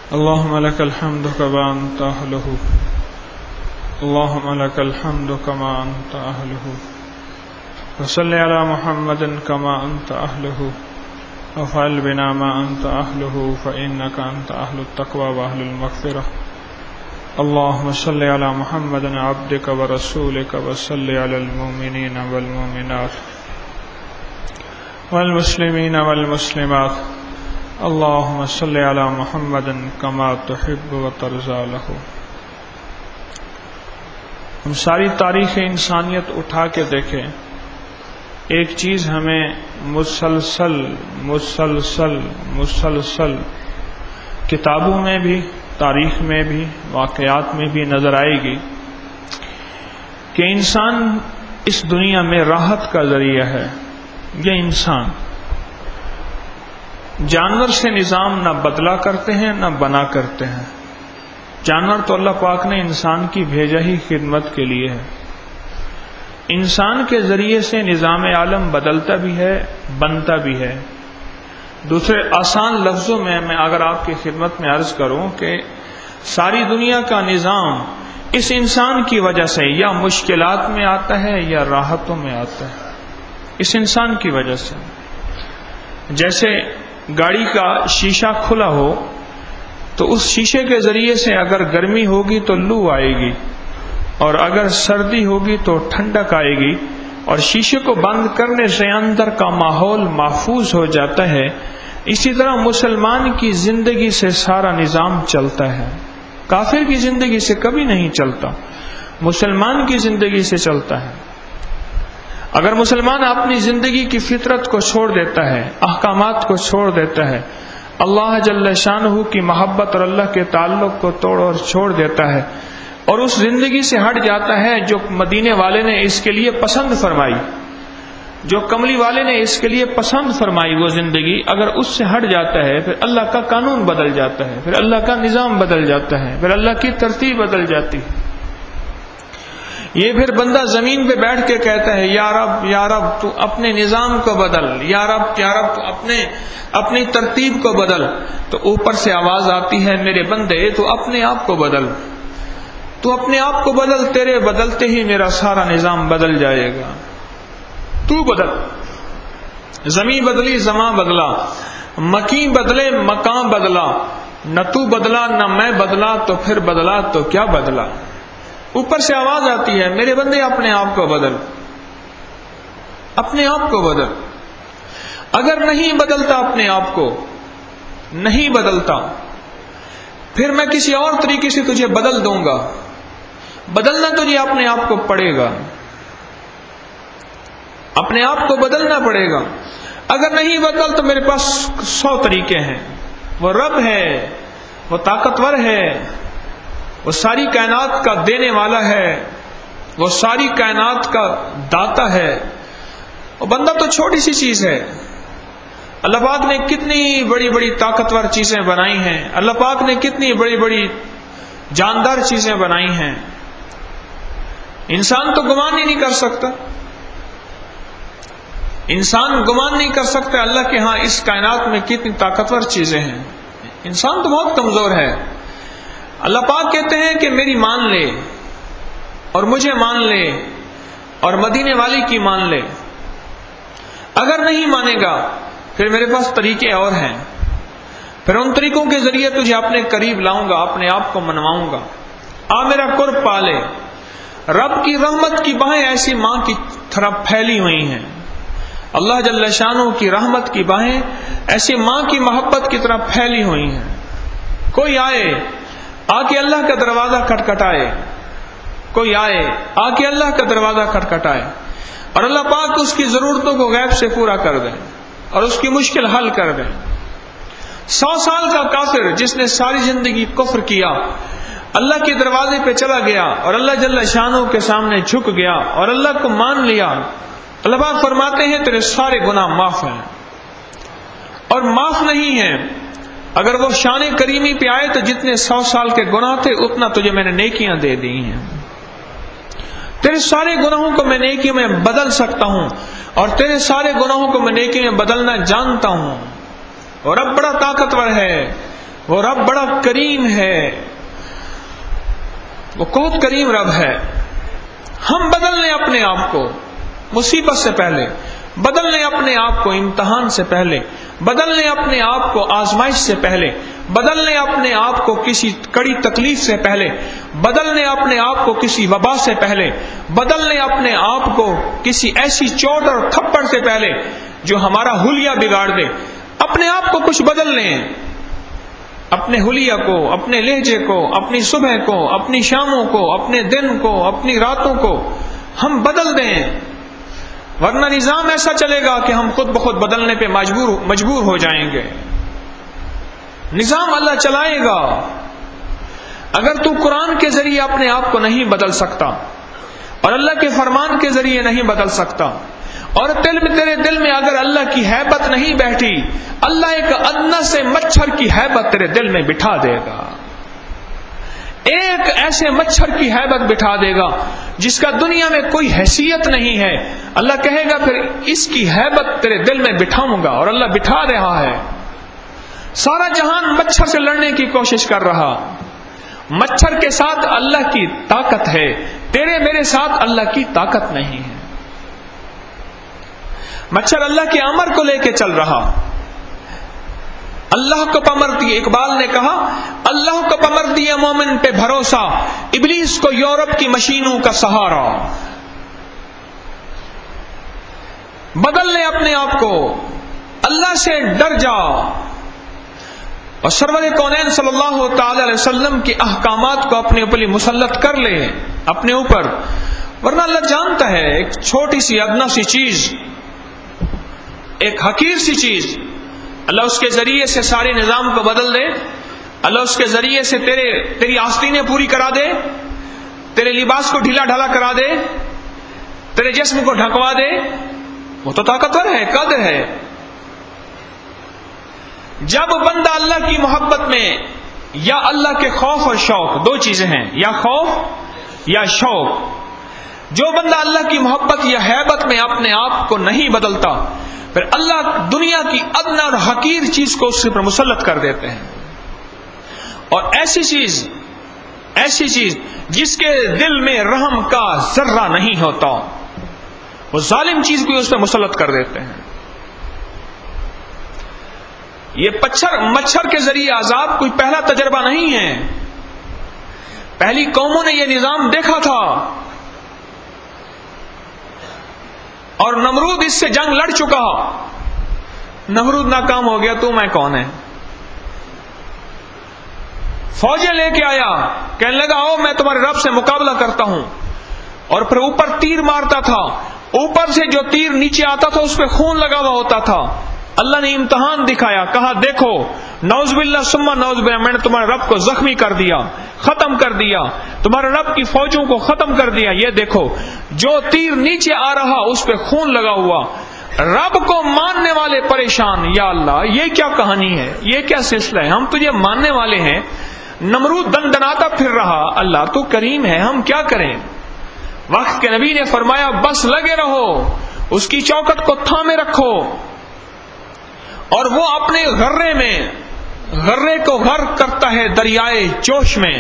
اللهم لك الحمد كما أنت أهله اللهم لك الحمد كما أنت أهله وصل على محمد كما أنت أهله وفعل بنا ما أنت أهله فإنك أنت أهل التقوى وأهل المغفرة اللهم صل على محمد عبدك ورسولك وصل على المؤمنين والمؤمنات والمسلمين والمسلمات اللهم صل على محمد كما تحب وترضى له۔ ہم ساری تاریخ انسانیت اٹھا کے دیکھیں، ایک چیز ہمیں مسلسل کتابوں میں بھی، تاریخ میں بھی، واقعات میں بھی نظر آئے گی کہ انسان اس دنیا میں راحت کا ذریعہ ہے۔ یہ انسان جانور سے نظام نہ بدلا کرتے ہیں نہ بنا کرتے ہیں۔ جانور تو اللہ پاک نے انسان کی بھیجا ہی خدمت کے لیے ہے۔ انسان کے ذریعے سے نظام عالم بدلتا بھی ہے، بنتا بھی ہے۔ دوسرے آسان لفظوں میں اگر آپ کی خدمت میں عرض کروں کہ ساری دنیا کا نظام اس انسان کی وجہ سے یا مشکلات میں آتا ہے یا راحتوں میں آتا ہے، اس انسان کی وجہ سے۔ جیسے گاڑی کا شیشہ کھلا ہو تو اس شیشے کے ذریعے سے اگر گرمی ہوگی تو لو آئے گی، اور اگر سردی ہوگی تو ٹھنڈک آئے گی، اور شیشے کو بند کرنے سے اندر کا ماحول محفوظ ہو جاتا ہے۔ اسی طرح مسلمان کی زندگی سے سارا نظام چلتا ہے، کافر کی زندگی سے کبھی نہیں چلتا، مسلمان کی زندگی سے چلتا ہے۔ اگر مسلمان اپنی زندگی کی فطرت کو چھوڑ دیتا ہے، احکامات کو چھوڑ دیتا ہے، اللہ جل شانہ کی محبت اور اللہ کے تعلق کو توڑ اور چھوڑ دیتا ہے، اور اس زندگی سے ہٹ جاتا ہے جو مدینے والے نے اس کے لیے پسند فرمائی، جو کملی والے نے اس کے لیے پسند فرمائی، وہ زندگی اگر اس سے ہٹ جاتا ہے پھر اللہ کا قانون بدل جاتا ہے، پھر اللہ کا نظام بدل جاتا ہے، پھر اللہ کی ترتیب بدل جاتی ہے۔ یہ پھر بندہ زمین پہ بیٹھ کے کہتا ہے یا رب تو اپنے نظام کو بدل، یا رب تو اپنی ترتیب کو بدل، تو اوپر سے آواز آتی ہے میرے بندے تو اپنے آپ کو بدل، تو اپنے آپ کو بدل، تیرے بدلتے ہی میرا سارا نظام بدل جائے گا۔ تو بدل، زمین بدلی زماں بدلا، مکین بدلے مکان بدلا، نہ تو بدلا نہ میں بدلا تو پھر بدلا تو کیا بدلا۔ اوپر سے آواز آتی ہے میرے بندے اپنے آپ کو بدل، اپنے آپ کو بدل۔ اگر نہیں بدلتا اپنے آپ کو، نہیں بدلتا، پھر میں کسی اور طریقے سے تجھے بدل دوں گا۔ بدلنا تجھے اپنے آپ کو پڑے گا، اپنے آپ کو بدلنا پڑے گا۔ اگر نہیں بدل تو میرے پاس 100 طریقے ہیں۔ وہ رب ہے، وہ طاقتور ہے، وہ ساری کائنات کا دینے والا ہے، وہ ساری کائنات کا داتا ہے۔ وہ بندہ تو چھوٹی سی چیز ہے، اللہ پاک نے کتنی بڑی بڑی طاقتور چیزیں بنائی ہیں، اللہ پاک نے کتنی بڑی بڑی جاندار چیزیں بنائی ہیں۔ انسان تو گمان ہی نہیں کر سکتا، انسان گمان نہیں کر سکتا اللہ کے ہاں اس کائنات میں کتنی طاقتور چیزیں ہیں۔ انسان تو بہت کمزور ہے۔ اللہ پاک کہتے ہیں کہ میری مان لے اور مجھے مان لے اور مدینے والی کی مان لے۔ اگر نہیں مانے گا پھر میرے پاس طریقے اور ہیں، پھر ان طریقوں کے ذریعے تجھے اپنے قریب لاؤں گا، اپنے آپ کو منواؤں گا۔ آ میرا قرب پالے۔ رب کی رحمت کی باہیں ایسی ماں کی طرف پھیلی ہوئی ہیں، اللہ جل شانہ کی رحمت کی باہیں ایسی ماں کی محبت کی طرف پھیلی ہوئی ہیں۔ کوئی آئے آ کے اللہ کا دروازہ کھٹکھٹائے، کوئی آئے آ کے اللہ کا دروازہ کھٹکھٹائے، اور اللہ پاک اس کی ضرورتوں کو غیب سے پورا کر دیں اور اس کی مشکل حل کر دیں۔ 100 سال کا کافر جس نے ساری زندگی کفر کیا، اللہ کے دروازے پہ چلا گیا اور اللہ جل شانہ کے سامنے جھک گیا اور اللہ کو مان لیا، اللہ پاک فرماتے ہیں تیرے سارے گناہ معاف ہیں، اور معاف نہیں ہیں اگر وہ شان کریمی پہ آئے تو جتنے 100 سال کے گناہ تھے اتنا تجھے میں نے نیکیاں دے دی ہیں۔ تیرے سارے گناہوں کو میں نیکی میں بدل سکتا ہوں، اور تیرے سارے گناہوں کو میں نیکی میں بدلنا جانتا ہوں، اور اب بڑا طاقتور ہے، وہ رب بڑا کریم ہے، وہ بہت کریم رب ہے. ہم بدل لیں اپنے آپ کو مصیبت سے پہلے، بدل لیں اپنے آپ کو امتحان سے پہلے، بدل لیں اپنے آپ کو آزمائش سے پہلے، بدل لیں اپنے آپ کو کسی کڑی تکلیف سے پہلے، بدل لیں اپنے آپ کو کسی وبا سے پہلے، بدل لیں اپنے آپ کو کسی ایسی چوٹ اور تھپڑ سے پہلے جو ہمارا حلیہ بگاڑ دے. اپنے آپ کو کچھ بدل لیں، اپنے حلیہ کو، اپنے لہجے کو، اپنی صبح کو، اپنی شاموں کو، اپنے دن کو، اپنی راتوں کو ہم بدل دیں، ورنہ نظام ایسا چلے گا کہ ہم خود بخود بدلنے پہ مجبور ہو جائیں گے. نظام اللہ چلائے گا. اگر تو قرآن کے ذریعے اپنے آپ کو نہیں بدل سکتا اور اللہ کے فرمان کے ذریعے نہیں بدل سکتا، اور تیرے دل میں اگر اللہ کی ہیبت نہیں بیٹھی، اللہ ایک ادنا سے مچھر کی ہیبت تیرے دل میں بٹھا دے گا. ایک ایسے مچھر کی ہیبت بٹھا دے گا جس کا دنیا میں کوئی حیثیت نہیں ہے. اللہ کہے گا پھر اس کی ہیبت تیرے دل میں بٹھاؤں گا، اور اللہ بٹھا رہا ہے. سارا جہان مچھر سے لڑنے کی کوشش کر رہا. مچھر کے ساتھ اللہ کی طاقت ہے، تیرے میرے ساتھ اللہ کی طاقت نہیں ہے. مچھر اللہ کے امر کو لے کے چل رہا. اللہ کو پمر دیے، اقبال نے کہا اللہ کو پمر دیا مومن پہ بھروسہ، ابلیس کو یورپ کی مشینوں کا سہارا. بدل لے اپنے آپ کو، اللہ سے ڈر جا، اور سرور کونین صلی اللہ تعالی علیہ وسلم کے احکامات کو اپنے اوپر مسلط کر لے اپنے اوپر. ورنہ اللہ جانتا ہے ایک چھوٹی سی ادنا سی چیز، ایک حقیر سی چیز، اللہ اس کے ذریعے سے سارے نظام کو بدل دے. اللہ اس کے ذریعے سے تیری آستینیں پوری کرا دے، تیرے لباس کو ڈھیلا ڈھالا کرا دے، تیرے جسم کو ڈھکوا دے. وہ تو طاقتور ہے، قادر ہے. جب بندہ اللہ کی محبت میں، یا اللہ کے خوف اور شوق، دو چیزیں ہیں، یا خوف یا شوق. جو بندہ اللہ کی محبت یا ہیبت میں اپنے آپ کو نہیں بدلتا، پھر اللہ دنیا کی ادنا اور حقیر چیز کو اس پر مسلط کر دیتے ہیں. اور ایسی چیز جس کے دل میں رحم کا ذرہ نہیں ہوتا، وہ ظالم چیز کو اس پر مسلط کر دیتے ہیں. یہ مچھر کے ذریعے عذاب کوئی پہلا تجربہ نہیں ہے. پہلی قوموں نے یہ نظام دیکھا تھا، اور نمرود اس سے جنگ لڑ چکا. نمرود ناکام ہو گیا، تو میں کون ہے؟ فوجیں لے کے آیا، کہنے لگا آؤ میں تمہارے رب سے مقابلہ کرتا ہوں. اور پھر اوپر تیر مارتا تھا، اوپر سے جو تیر نیچے آتا تھا اس پہ خون لگا ہوا ہوتا تھا. اللہ نے امتحان دکھایا، کہا دیکھو نعوذ باللہ ثم نعوذ باللہ، میں نے تمہارے رب کو زخمی کر دیا، ختم کر دیا، تمہارے رب کی فوجوں کو ختم کر دیا. یہ دیکھو جو تیر نیچے آ رہا اس پہ خون لگا ہوا. رب کو ماننے والے پریشان، یا اللہ یہ کیا کہانی ہے، یہ کیا سلسلہ ہے، ہم تجھے ماننے والے ہیں. نمرود دندناتا پھر رہا، اللہ تو کریم ہے، ہم کیا کریں. وقت کے نبی نے فرمایا بس لگے رہو، اس کی چوکٹ کو تھامے رکھو، اور وہ اپنے غرے کو غرق کرتا ہے دریائے جوش میں.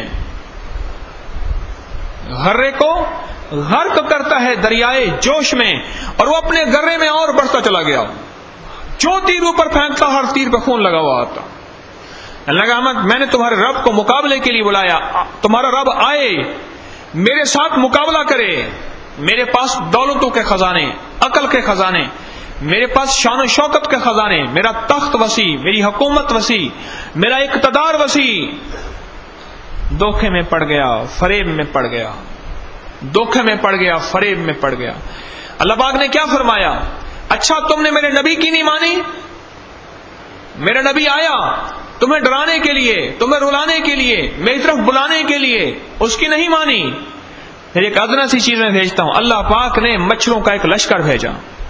غرے کو غرق کرتا ہے دریائے جوش میں، اور وہ اپنے غرے میں اور بڑھتا چلا گیا. جو تیر اوپر پھینکتا ہر تیر پہ خون لگا ہوا آتا. اللہ احمد میں نے تمہارے رب کو مقابلے کے لیے بلایا، تمہارا رب آئے میرے ساتھ مقابلہ کرے. میرے پاس دولتوں کے خزانے، عقل کے خزانے، میرے پاس شان و شوکت کے خزانے، میرا تخت وسیع، میری حکومت وسیع، میرا اقتدار وسیع. دھوکے میں پڑ گیا، فریب میں پڑ گیا، دھوکے میں پڑ گیا، فریب میں پڑ گیا. اللہ پاک نے کیا فرمایا؟ اچھا تم نے میرے نبی کی نہیں مانی؟ میرا نبی آیا تمہیں ڈرانے کے لیے، تمہیں رلانے کے لیے، میری طرف بلانے کے لیے، اس کی نہیں مانی. پھر ایک ادنا سی چیز میں بھیجتا ہوں. اللہ پاک نے مچھروں کا ایک لشکر بھیجا.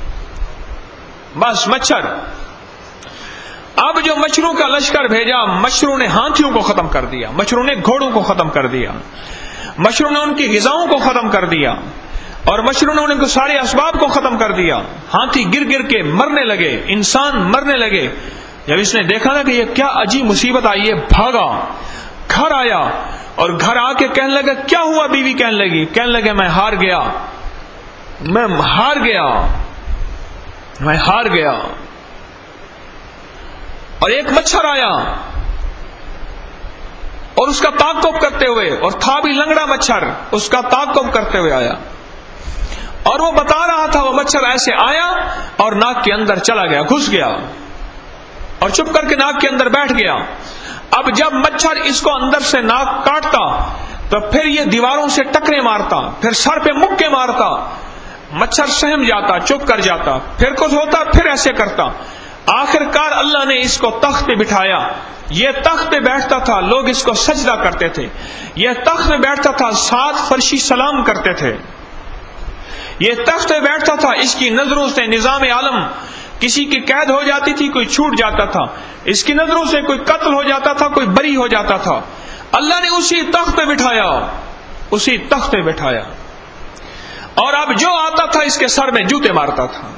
بس مچھر. اب جو مچھروں کا لشکر بھیجا، مچھروں نے ہاتھیوں کو ختم کر دیا، مچھروں نے گھوڑوں کو ختم کر دیا، مچھروں نے ان کی غذاؤں کو ختم کر دیا، اور مچھروں نے ان کے سارے اسباب کو ختم کر دیا. ہاتھی گر گر کے مرنے لگے، انسان مرنے لگے. جب اس نے دیکھا نا کہ یہ کیا عجیب مصیبت آئی ہے، بھاگا، گھر آیا اور گھر آ کے کہنے لگا کیا ہوا؟ بیوی کہنے لگے میں ہار گیا، میں ہار گیا، میں ہار گیا۔ اور ایک مچھر آیا اور اس کا تعاقب کرتے ہوئے، اور تھا بھی لنگڑا مچھر، اس کا تعاقب کرتے ہوئے آیا، اور وہ بتا رہا تھا وہ مچھر ایسے آیا اور ناک کے اندر چلا گیا، گھس گیا اور چپ کر کے ناک کے اندر بیٹھ گیا۔ اب جب مچھر اس کو اندر سے ناک کاٹتا تو پھر یہ دیواروں سے ٹکرے مارتا، پھر سر پہ مکے مارتا، مچھر سہم جاتا، چپ کر جاتا، پھر کچھ ہوتا، پھر ایسے کرتا۔ آخر کار اللہ نے اس کو تخت پہ بٹھایا، یہ تخت پہ بیٹھتا تھا، لوگ اس کو سجدہ کرتے تھے، یہ تخت پہ بیٹھتا تھا، 7 فرشی سلام کرتے تھے، یہ تخت پہ بیٹھتا تھا، اس کی نظروں سے نظام عالم، کسی کی قید ہو جاتی تھی، کوئی چھوٹ جاتا تھا، اس کی نظروں سے کوئی قتل ہو جاتا تھا، کوئی بری ہو جاتا تھا۔ اللہ نے اسی تخت پہ بٹھایا، اسی تخت پہ بٹھایا، اور اب جو آتا تھا اس کے سر میں جوتے مارتا تھا۔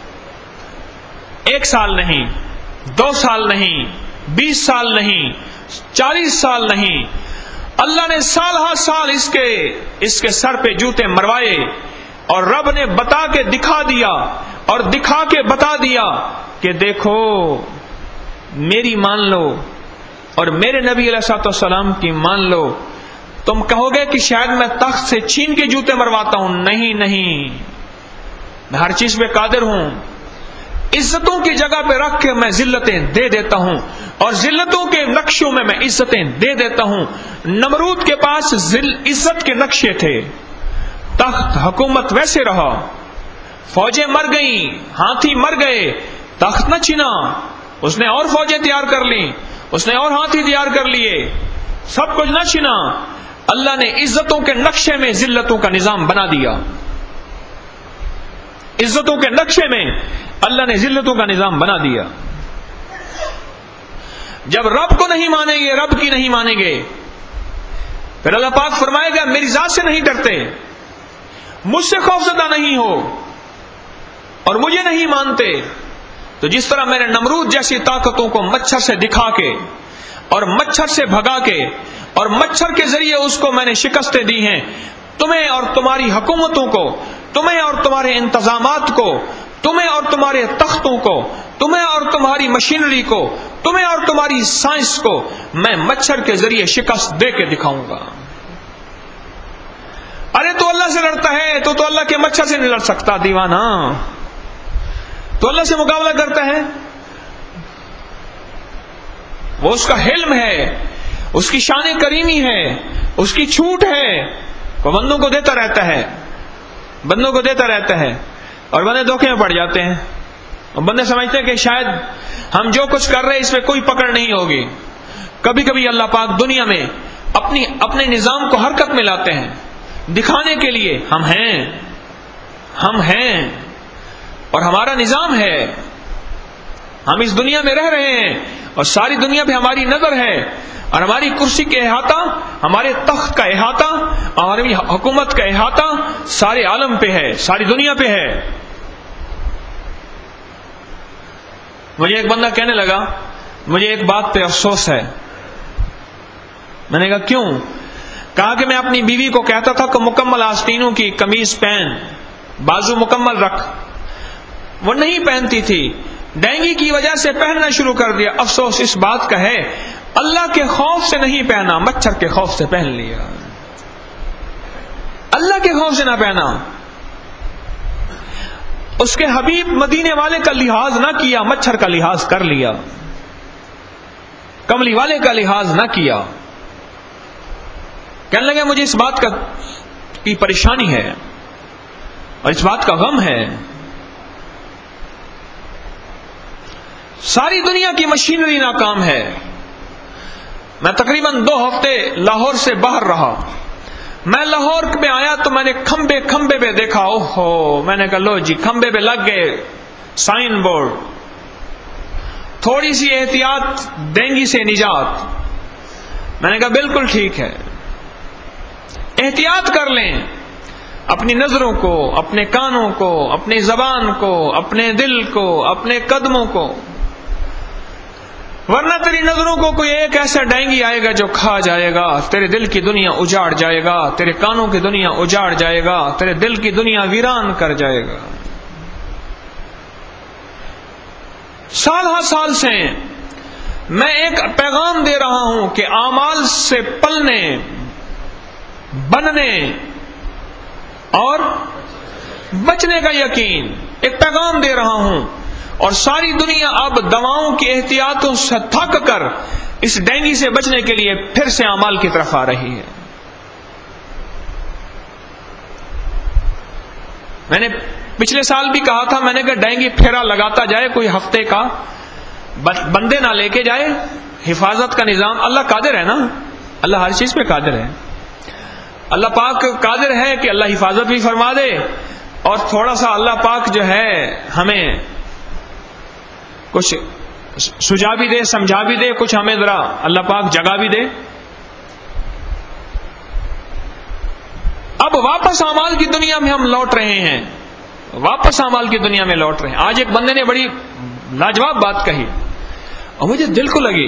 1 سال نہیں، 2 سال نہیں، 20 سال نہیں، 40 سال نہیں، اللہ نے سال ہر سال اس کے سر پہ جوتے مروائے، اور رب نے بتا کے دکھا دیا اور دکھا کے بتا دیا کہ دیکھو میری مان لو اور میرے نبی علیہ الصلوۃ والسلام کی مان لو۔ تم کہو گے کہ شاید میں تخت سے چھین کے جوتے مرواتا ہوں، نہیں نہیں، میں ہر چیز پہ قادر ہوں، عزتوں کی جگہ پہ رکھ کے میں ذلتیں دے دیتا ہوں، اور ذلتوں کے نقشوں میں عزتیں دے دیتا ہوں۔ نمرود کے پاس عزت کے نقشے تھے، تخت حکومت ویسے رہا، فوجیں مر گئیں، ہاتھی مر گئے، تخت نہ چھنا، اس نے اور فوجیں تیار کر لیں، اس نے اور ہاتھی تیار کر لیے، سب کچھ نہ چھنا، اللہ نے عزتوں کے نقشے میں ذلتوں کا نظام بنا دیا، عزتوں کے نقشے میں اللہ نے ذلتوں کا نظام بنا دیا۔ جب رب کو نہیں مانیں گے، رب کی نہیں مانیں گے، پھر اللہ پاک فرمائے گا میری ذات سے نہیں ڈرتے، مجھ سے خوفزدہ نہیں ہو اور مجھے نہیں مانتے، تو جس طرح میں نے نمرود جیسی طاقتوں کو مچھر سے دکھا کے اور مچھر سے بھگا کے اور مچھر کے ذریعے اس کو میں نے شکستیں دی ہیں، تمہیں اور تمہاری حکومتوں کو، تمہیں اور تمہارے انتظامات کو، تمہیں اور تمہارے تختوں کو، تمہیں اور تمہاری مشینری کو، تمہیں اور تمہاری سائنس کو میں مچھر کے ذریعے شکست دے کے دکھاؤں گا۔ ارے تو اللہ سے لڑتا ہے تو اللہ کے مچھر سے نہیں لڑ سکتا دیوانہ، تو اللہ سے مقابلہ کرتا ہے، وہ اس کا حلم ہے، اس کی شان کریمی ہے، اس کی چھوٹ ہے، وہ بندوں کو دیتا رہتا ہے، بندوں کو دیتا رہتا ہے، اور بندے دھوکے میں پڑ جاتے ہیں، اور بندے سمجھتے ہیں کہ شاید ہم جو کچھ کر رہے ہیں اس میں کوئی پکڑ نہیں ہوگی۔ کبھی کبھی اللہ پاک دنیا میں اپنے نظام کو حرکت میں لاتے ہیں، دکھانے کے لیے ہم ہیں اور ہمارا نظام ہے، ہم اس دنیا میں رہ رہے ہیں اور ساری دنیا پہ ہماری نظر ہے، اور ہماری کرسی کا احاطہ، ہمارے تخت کا احاطہ، ہماری حکومت کا احاطہ سارے عالم پہ ہے، ساری دنیا پہ ہے۔ مجھے ایک بندہ کہنے لگا مجھے ایک بات پہ افسوس ہے۔ میں نے کہا کیوں؟ کہا کہ میں اپنی بیوی کو کہتا تھا کہ مکمل آستینوں کی قمیض پہن، بازو مکمل رکھ، وہ نہیں پہنتی تھی، ڈینگی کی وجہ سے پہننا شروع کر دیا۔ افسوس اس بات کا ہے اللہ کے خوف سے نہیں پہنا، مچھر کے خوف سے پہن لیا، اللہ کے خوف سے نہ پہنا، اس کے حبیب مدینے والے کا لحاظ نہ کیا، مچھر کا لحاظ کر لیا، کملی والے کا لحاظ نہ کیا۔ کہنے لگے مجھے اس بات کی پریشانی ہے اور اس بات کا غم ہے، ساری دنیا کی مشینری ناکام ہے۔ میں تقریباً 2 ہفتے لاہور سے باہر رہا، میں لاہور میں آیا تو میں نے کھمبے پہ دیکھا، اوہو، میں نے کہا لو جی کھمبے پہ لگ گئے سائن بورڈ، تھوڑی سی احتیاط، ڈینگی سے نجات۔ میں نے کہا بالکل ٹھیک ہے، احتیاط کر لیں، اپنی نظروں کو، اپنے کانوں کو، اپنی زبان کو، اپنے دل کو، اپنے قدموں کو۔ ورنہ تیری نظروں کو کوئی ایک ایسا ڈینگی آئے گا جو کھا جائے گا، تیرے دل کی دنیا اجاڑ جائے گا، تیرے کانوں کی دنیا اجاڑ جائے گا، تیرے دل کی دنیا ویران کر جائے گا۔ سال ہر سال سے میں ایک پیغام دے رہا ہوں کہ اعمال سے پلنے، بننے اور بچنے کا یقین، ایک پیغام دے رہا ہوں، اور ساری دنیا اب دواؤں کی احتیاطوں سے تھک کر اس ڈینگی سے بچنے کے لیے پھر سے اعمال کی طرف آ رہی ہے۔ میں نے پچھلے سال بھی کہا تھا، میں نے کہا ڈینگی پھیرا لگاتا جائے، کوئی ہفتے کا بندے نہ لے کے جائے، حفاظت کا نظام، اللہ قادر ہے نا، اللہ ہر چیز پہ قادر ہے، اللہ پاک قادر ہے کہ اللہ حفاظت بھی فرما دے، اور تھوڑا سا اللہ پاک جو ہے ہمیں کچھ سجا بھی دے، سمجھا بھی دے، کچھ ہمیں ذرا اللہ پاک جگہ بھی دے۔ اب واپس اعمال کی دنیا میں ہم لوٹ رہے ہیں، واپس اعمال کی دنیا میں لوٹ رہے ہیں۔ آج ایک بندے نے بڑی لاجواب بات کہی اور مجھے دل کو لگی،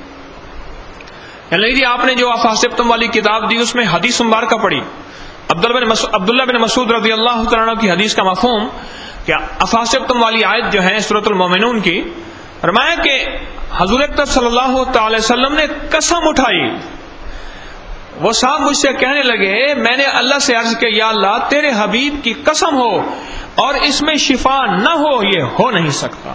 جی آپ نے جو افحسبتم والی کتاب دی اس میں حدیث مبارکہ پڑھی، عبداللہ بن مسعود رضی اللہ تعالیٰ عنہ کی حدیث کا مفہوم کہ افحسبتم والی آیت جو ہے سورۃ المومنون کی، فرمایا کہ حضور اکرم صلی اللہ تعالی وسلم نے قسم اٹھائی۔ وہ صاحب مجھ سے کہنے لگے، میں نے اللہ سے عرض کیا یا اللہ تیرے حبیب کی قسم ہو اور اس میں شفا نہ ہو، یہ ہو نہیں سکتا۔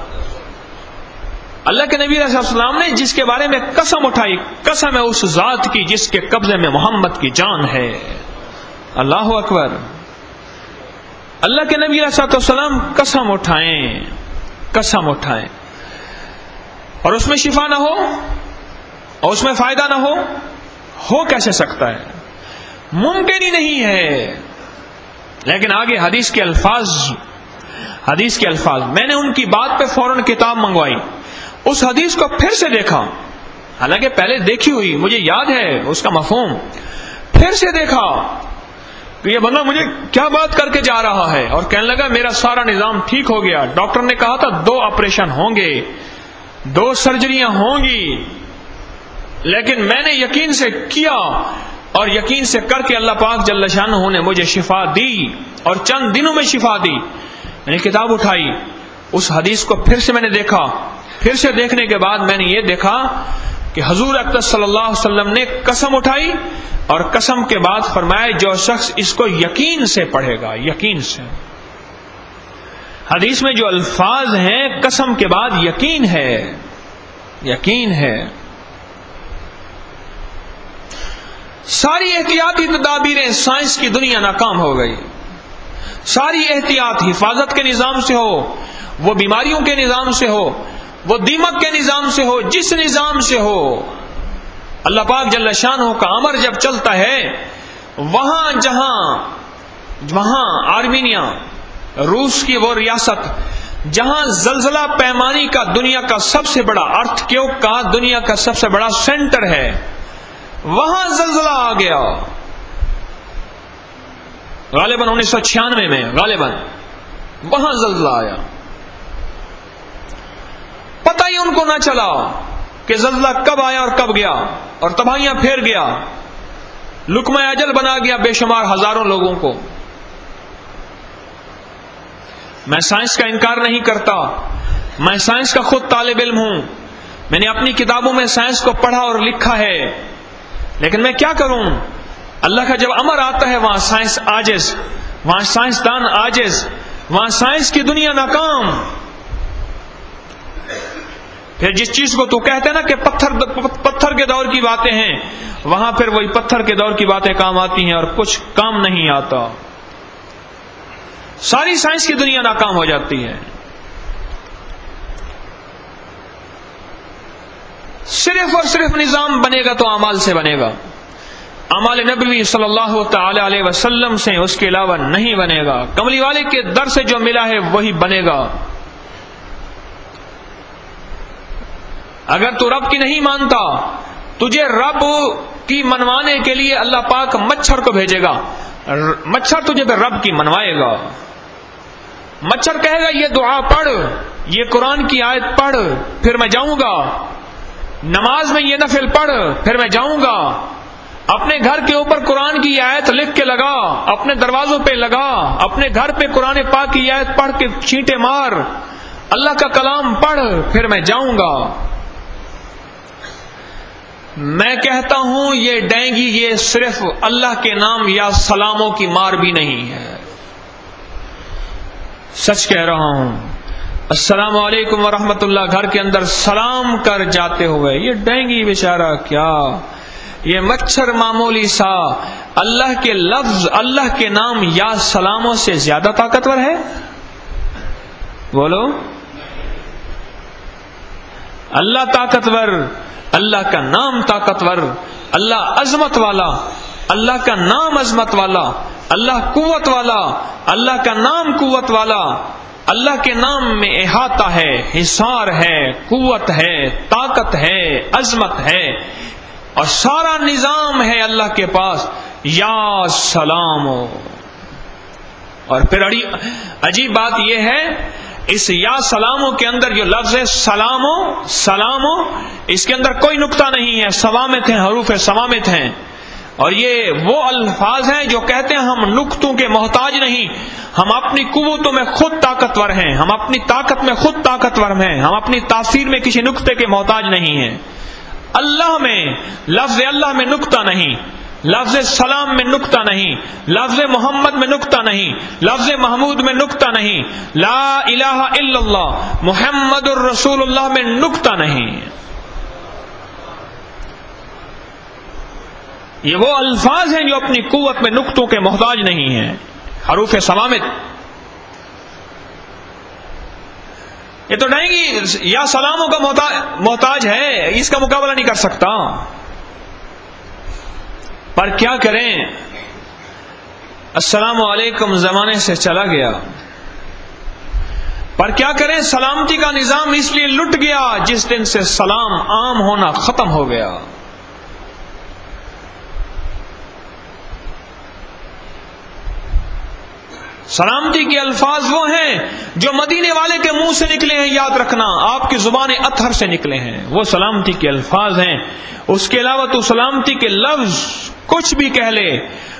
اللہ کے نبی علیہ السلام نے جس کے بارے میں قسم اٹھائی، قسم ہے اس ذات کی جس کے قبضے میں محمد کی جان ہے۔ اللہ اکبر۔ اللہ کے نبی علیہ السلام قسم اٹھائیں، قسم اٹھائیں، اور اس میں شفا نہ ہو اور اس میں فائدہ نہ ہو کیسے سکتا ہے؟ ممکن ہی نہیں ہے۔ لیکن آگے حدیث کے الفاظ میں نے ان کی بات پہ فوراً کتاب منگوائی، اس حدیث کو پھر سے دیکھا، حالانکہ پہلے دیکھی ہوئی مجھے یاد ہے اس کا مفہوم، پھر سے دیکھا کہ یہ بندہ مجھے کیا بات کر کے جا رہا ہے، اور کہنے لگا میرا سارا نظام ٹھیک ہو گیا، ڈاکٹر نے کہا تھا 2 آپریشن ہوں گے، 2 سرجریاں ہوں گی، لیکن میں نے یقین سے کیا اور یقین سے کر کے اللہ پاک جل شانہ نے مجھے شفا دی اور چند دنوں میں شفا دی۔ میں نے کتاب اٹھائی، اس حدیث کو پھر سے میں نے دیکھا، پھر سے دیکھنے کے بعد میں نے یہ دیکھا کہ حضور اکرم صلی اللہ علیہ وسلم نے قسم اٹھائی اور قسم کے بعد فرمایا جو شخص اس کو یقین سے پڑھے گا، یقین سے۔ حدیث میں جو الفاظ ہیں قسم کے بعد یقین ہے، یقین ہے۔ ساری احتیاطی تدابیریں سائنس کی دنیا ناکام ہو گئی، ساری احتیاط حفاظت کے نظام سے ہو، وہ بیماریوں کے نظام سے ہو، وہ دیمک کے نظام سے ہو، جس نظام سے ہو، اللہ پاک جل شانہ کا امر جب چلتا ہے، وہاں آرمینیا، روس کی وہ ریاست جہاں زلزلہ پیمانی کا دنیا کا سب سے بڑا ارتھ کیوک کا دنیا کا سب سے بڑا سینٹر ہے، وہاں زلزلہ آ گیا غالباً 1996 میں، غالباً وہاں زلزلہ آیا، پتہ ہی ان کو نہ چلا کہ زلزلہ کب آیا اور کب گیا، اور تباہیاں پھیر گیا، لقمہ اجل بنا گیا بے شمار ہزاروں لوگوں کو۔ میں سائنس کا انکار نہیں کرتا، میں سائنس کا خود طالب علم ہوں، میں نے اپنی کتابوں میں سائنس کو پڑھا اور لکھا ہے، لیکن میں کیا کروں؟ اللہ کا جب امر آتا ہے وہاں سائنس عاجز، وہاں سائنسدان عاجز، وہاں سائنس کی دنیا ناکام۔ پھر جس چیز کو تو کہتے ہیں نا کہ پتھر کے دور کی باتیں ہیں، وہاں پھر وہی پتھر کے دور کی باتیں کام آتی ہیں اور کچھ کام نہیں آتا، ساری سائنس کی دنیا ناکام ہو جاتی ہے۔ صرف اور صرف نظام بنے گا تو اعمال سے بنے گا، اعمال نبوی صلی اللہ تعالی علیہ وسلم سے، اس کے علاوہ نہیں بنے گا، کملی والے کے در سے جو ملا ہے وہی بنے گا۔ اگر تو رب کی نہیں مانتا، تجھے رب کی منوانے کے لیے اللہ پاک مچھر کو بھیجے گا، مچھر تجھے پہ رب کی منوائے گا۔ مچھر کہے گا یہ دعا پڑھ، یہ قرآن کی آیت پڑھ، پھر میں جاؤں گا، نماز میں یہ نفل پڑھ، پھر میں جاؤں گا، اپنے گھر کے اوپر قرآن کی آیت لکھ کے لگا، اپنے دروازوں پہ لگا، اپنے گھر پہ قرآن پاک کی آیت پڑھ کے چھینٹے مار، اللہ کا کلام پڑھ، پھر میں جاؤں گا۔ میں کہتا ہوں یہ ڈینگی یہ صرف اللہ کے نام یا سلاموں کی مار بھی نہیں ہے، سچ کہہ رہا ہوں۔ السلام علیکم ورحمۃ اللہ گھر کے اندر سلام کر جاتے ہوئے، یہ ڈینگی بیچارہ کیا، یہ مچھر معمولی سا اللہ کے لفظ، اللہ کے نام یا سلاموں سے زیادہ طاقتور ہے؟ بولو۔ اللہ طاقتور، اللہ کا نام طاقتور، اللہ عظمت والا، اللہ کا نام عظمت والا، اللہ قوت والا، اللہ کا نام قوت والا، اللہ کے نام میں احاطہ ہے، حصار ہے، قوت ہے، طاقت ہے، عظمت ہے، اور سارا نظام ہے اللہ کے پاس۔ یا سلام۔ اور پھر عجیب بات یہ ہے، اس یا سلاموں کے اندر جو لفظ ہے سلامو، اس کے اندر کوئی نقطہ نہیں ہے، صوامت ہیں، حروف صوامت ہیں، اور یہ وہ الفاظ ہیں جو کہتے ہیں ہم نقطوں کے محتاج نہیں، ہم اپنی قوتوں میں خود طاقتور ہیں، ہم اپنی طاقت میں خود طاقتور ہیں، ہم اپنی تاثیر میں کسی نقطے کے محتاج نہیں ہیں۔ اللہ میں، لفظ اللہ میں نقطہ نہیں، لفظ سلام میں نقطہ نہیں، لفظ محمد میں نقطہ نہیں، لفظ محمود میں نقطہ نہیں، لا الہ الا اللہ محمد الرسول اللہ میں نقطہ نہیں۔ یہ وہ الفاظ ہیں جو اپنی قوت میں نقطوں کے محتاج نہیں ہیں، حروف صوامت۔ یہ تو نہیں کہ یا سلاموں کا محتاج ہے، اس کا مقابلہ نہیں کر سکتا، پر کیا کریں، السلام علیکم زمانے سے چلا گیا، پر کیا کریں، سلامتی کا نظام اس لیے لٹ گیا جس دن سے سلام عام ہونا ختم ہو گیا۔ سلامتی کے الفاظ وہ ہیں جو مدینے والے کے منہ سے نکلے ہیں، یاد رکھنا، آپ کی زبان اطہر سے نکلے ہیں، وہ سلامتی کے الفاظ ہیں۔ اس کے علاوہ تو سلامتی کے لفظ کچھ بھی کہہ لے،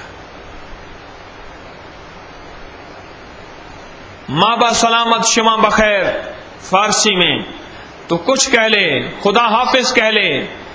ماں با سلامت شما بخیر فارسی میں تو کچھ کہہ لے، خدا حافظ کہہ لے،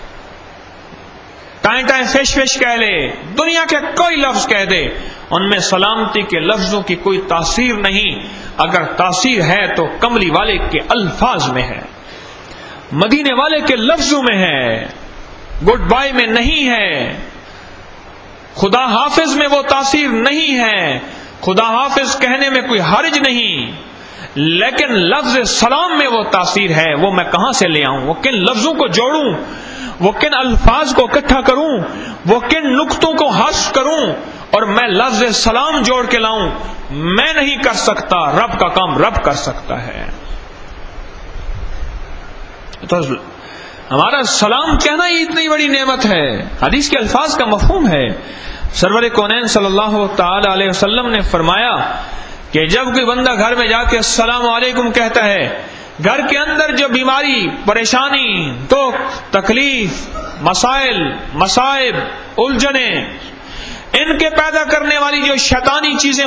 ٹائیں ٹائیں فش فش کہہ لے، دنیا کے کوئی لفظ کہہ دے، ان میں سلامتی کے لفظوں کی کوئی تاثیر نہیں۔ اگر تاثیر ہے تو کملی والے کے الفاظ میں ہے، مدینے والے کے لفظوں میں ہے، گڈ بائی میں نہیں ہے، خدا حافظ میں وہ تاثیر نہیں ہے، خدا حافظ کہنے میں کوئی حرج نہیں، لیکن لفظ سلام میں وہ تاثیر ہے۔ وہ میں کہاں سے لے آؤں، وہ کن لفظوں کو جوڑوں، وہ کن الفاظ کو اکٹھا کروں، وہ کن نقطوں کو حذف کروں اور میں لفظ سلام جوڑ کے لاؤں، میں نہیں کر سکتا، رب کا کام رب کر سکتا ہے۔ تو ہمارا سلام کہنا ہی اتنی بڑی نعمت ہے، حدیث کے الفاظ کا مفہوم ہے۔ سرور کونین صلی اللہ تعالی علیہ وسلم نے فرمایا کہ جب کوئی بندہ گھر میں جا کے السلام علیکم کہتا ہے، گھر کے اندر جو بیماری، پریشانی، دکھ، تکلیف، مسائل، مصائب، الجھنیں، ان کے پیدا کرنے والی جو شیطانی چیزیں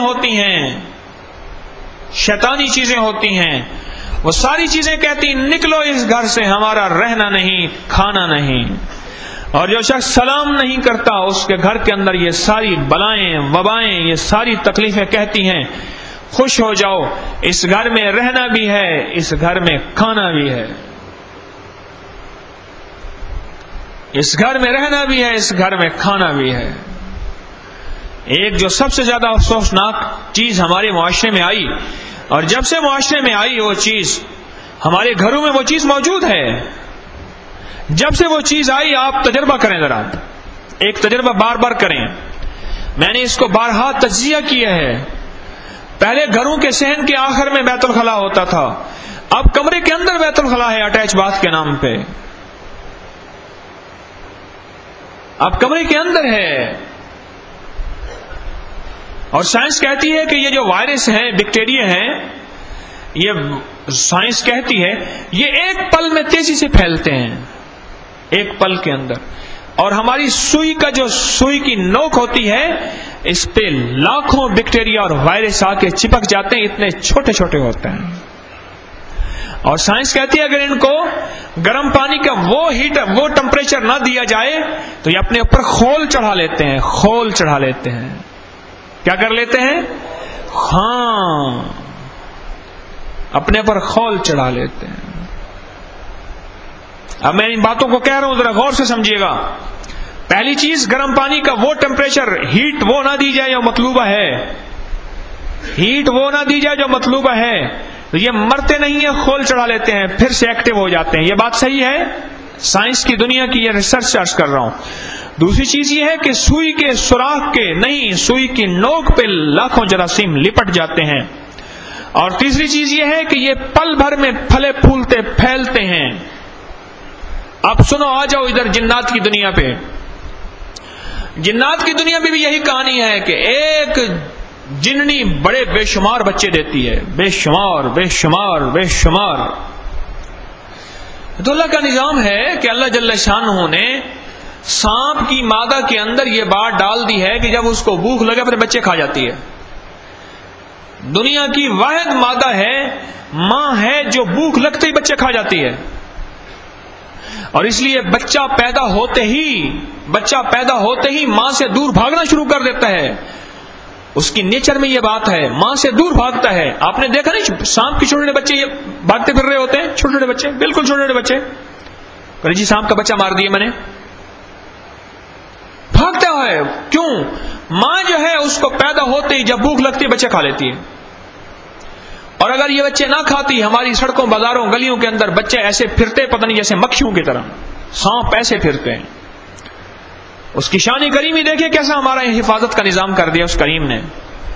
ہوتی ہیں، وہ ساری چیزیں کہتی نکلو اس گھر سے، ہمارا رہنا نہیں، کھانا نہیں۔ اور جو شخص سلام نہیں کرتا اس کے گھر کے اندر یہ ساری بلائیں، وبائیں، یہ ساری تکلیفیں کہتی ہیں خوش ہو جاؤ، اس گھر میں رہنا بھی ہے، اس گھر میں کھانا بھی ہے، اس گھر میں رہنا بھی ہے، اس گھر میں کھانا بھی ہے۔ ایک جو سب سے زیادہ افسوسناک چیز ہمارے معاشرے میں آئی، اور جب سے معاشرے میں آئی وہ چیز، ہمارے گھروں میں وہ چیز موجود ہے، جب سے وہ چیز آئی آپ تجربہ کریں، ذرا ایک تجربہ بار بار کریں، میں نے اس کو بارہا تجزیہ کیا ہے۔ پہلے گھروں کے صحن کے آخر میں بیت الخلا ہوتا تھا، اب کمرے کے اندر بیت الخلا ہے اٹیچ باتھ کے نام پہ، اب کمرے کے اندر ہے۔ اور سائنس کہتی ہے کہ یہ جو وائرس ہیں، بیکٹیریا ہیں، یہ سائنس کہتی ہے یہ ایک پل میں تیزی سے پھیلتے ہیں، ایک پل کے اندر. اور ہماری سوئی کا جو سوئی کی نوک ہوتی ہے اس پہ لاکھوں بیکٹیریا اور وائرس آ کے چپک جاتے ہیں، اتنے چھوٹے چھوٹے ہوتے ہیں. اور سائنس کہتی ہے اگر ان کو گرم پانی کا وہ ٹمپریچر نہ دیا جائے تو یہ اپنے اوپر خول چڑھا لیتے ہیں. خول چڑھا لیتے ہیں. کیا کر لیتے ہیں؟ ہاں، اپنے پر خول چڑھا لیتے ہیں. اب میں ان باتوں کو کہہ رہا ہوں ذرا غور سے سمجھیے گا. پہلی چیز، گرم پانی کا وہ ٹمپریچر، ہیٹ وہ نہ دی جائے جو مطلوبہ ہے، ہیٹ وہ نہ دی جائے جو مطلوبہ ہے. تو یہ مرتے نہیں ہیں، خول چڑھا لیتے ہیں، پھر سے ایکٹیو ہو جاتے ہیں. یہ بات صحیح ہے، سائنس کی دنیا کی یہ ریسرچ عرض کر رہا ہوں. دوسری چیز یہ ہے کہ سوئی کے سوراخ کے نہیں، سوئی کی نوک پہ لاکھوں جراثیم لپٹ جاتے ہیں. اور تیسری چیز یہ ہے کہ یہ پل بھر میں پھلے پھولتے پھیلتے ہیں. اب سنو، آ جاؤ ادھر جنات کی دنیا پہ. جنات کی دنیا میں بھی یہی کہانی ہے کہ ایک جننی بڑے بے شمار بچے دیتی ہے، بے شمار بے شمار بے شمار. تو اللہ کا نظام ہے کہ اللہ جل شانہ نے سانپ کی مادہ کے اندر یہ بات ڈال دی ہے کہ جب اس کو بھوک لگے اپنے بچے کھا جاتی ہے. دنیا کی واحد مادہ ہے، ماں ہے، جو بھوک لگتے ہی بچے کھا جاتی ہے. اور اس لیے بچہ پیدا ہوتے ہی ماں سے دور بھاگنا شروع کر دیتا ہے. اس کی نیچر میں یہ بات ہے، ماں سے دور بھاگتا ہے. آپ نے دیکھا نہیں سانپ کے چھوٹے بچے یہ بھاگتے پھر رہے ہوتے ہیں، چھوٹے چھوٹے بچے، بالکل چھوٹے چھوٹے بچے. جی سانپ کا بچہ مار دیا میں نے، بھاگتا ہے. کیوں؟ ماں جو ہے اس کو پیدا ہوتے ہی جب بھوک لگتی ہے بچے کھا لیتی ہے. اور اگر یہ بچے نہ کھاتی، ہماری سڑکوں بازاروں گلیوں کے اندر بچے ایسے پھرتے پتہ نہیں جیسے مکھیوں کی طرح، سانپ ایسے پھرتے ہیں. اس کی شان کریمی دیکھیں کیسا ہمارا حفاظت کا نظام کر دیا اس کریم نے.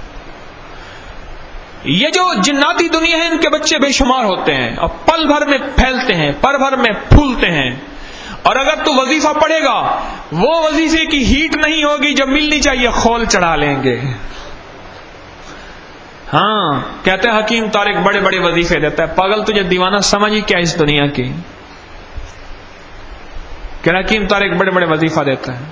یہ جو جناتی دنیا ہے ان کے بچے بے شمار ہوتے ہیں اور پل بھر میں پھیلتے ہیں، پر بھر میں پھولتے ہیں. اور اگر تو وظیفہ پڑھے گا وہ وظیفے کی ہیٹ نہیں ہوگی جو ملنی چاہیے، خول چڑھا لیں گے. ہاں، کہتے ہیں حکیم طارق بڑے بڑے وظیفے دیتا ہے. پاگل تجھے دیوانہ سمجھ ہی کیا اس دنیا کی کہ حکیم طارق بڑے بڑے وظیفہ دیتا ہے.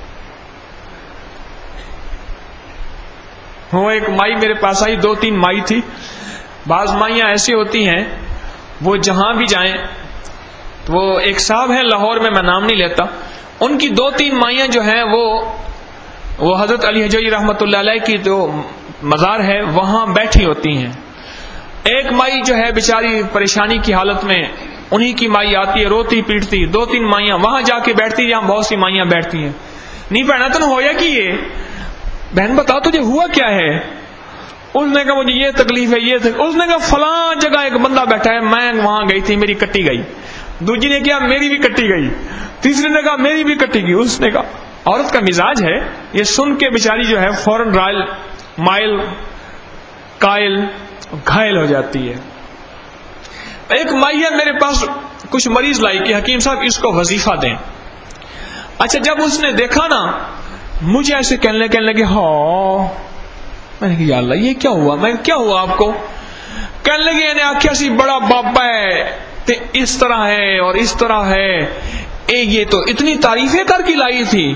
وہ ایک مائی میرے پاس آئی، 2-3 مائی تھی. بعض مائیاں ایسی ہوتی ہیں وہ جہاں بھی جائیں، تو وہ ایک صاحب ہیں لاہور میں نام نہیں لیتا، ان کی 2-3 مائیاں جو ہیں وہ حضرت علی حجوی رحمۃ اللہ علیہ کی جو مزار ہے وہاں بیٹھی ہوتی ہیں. ایک مائی جو ہے بیچاری پریشانی کی حالت میں، انہی کی مائی آتی ہے روتی پیٹتی. 2-3 مائیاں وہاں جا کے بیٹھتی، جہاں بہت سی مائیاں بیٹھتی ہیں. نہیں بہنا تن ہو یا کہ یہ بہن بتا تجھے ہوا کیا ہے؟ اس نے کہا مجھے یہ تکلیف ہے، یہ اس نے کہا فلاں جگہ ایک بندہ بیٹھا ہے، میں وہاں گئی تھی، میری کٹی گئی. دوسری نے کہا میری بھی کٹی گئی. تیسری نے کہا میری بھی کٹی گئی. اس نے کہا عورت کا مزاج ہے یہ سن کے بیچاری جو ہے فوراً مائل قائل گھائل ہو جاتی ہے. ایک مائیہ میرے پاس کچھ مریض لائی کہ حکیم صاحب اس کو وظیفہ دیں. اچھا جب اس نے دیکھا نا مجھے ایسے کہنے لگے ہاں. میں نے کہا یا اللہ یہ کیا ہوا؟ میں کیا ہوا آپ کو؟ کہنے لگے یعنی آخیا سی بڑا بابا ہے تے اس طرح ہے اور اس طرح ہے. یہ تو اتنی تعریفیں کر کے لائی تھی.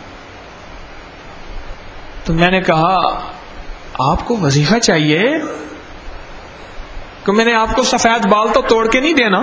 تو میں نے کہا آپ کو وظیفہ چاہیے کہ میں نے آپ کو سفید بال تو توڑ کے نہیں دینا.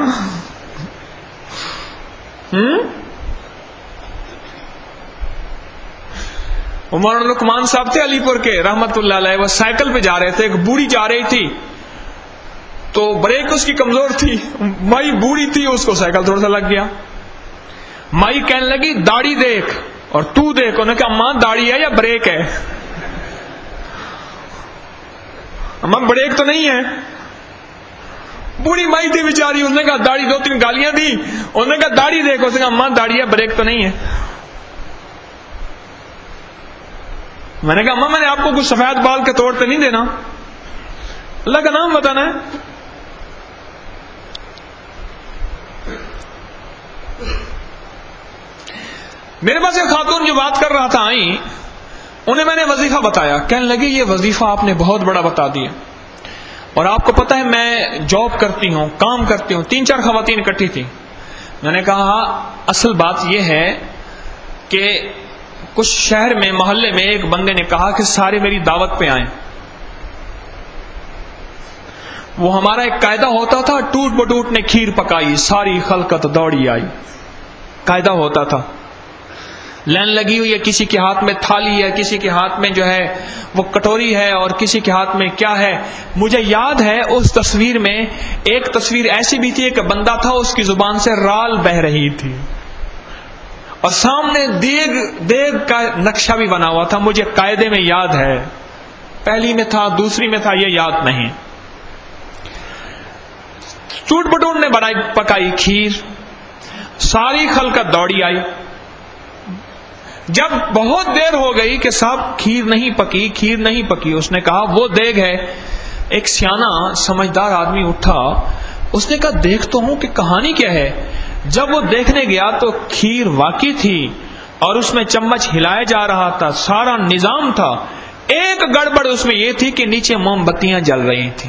عمر لقمان صاحب تھے علی پور کے رحمت اللہ علیہ، وہ سائیکل پہ جا رہے تھے، ایک بوڑھی جا رہی تھی تو بریک اس کی کمزور تھی، مائی بوڑھی تھی، اس کو سائیکل تھوڑا سا لگ گیا. مائی کہنے لگی داڑھی دیکھ اور تو دیکھ. انہوں نے کہا ماں داڑھی ہے یا بریک ہے؟ ماں بریک تو نہیں ہے. بوڑھی مائی تھی بیچاری، اس نے کہا داڑھی، 2-3 گالیاں دی. انہوں نے کہا داڑھی دیکھو، اس نے کہا ماں داڑھی ہے بریک تو نہیں ہے. میں نے کہا ماں میں نے آپ کو کچھ سفید بال کے طور پہ نہیں دینا، اللہ کا نام بتانا ہے. میرے پاس ایک خاتون جو بات کر رہا تھا آئی، انہیں میں نے وظیفہ بتایا. کہنے لگے یہ وظیفہ آپ نے بہت بڑا بتا دیا. اور آپ کو پتہ ہے میں جاب کرتی ہوں، کام کرتی ہوں، 3-4 خواتین اکٹھی تھی. میں نے کہا اصل بات یہ ہے کہ کچھ شہر میں محلے میں ایک بندے نے کہا کہ سارے میری دعوت پہ آئیں. وہ ہمارا ایک قاعدہ ہوتا تھا، ٹوٹ بٹوٹ نے کھیر پکائی، ساری خلقت دوڑی آئی. قاعدہ ہوتا تھا، لائن لگی ہوئی ہے، کسی کے ہاتھ میں تھالی ہے، کسی کے ہاتھ میں جو ہے وہ کٹوری ہے، اور کسی کے ہاتھ میں کیا ہے. مجھے یاد ہے اس تصویر میں ایک تصویر ایسی بھی تھی کہ بندہ تھا، اس کی زبان سے رال بہ رہی تھی، اور سامنے دیگ کا نقشہ بھی بنا ہوا تھا. مجھے قاعدے میں یاد ہے، پہلی میں تھا دوسری میں تھا یہ یاد نہیں. ٹوٹ بٹوٹ نے پکائی کھیر، ساری خلقت دوڑی آئی. جب بہت دیر ہو گئی کہ صاحب کھیر نہیں پکی، اس نے کہا وہ دیگ ہے. ایک سیانا سمجھدار آدمی اٹھا، اس نے کہا دیکھ تو ہوں کہ کہانی کیا ہے. جب وہ دیکھنے گیا تو کھیر واقعی تھی، اور اس میں چمچ ہلایا جا رہا تھا، سارا نظام تھا. ایک گڑبڑ اس میں یہ تھی کہ نیچے موم بتیاں جل رہی تھیں.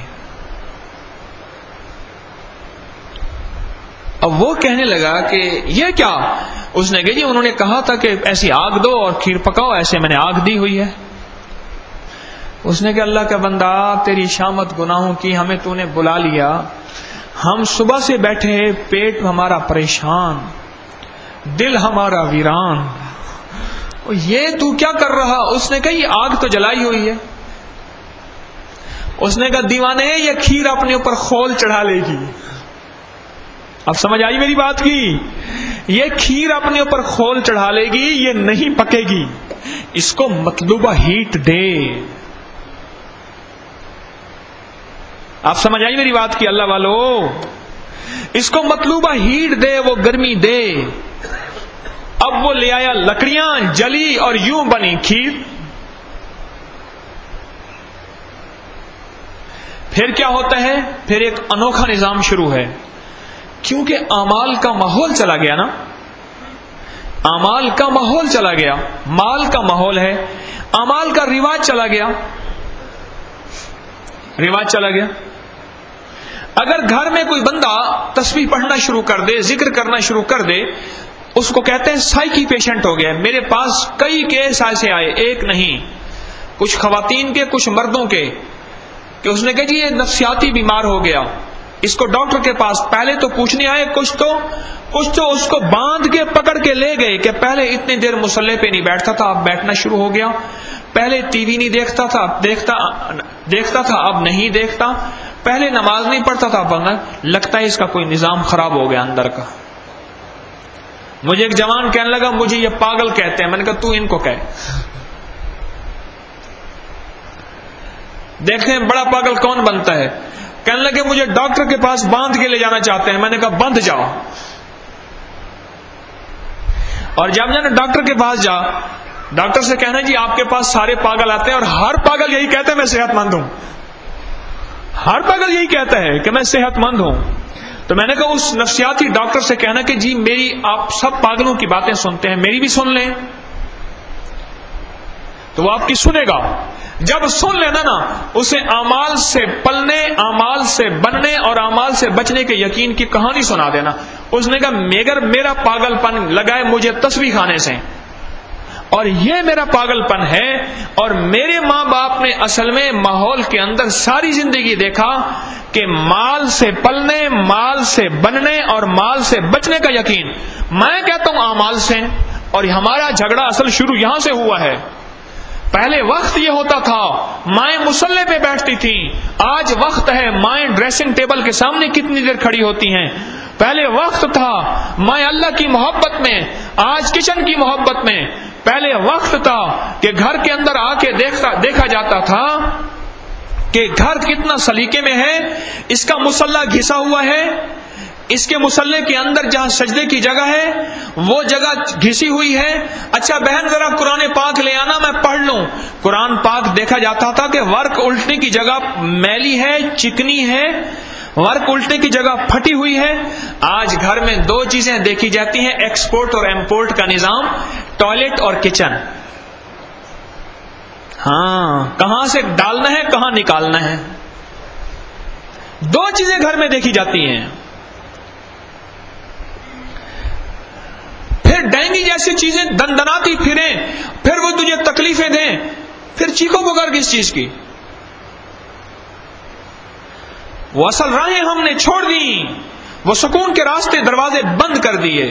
اب وہ کہنے لگا کہ یہ کیا؟ اس نے کہا جی انہوں نے کہا تھا کہ ایسی آگ دو اور کھیر پکاؤ، ایسے میں نے آگ دی ہوئی ہے. اس نے کہا اللہ کا بندہ تیری شامت گناہوں کی، ہمیں تو نے بلا لیا، ہم صبح سے بیٹھے، پیٹ ہمارا پریشان، دل ہمارا ویران، یہ تو کیا کر رہا؟ اس نے کہا یہ آگ تو جلائی ہوئی ہے. اس نے کہا دیوانے یہ کھیر اپنے اوپر خول چڑھا لے گی. اب سمجھ آئی میری بات کی؟ یہ کھیر اپنے اوپر خول چڑھا لے گی، یہ نہیں پکے گی، اس کو مطلوبہ ہیٹ دے. آپ سمجھ آئی میری بات کی اللہ والو؟ اس کو مطلوبہ ہیٹ دے، وہ گرمی دے. اب وہ لے آیا لکڑیاں، جلی اور یوں بنی کھیر. پھر کیا ہوتا ہے؟ پھر ایک انوکھا نظام شروع ہے، کیونکہ اعمال کا ماحول چلا گیا نا، اعمال کا ماحول چلا گیا، مال کا ماحول ہے، اعمال کا رواج چلا گیا. اگر گھر میں کوئی بندہ تسبیح پڑھنا شروع کر دے، ذکر کرنا شروع کر دے، اس کو کہتے ہیں سائیکی پیشنٹ ہو گیا. میرے پاس کئی کیس ایسے آئے، ایک نہیں، کچھ خواتین کے کچھ مردوں کے، کہ اس نے کہا جی یہ نفسیاتی بیمار ہو گیا. اس کو ڈاکٹر کے پاس پہلے تو پوچھنے آئے، کچھ تو اس کو باندھ کے پکڑ کے لے گئے کہ پہلے اتنی دیر مصلی پہ نہیں بیٹھتا تھا، اب بیٹھنا شروع ہو گیا. پہلے ٹی وی نہیں دیکھتا تھا، دیکھتا تھا اب نہیں دیکھتا. پہلے نماز نہیں پڑھتا تھا، اب لگتا ہے اس کا کوئی نظام خراب ہو گیا اندر کا. مجھے ایک جوان کہنے لگا مجھے یہ پاگل کہتے ہیں. میں نے کہا تو ان کو کہے. دیکھتے ہیں بڑا پاگل کون بنتا ہے. کہنے لگے مجھے ڈاکٹر کے پاس باندھ کے لے جانا چاہتے ہیں. میں نے کہا بندھ جاؤ. اور جب میں نے ڈاکٹر کے پاس جا، ڈاکٹر سے کہنا جی آپ کے پاس سارے پاگل آتے ہیں اور ہر پاگل یہی کہتا ہے میں صحت مند ہوں. ہر پاگل یہی کہتا ہے کہ میں صحت مند ہوں. تو میں نے کہا اس نفسیاتی ڈاکٹر سے کہنا کہ جی میری آپ سب پاگلوں کی باتیں سنتے ہیں، میری بھی سن لیں. تو وہ آپ کی سنے گا. جب سن لینا نا، اسے اعمال سے پلنے، اعمال سے بننے اور اعمال سے بچنے کے یقین کی کہانی سنا دینا. اس نے کہا میرا پاگل پن لگا ہے مجھے تسبیح کھانے سے، اور یہ میرا پاگل پن ہے. اور میرے ماں باپ نے اصل میں ماحول کے اندر ساری زندگی دیکھا کہ مال سے پلنے، مال سے بننے اور مال سے بچنے کا یقین. میں کہتا ہوں اعمال سے، اور ہمارا جھگڑا اصل شروع یہاں سے ہوا ہے. پہلے وقت یہ ہوتا تھا مائیں مصلی پہ بیٹھتی تھیں، آج وقت ہے مائیں ڈریسنگ ٹیبل کے سامنے کتنی دیر کھڑی ہوتی ہیں. پہلے وقت تھا مائیں اللہ کی محبت میں، آج کچن کی محبت میں. پہلے وقت تھا کہ گھر کے اندر آ کے دیکھا جاتا تھا کہ گھر کتنا سلیقے میں ہے، اس کا مصلی گھسا ہوا ہے، اس کے مصلی کے اندر جہاں سجدے کی جگہ ہے وہ جگہ گھسی ہوئی ہے. اچھا بہن ذرا قرآن پاک لے آنا میں پڑھ لوں. قرآن پاک دیکھا جاتا تھا کہ ورق الٹنے کی جگہ میلی ہے، چکنی ہے، ورق الٹنے کی جگہ پھٹی ہوئی ہے. آج گھر میں دو چیزیں دیکھی جاتی ہیں، ایکسپورٹ اور امپورٹ کا نظام، ٹوائلٹ اور کچن. ہاں کہاں سے ڈالنا ہے کہاں نکالنا ہے. دو چیزیں گھر میں دیکھی جاتی ہیں. پھر ڈینگی جیسی چیزیں دندناتی پھریں، پھر وہ تجھے تکلیفیں دیں، پھر چیخو پکار کس چیز کی؟ وہ اصل راہیں ہم نے چھوڑ دی، وہ سکون کے راستے دروازے بند کر دیے.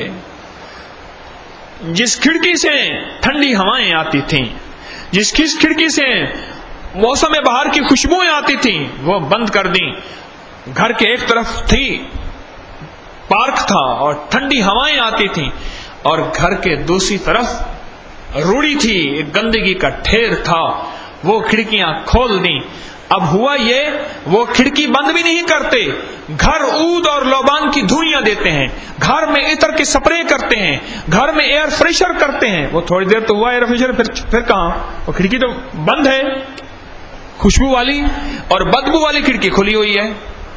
جس کھڑکی سے ٹھنڈی ہوائیں آتی تھیں، جس کھڑکی سے موسم بہار کی خوشبوئیں آتی تھیں، وہ بند کر دیں. گھر کے ایک طرف تھی پارک تھا اور ٹھنڈی ہوائیں آتی تھیں، اور گھر کے دوسری طرف روڑی تھی، ایک گندگی کا ڈھیر تھا. وہ کھڑکیاں کھول دیں. اب ہوا یہ، وہ کھڑکی بند بھی نہیں کرتے، گھر عود اور لوبان کی دھوئیاں دیتے ہیں، گھر میں عطر کے سپرے کرتے ہیں، گھر میں ایئر فریشر کرتے ہیں. وہ تھوڑی دیر تو ہوا ایئر فریشر، پھر کہاں؟ وہ کھڑکی تو بند ہے، خوشبو والی اور بدبو والی کھڑکی کھلی ہوئی ہے.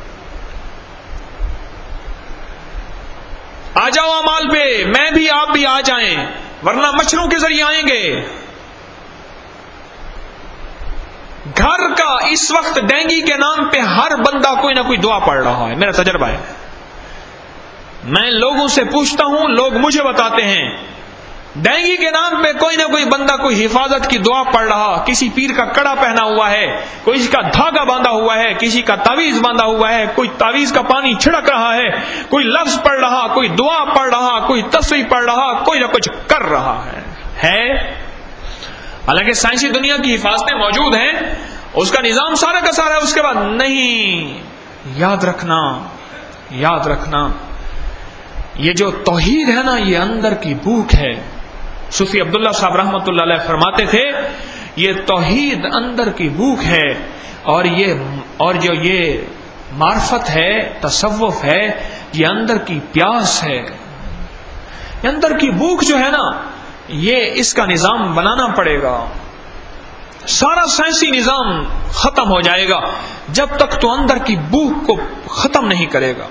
آ جاؤ اعمال پہ، میں بھی آپ بھی آ جائیں، ورنہ مچھروں کے ذریعے آئیں گے. گھر کا اس وقت ڈینگی کے نام پہ ہر بندہ کوئی نہ کوئی دعا پڑھ رہا ہے. میرا تجربہ ہے، میں لوگوں سے پوچھتا ہوں، لوگ مجھے بتاتے ہیں ڈینگی کے نام پہ کوئی نہ کوئی بندہ کوئی حفاظت کی دعا پڑھ رہا. کسی پیر کا کڑا پہنا ہوا ہے، کوئی کا دھاگا باندھا ہوا ہے، کسی کا تعویذ باندھا ہوا ہے، کوئی تعویذ کا پانی چھڑک رہا ہے، کوئی لفظ پڑھ رہا، کوئی دعا پڑھ رہا، کوئی تسبیح پڑھ رہا، کوئی نہ کچھ کر رہا ہے. حالانکہ سائنسی دنیا کی حفاظتیں موجود ہیں، اس کا نظام سارا کا سارا ہے. اس کے بعد نہیں. یاد رکھنا یہ جو توحید ہے نا، یہ اندر کی بھوک ہے. صوفی عبداللہ صاحب رحمۃ اللہ علیہ فرماتے تھے یہ توحید اندر کی بھوک ہے، اور جو یہ معرفت ہے، تصوف ہے، یہ اندر کی پیاس ہے. یہ اندر کی بھوک جو ہے نا، یہ اس کا نظام بنانا پڑے گا. سارا سائنسی نظام ختم ہو جائے گا جب تک تو اندر کی بھوک کو ختم نہیں کرے گا.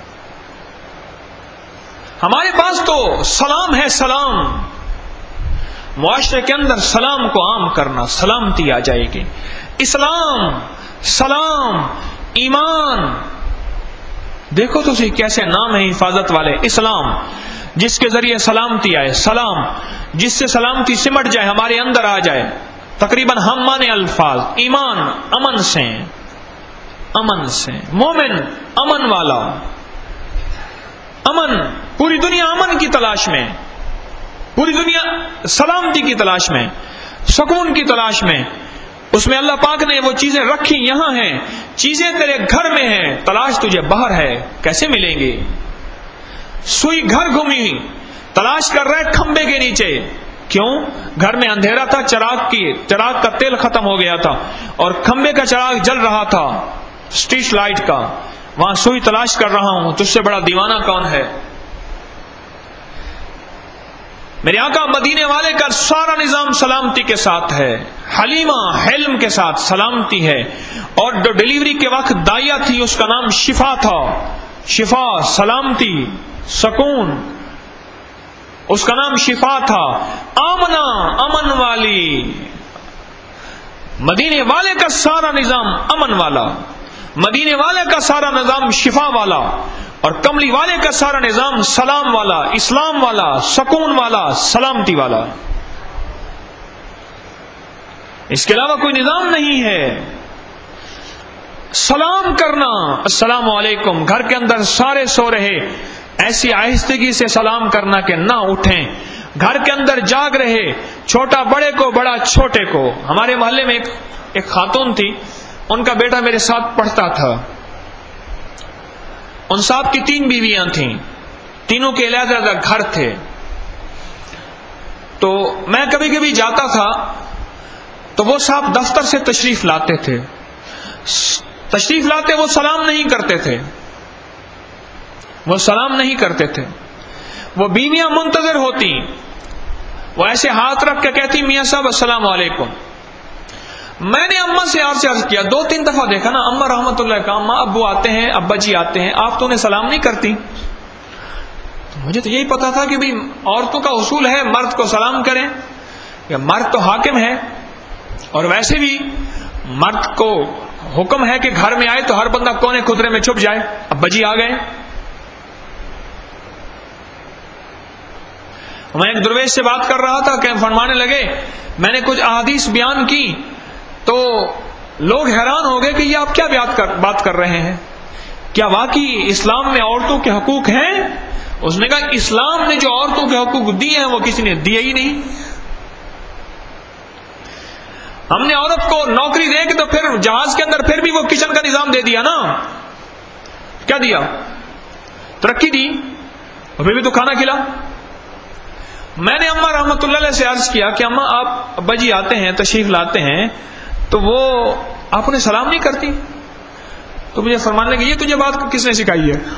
ہمارے پاس تو سلام ہے، سلام. معاشرے کے اندر سلام کو عام کرنا، سلامتی آ جائے گی. اسلام، سلام، ایمان، دیکھو تو صحیح کیسے نام ہے حفاظت والے. اسلام جس کے ذریعے سلامتی آئے، سلام جس سے سلامتی سمٹ جائے، ہمارے اندر آ جائے. تقریباً ہم مانے الفاظ. ایمان امن سے، مومن امن والا. امن، پوری دنیا امن کی تلاش میں، پوری دنیا سلامتی کی تلاش میں، سکون کی تلاش میں. اس میں اللہ پاک نے وہ چیزیں رکھی، یہاں ہیں چیزیں تیرے گھر میں ہیں، تلاش تجھے باہر ہے. کیسے ملیں گے؟ سوئی گھر گھومی، تلاش کر رہے کھمبے کے نیچے. کیوں؟ گھر میں اندھیرا تھا، چراغ کا تیل ختم ہو گیا تھا، اور کھمبے کا چراغ جل رہا تھا، اسٹریٹ لائٹ کا. وہاں سوئی تلاش کر رہا ہوں. تجھ سے بڑا دیوانہ کون ہے؟ میرے آقا مدینے والے کا سارا نظام سلامتی کے ساتھ ہے. حلیمہ حلم کے ساتھ سلامتی ہے. اور جو ڈیلیوری کے وقت دائیا تھی اس کا نام شفا تھا. شفا، سلامتی، سکون، اس کا نام شفا تھا. آمنہ، امن والی. مدینے والے کا سارا نظام امن والا، مدینے والے کا سارا نظام شفا والا، اور کملی والے کا سارا نظام سلام والا، اسلام والا، سکون والا، سلامتی والا. اس کے علاوہ کوئی نظام نہیں ہے. سلام کرنا، السلام علیکم. گھر کے اندر سارے سو رہے، ایسی آہستگی سے سلام کرنا کہ نہ اٹھیں. گھر کے اندر جاگ رہے، چھوٹا بڑے کو، بڑا چھوٹے کو. ہمارے محلے میں ایک خاتون تھی، ان کا بیٹا میرے ساتھ پڑھتا تھا. ان صاحب کی 3 بیویاں تھیں، تینوں کے علیحدہ گھر تھے. تو میں کبھی کبھی جاتا تھا تو وہ صاحب دفتر سے تشریف لاتے تھے. وہ سلام نہیں کرتے تھے، وہ بیویاں منتظر ہوتی، وہ ایسے ہاتھ رکھ کے کہتی میاں صاحب السلام علیکم. میں نے اماں سے عرض کیا، 2-3 دفعہ دیکھا نا، اماں رحمت اللہ کا اماں ابو آتے ہیں، ابا جی آتے ہیں، آپ تو انہیں سلام نہیں کرتی. تو مجھے تو یہی پتا تھا کہ بھئی عورتوں کا اصول ہے مرد کو سلام کریں، یا مرد تو حاکم ہے، اور ویسے بھی مرد کو حکم ہے کہ گھر میں آئے تو ہر بندہ کونے خطرے میں چھپ جائے. ابا جی آ گئے. میں ایک درویش سے بات کر رہا تھا کہ فرمانے لگے میں نے کچھ احادیث بیان کی تو لوگ حیران ہو گئے کہ یہ آپ کیا بات کر رہے ہیں, کیا واقعی اسلام میں عورتوں کے حقوق ہیں؟ اس نے کہا اسلام نے جو عورتوں کے حقوق دیے ہیں وہ کسی نے دیے ہی نہیں. ہم نے عورت کو نوکری دے کے تو پھر جہاز کے اندر پھر بھی وہ کچن کا نظام دے دیا نا. کیا دیا؟ ترقی دی, اور پھر بھی تو کھانا کھلا. میں نے اماں رحمۃ اللہ علیہ سے عرض کیا کہ اماں آپ ابا جی آتے ہیں تشریف لاتے ہیں تو وہ آپ انہیں سلام نہیں کرتی؟ تو مجھے فرمانے لگے یہ تجھے بات کس نے سکھائی ہے؟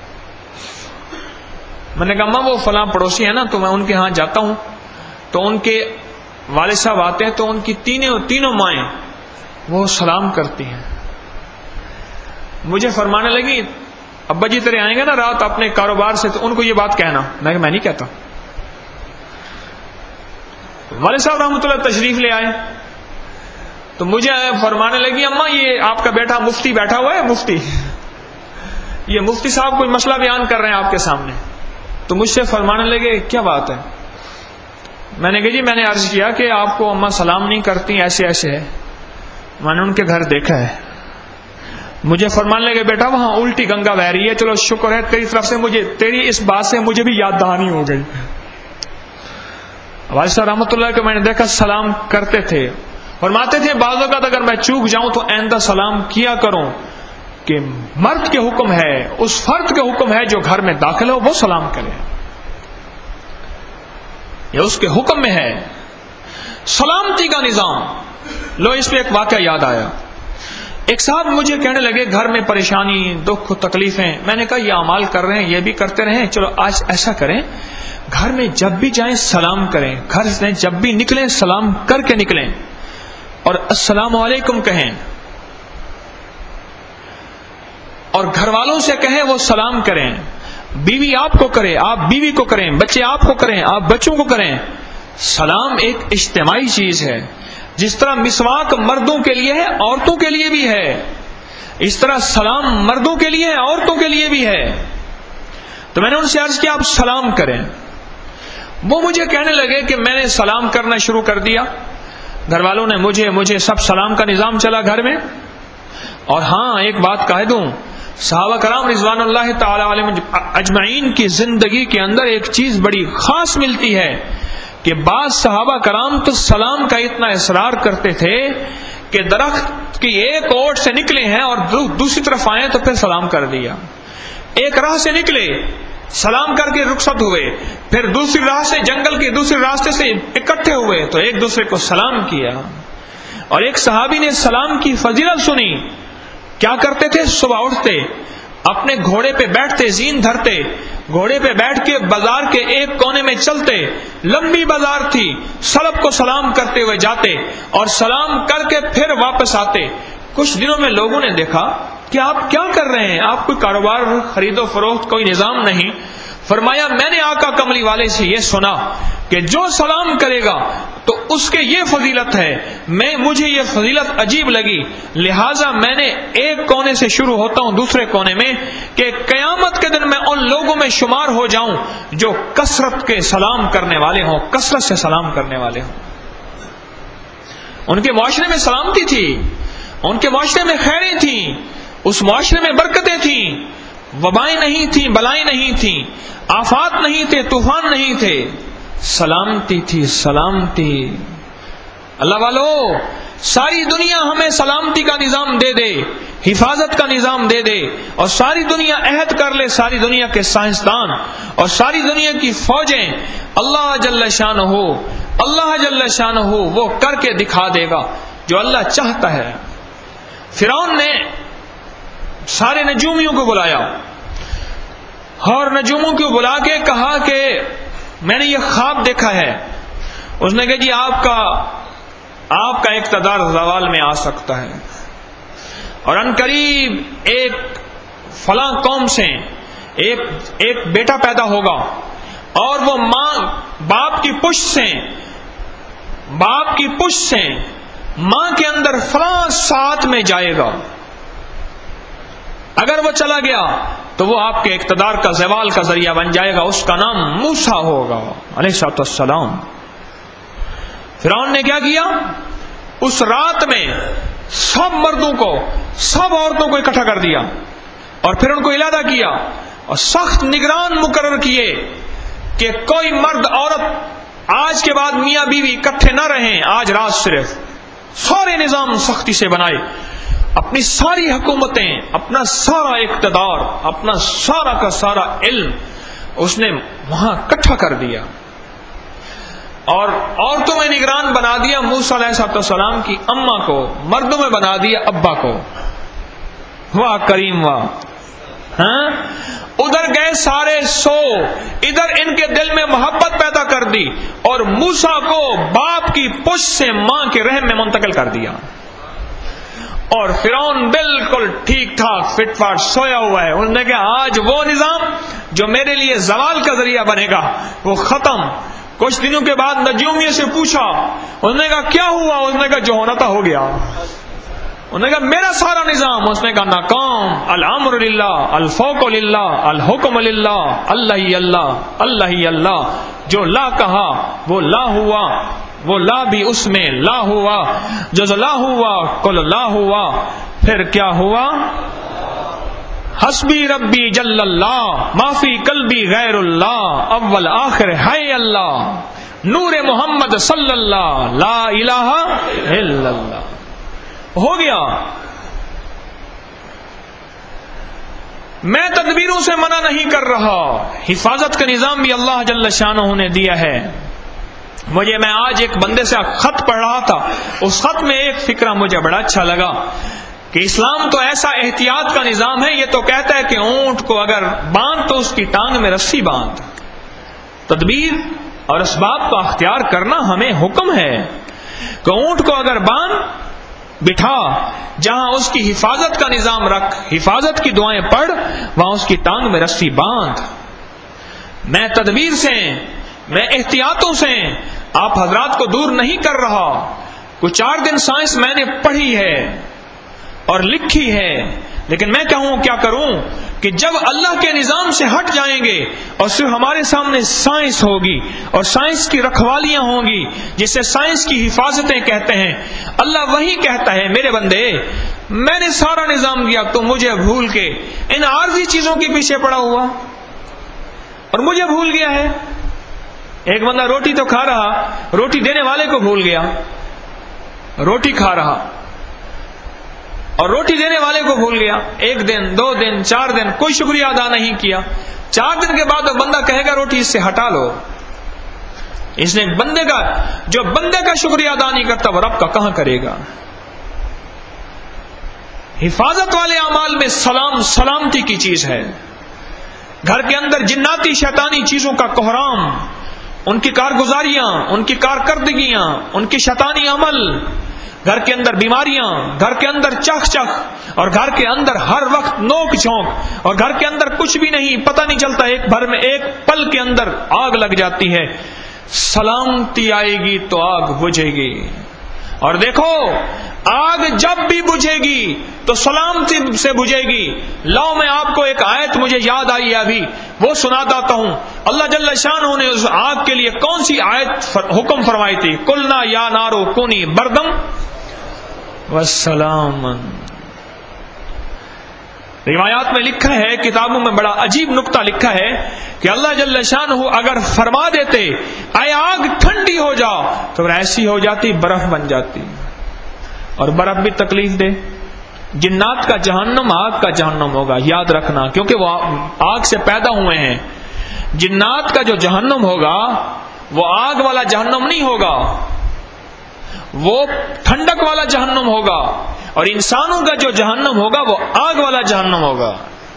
میں نے کہا اماں وہ فلاں پڑوسی ہیں نا تو میں ان کے ہاں جاتا ہوں تو ان کے والد صاحب آتے ہیں تو ان کی تینوں مائیں وہ سلام کرتی ہیں. مجھے فرمانے لگی ابا جی تیرے آئیں گے نا رات اپنے کاروبار سے تو ان کو یہ بات کہنا. میں نہیں کہتا. والد صاحب رحمۃ اللہ تشریف لے آئے تو مجھے فرمانے لگی اماں یہ آپ کا بیٹا مفتی بیٹھا ہوا ہے, مفتی یہ مفتی صاحب کوئی مسئلہ بیان کر رہے ہیں آپ کے سامنے. تو مجھ سے فرمانے لگے کیا بات ہے؟ میں نے کہا جی میں نے عرض کیا کہ آپ کو اماں سلام نہیں کرتی ایسے ایسے ہے. میں نے ان کے گھر دیکھا ہے. مجھے فرمانے لگے بیٹا وہاں الٹی گنگا بہ رہی ہے, چلو شکر ہے تیری طرف سے مجھے تیری اس بات سے مجھے بھی یاد دہانی ہو گئی. والد صاحب رحمۃ اللہ کو میں نے دیکھا سلام کرتے تھے, فرماتے تھے بعض اوقات اگر میں چوک جاؤں تو آئندہ سلام کیا کروں کہ مرد کے حکم ہے, اس فرد کے حکم ہے جو گھر میں داخل ہو وہ سلام کرے, یہ اس کے حکم میں ہے. سلامتی کا نظام. لو اس پہ ایک واقعہ یاد آیا. ایک صاحب مجھے کہنے لگے گھر میں پریشانی دکھ تکلیفیں. میں نے کہا یہ اعمال کر رہے ہیں یہ بھی کرتے رہیں, چلو آج ایسا کریں گھر میں جب بھی جائیں سلام کریں, گھر سے جب بھی نکلیں سلام کر کے نکلیں اور السلام علیکم کہیں, اور گھر والوں سے کہیں وہ سلام کریں. بیوی آپ کو کرے, آپ بیوی کو کریں, بچے آپ کو کریں, آپ بچوں کو کریں. سلام ایک اجتماعی چیز ہے. جس طرح مسواک مردوں کے لیے ہے عورتوں کے لیے بھی ہے, اس طرح سلام مردوں کے لیے ہے عورتوں کے لیے بھی ہے. تو میں نے ان سے عرض کیا آپ سلام کریں. وہ مجھے کہنے لگے کہ میں نے سلام کرنا شروع کر دیا, گھر والوں نے مجھے سب سلام کا نظام چلا گھر میں. اور ہاں ایک بات کہہ دوں, صحابہ کرام رضوان اللہ تعالی علیہم اجمعین کی زندگی کے اندر ایک چیز بڑی خاص ملتی ہے کہ بعض صحابہ کرام تو سلام کا اتنا اصرار کرتے تھے کہ درخت کی ایک اوٹ سے نکلے ہیں اور دوسری طرف آئے تو پھر سلام کر دیا. ایک راہ سے نکلے سلام کر کے رخصت ہوئے, پھر دوسری راہ سے جنگل کے دوسرے راستے سے اکٹھے ہوئے تو ایک دوسرے کو سلام کیا. اور ایک صحابی نے سلام کی فضیلت سنی. کیا کرتے تھے؟ صبح اٹھتے اپنے گھوڑے پہ بیٹھتے, زین دھرتے, گھوڑے پہ بیٹھ کے بازار کے ایک کونے میں چلتے, لمبی بازار تھی, سب کو سلام کرتے ہوئے جاتے اور سلام کر کے پھر واپس آتے. کچھ دنوں میں لوگوں نے دیکھا کہ آپ کیا کر رہے ہیں, آپ کوئی کاروبار خرید و فروخت کوئی نظام نہیں. فرمایا میں نے آقا کملی والے سے یہ سنا کہ جو سلام کرے گا تو اس کے یہ فضیلت ہے, مجھے یہ فضیلت عجیب لگی, لہٰذا میں نے ایک کونے سے شروع ہوتا ہوں دوسرے کونے میں کہ قیامت کے دن میں ان لوگوں میں شمار ہو جاؤں جو کثرت کے سلام کرنے والے ہوں, کثرت سے سلام کرنے والے ہوں. ان کے معاشرے میں سلامتی تھی, ان کے معاشرے میں خیریں تھیں, اس معاشرے میں برکتیں تھیں, وبائیں نہیں تھیں, بلائیں نہیں تھیں, آفات نہیں تھے, طوفان نہیں تھے, سلامتی تھی. سلامتی. اللہ والو ساری دنیا ہمیں سلامتی کا نظام دے دے, حفاظت کا نظام دے دے, اور ساری دنیا عہد کر لے, ساری دنیا کے سائنسدان اور ساری دنیا کی فوجیں, اللہ جل شانہ وہ کر کے دکھا دے گا جو اللہ چاہتا ہے. فرعون نے سارے نجومیوں کو بلایا اور نجوموں کو بلا کے کہا کہ میں نے یہ خواب دیکھا ہے. اس نے کہا جی آپ کا اقتدار زوال میں آ سکتا ہے اور ان قریب ایک فلاں قوم سے ایک بیٹا پیدا ہوگا اور وہ ماں باپ کی پشت سے ماں کے اندر فلاں ساتھ میں جائے گا، اگر وہ چلا گیا تو وہ آپ کے اقتدار کا زوال کا ذریعہ بن جائے گا، اس کا نام موسیٰ ہوگا علیہ السلام۔ فرعون نے کیا کیا؟ اس رات میں سب مردوں کو، سب عورتوں کو اکٹھا کر دیا اور پھر ان کو علادہ کیا اور سخت نگران مقرر کیے کہ کوئی مرد عورت آج کے بعد میاں بیوی اکٹھے نہ رہیں، آج رات صرف۔ سارے نظام سختی سے بنائے، اپنی ساری حکومتیں، اپنا سارا اقتدار، اپنا سارا کا سارا علم اس نے وہاں اکٹھا کر دیا اور عورتوں میں نگران بنا دیا موسیٰ علیہ السلام کی اماں کو، مردوں میں بنا دیا ابا کو۔ واہ کریم واہ! ہاں، ادھر گئے سارے سو، ادھر ان کے دل میں محبت پیدا کر دی اور موسیٰ کو باپ کی پشت سے ماں کے رحم میں منتقل کر دیا، اور فرعون بالکل ٹھیک ٹھاک فٹ فاٹ سویا ہوا ہے۔ انہوں نے کہا آج وہ نظام جو میرے لیے زوال کا ذریعہ بنے گا وہ ختم۔ کچھ دنوں کے بعد نجومیوں سے پوچھا، انہوں نے کہا کیا ہوا؟ انہوں نے کہا جو ہونا تھا ہو گیا۔ انہوں نے کہا میرا سارا نظام، اس نے کہا ناکام، الامر للہ، الفوق للہ، الحکم للہ، اللہ ہی اللہ، اللہ ہی اللہ۔ جو لا کہا وہ لا ہوا، وہ لا بھی اس میں لا ہوا، جو لا ہوا کل لا ہوا۔ پھر کیا ہوا؟ حسبی ربی جل اللہ، ما فی قلبی غیر اللہ، اول آخر ہے اللہ، نور محمد صلی اللہ، لا الہ الا اللہ۔ ہو گیا۔ میں تدبیروں سے منع نہیں کر رہا، حفاظت کا نظام بھی اللہ جل شانہ نے دیا ہے۔ میں آج ایک بندے سے خط پڑھ رہا تھا، اس خط میں ایک فکرہ مجھے بڑا اچھا لگا کہ اسلام تو ایسا احتیاط کا نظام ہے، یہ تو کہتا ہے کہ اونٹ کو اگر باندھ تو اس کی ٹانگ میں رسی باندھ۔ تدبیر اور اسباب کا اختیار کرنا ہمیں حکم ہے کہ اونٹ کو اگر باندھ بٹھا، جہاں اس کی حفاظت کا نظام رکھ، حفاظت کی دعائیں پڑھ، وہاں اس کی ٹانگ میں رسی باندھ۔ میں تدبیر سے، میں احتیاطوں سے آپ حضرات کو دور نہیں کر رہا۔ کچھ 4 دن سائنس میں نے پڑھی ہے اور لکھی ہے، لیکن میں کیا کروں کہ جب اللہ کے نظام سے ہٹ جائیں گے اور صرف ہمارے سامنے سائنس ہوگی اور سائنس کی رکھوالیاں ہوں گی، جسے سائنس کی حفاظتیں کہتے ہیں، اللہ وہی کہتا ہے میرے بندے میں نے سارا نظام دیا، تو مجھے بھول کے ان عارضی چیزوں کے پیچھے پڑا ہوا اور مجھے بھول گیا ہے۔ ایک بندہ روٹی تو کھا رہا، روٹی دینے والے کو بھول گیا، روٹی کھا رہا اور روٹی دینے والے کو بھول گیا۔ 1 دن 2 دن 4 دن کوئی شکریہ ادا نہیں کیا۔ 4 دن کے بعد وہ بندہ کہے گا روٹی اس سے ہٹا لو۔ اس نے جو بندے کا شکریہ ادا نہیں کرتا وہ رب کا کہاں کرے گا؟ حفاظت والے اعمال میں سلامتی کی چیز ہے۔ گھر کے اندر جناتی شیطانی چیزوں کا کوہرام، ان کی کارگزاریاں، ان کی کارکردگیاں، ان کی شیطانی عمل، گھر کے اندر بیماریاں، گھر کے اندر چخ اور گھر کے اندر ہر وقت نوک جھونک، اور گھر کے اندر کچھ بھی نہیں، پتہ نہیں چلتا، ایک پل کے اندر آگ لگ جاتی ہے۔ سلامتی آئے گی تو آگ بجھے گی، اور دیکھو آگ جب بھی بجھے گی تو سلامتی سے بجھے گی۔ لاؤ میں آپ کو ایک آیت مجھے یاد آئی ہے ابھی، وہ سنا دیتا ہوں۔ اللہ جل شانہ نے اس آگ کے لیے کون سی آیت حکم فرمائی تھی؟ قلنا یا نارو کونی بردم والسلام۔ روایات میں لکھا ہے، کتابوں میں بڑا عجیب نقطہ لکھا ہے کہ اللہ جل شانہ اگر فرما دیتے اے آگ ٹھنڈی ہو جا، تو ایسی ہو جاتی برف بن جاتی، اور برف بھی تکلیف دے۔ جنات کا جہنم آگ کا جہنم ہوگا، یاد رکھنا، کیونکہ وہ آگ سے پیدا ہوئے ہیں۔ جنات کا جو جہنم ہوگا وہ آگ والا جہنم نہیں ہوگا، وہ ٹھنڈک والا جہنم ہوگا، اور انسانوں کا جو جہنم ہوگا وہ آگ والا جہنم ہوگا۔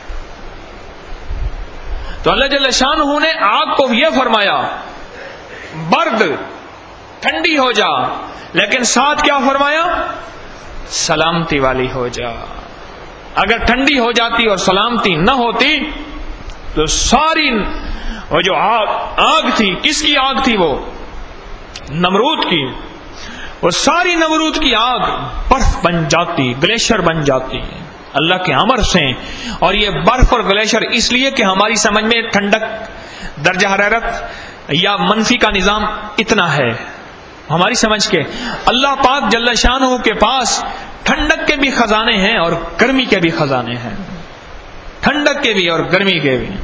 تو اللہ جل شانہ نے آگ کو یہ فرمایا برد، ٹھنڈی ہو جا، لیکن ساتھ کیا فرمایا؟ سلامتی والی ہو جا۔ اگر ٹھنڈی ہو جاتی اور سلامتی نہ ہوتی تو ساری وہ جو آگ تھی، کس کی آگ تھی؟ وہ نمرود کی۔ وہ ساری نمرود کی آگ برف بن جاتی، گلیشیئر بن جاتی اللہ کے امر سے. اور یہ برف اور گلیشیئر اس لیے کہ ہماری سمجھ میں ٹھنڈک، درجہ حرارت یا منفی کا نظام اتنا ہے ہماری سمجھ کے. اللہ پاک جل شانہ کے پاس ٹھنڈک کے بھی خزانے ہیں اور گرمی کے بھی خزانے ہیں، ٹھنڈک کے بھی اور گرمی کے بھی.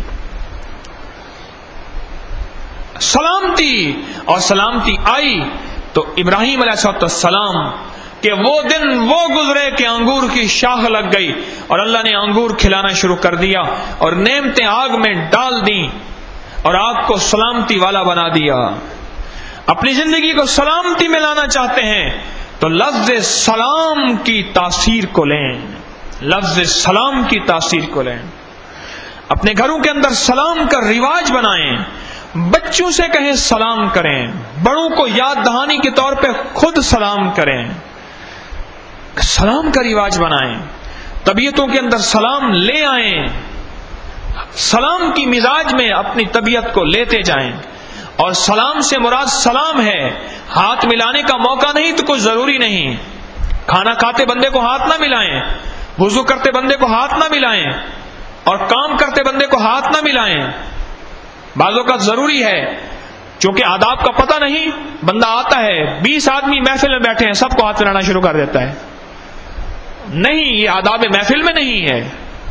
سلامتی اور سلامتی آئی تو ابراہیم علیہ السلام کہ وہ دن وہ گزرے کہ انگور کی شاخ لگ گئی اور اللہ نے انگور کھلانا شروع کر دیا اور نعمتیں آگ میں ڈال دیں اور آگ کو سلامتی والا بنا دیا. اپنی زندگی کو سلامتی میں لانا چاہتے ہیں تو لفظ سلام کی تاثیر کو لیں، لفظ سلام کی تاثیر کو لیں. اپنے گھروں کے اندر سلام کا رواج بنائیں، بچوں سے کہیں سلام کریں، بڑوں کو یاد دہانی کے طور پہ خود سلام کریں، سلام کا رواج بنائیں، طبیعتوں کے اندر سلام لے آئیں، سلام کی مزاج میں اپنی طبیعت کو لیتے جائیں. اور سلام سے مراد سلام ہے، ہاتھ ملانے کا موقع نہیں تو کچھ ضروری نہیں. کھانا کھاتے بندے کو ہاتھ نہ ملائیں، وضو کرتے بندے کو ہاتھ نہ ملائیں، اور کام کرتے بندے کو ہاتھ نہ ملائیں. بعض اوقات ضروری ہے، چونکہ آداب کا پتہ نہیں، بندہ آتا ہے 20 آدمی محفل میں بیٹھے ہیں، سب کو ہاتھ ملانا شروع کر دیتا ہے. نہیں، یہ آداب محفل میں نہیں ہے.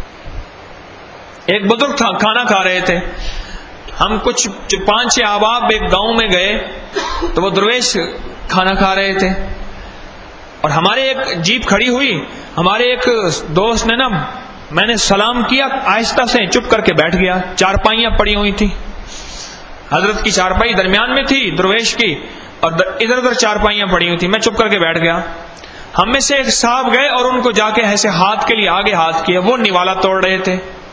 ایک بزرگ تھا، کھانا کھا رہے تھے، ہم کچھ 5-6 احباب ایک گاؤں میں گئے تو وہ درویش کھانا کھا رہے تھے اور ہمارے ایک جیپ کھڑی ہوئی. ہمارے ایک دوست نے میں نے سلام کیا، آہستہ سے چپ کر کے بیٹھ گیا. چارپائیاں پڑی ہوئی تھی، حضرت کی چارپائی درمیان میں تھی درویش کی، اور ادھر ادھر چارپائیاں پڑی ہوئی تھی. میں چپ کر کے بیٹھ گیا. ہم میں سے ایک صاحب گئے اور ان کو جا کے ایسے ہاتھ کے لیے آگے ہاتھ کیا. وہ نوالا توڑ رہے تھے.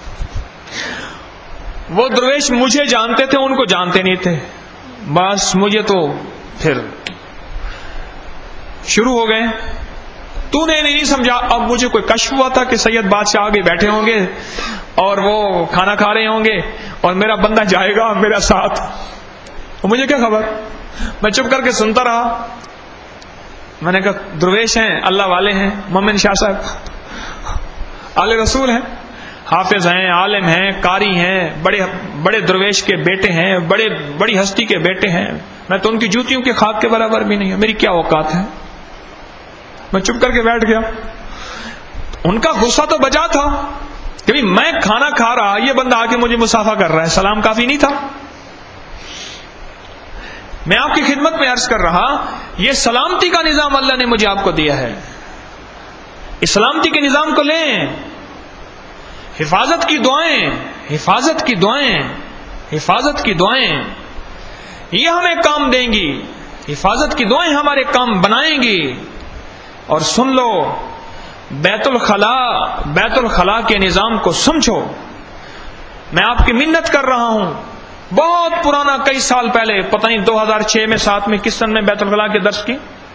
وہ درویش مجھے جانتے تھے، ان کو جانتے نہیں تھے. بس مجھے تو پھر شروع ہو گئے، تو نے نہیں سمجھا. اب مجھے کوئی کشف ہوا تھا کہ سید بادشاہ آگے بیٹھے ہوں گے اور وہ کھانا کھا رہے ہوں گے اور میرا بندہ جائے گا میرا ساتھ. مجھے کیا خبر، میں چپ کر کے سنتا رہا. میں نے کہا درویش ہیں، اللہ والے ہیں، مومن شاہ صاحب آل رسول ہیں، حافظ ہیں، عالم ہیں، قاری ہیں، بڑے بڑے درویش کے بیٹے ہیں، بڑی ہستی کے بیٹے ہیں. میں تو ان کی جوتیوں کے خاک کے برابر بھی نہیں ہوں، میری کیا اوقات ہے. میں چپ کر کے بیٹھ گیا. ان کا غصہ تو بجا تھا کہ میں کھانا کھا رہا، یہ بندہ آ کے مجھے مصافحہ کر رہا ہے، سلام کافی نہیں تھا. میں آپ کی خدمت میں عرض کر رہا، یہ سلامتی کا نظام اللہ نے مجھے آپ کو دیا ہے. اس سلامتی کے نظام کو لیں. حفاظت کی دعائیں، حفاظت کی دعائیں، حفاظت کی دعائیں یہ ہمیں کام دیں گی. حفاظت کی دعائیں ہمارے کام بنائیں گی. اور سن لو، بیت الخلاء کے نظام کو سمجھو. میں آپ کی منت کر رہا ہوں. بہت پرانا، کئی سال پہلے، پتہ نہیں 2006 میں 7 میں کس سن میں بیت الخلاء کے درس کی،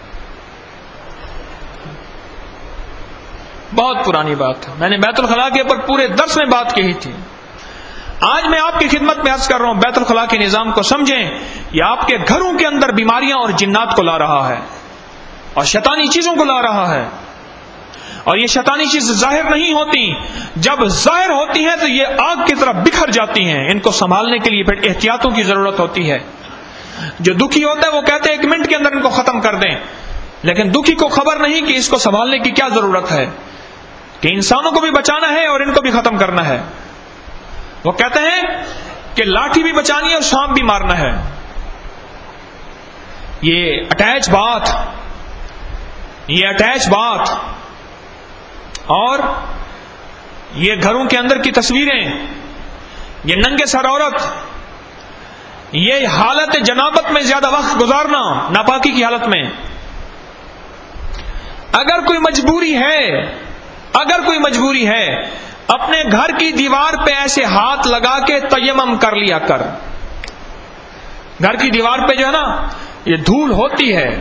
بہت پرانی بات ہے. میں نے بیت الخلاء کے اوپر پورے درس میں بات کہی تھی. آج میں آپ کی خدمت میں عرض کر رہا ہوں، بیت الخلاء کے نظام کو سمجھیں. یہ آپ کے گھروں کے اندر بیماریاں اور جنات کو لا رہا ہے اور شیطانی چیزوں کو لا رہا ہے. اور یہ شیطانی چیز ظاہر نہیں ہوتی، جب ظاہر ہوتی ہیں تو یہ آگ کی طرح بکھر جاتی ہیں. ان کو سنبھالنے کے لیے پھر احتیاطوں کی ضرورت ہوتی ہے. جو دکھی ہوتا ہے وہ کہتے ہیں 1 منٹ کے اندر ان کو ختم کر دیں، لیکن دکھی کو خبر نہیں کہ اس کو سنبھالنے کی کیا ضرورت ہے، کہ انسانوں کو بھی بچانا ہے اور ان کو بھی ختم کرنا ہے. وہ کہتے ہیں کہ لاٹھی بھی بچانی ہے اور سانپ بھی مارنا ہے. یہ اٹیچ بات اور یہ گھروں کے اندر کی تصویریں، یہ ننگے سر عورت، یہ حالت جنابت میں زیادہ وقت گزارنا، ناپاکی کی حالت میں. اگر کوئی مجبوری ہے اپنے گھر کی دیوار پہ ایسے ہاتھ لگا کے تیمم کر لیا کر. گھر کی دیوار پہ جو ہے نا یہ دھول ہوتی ہے،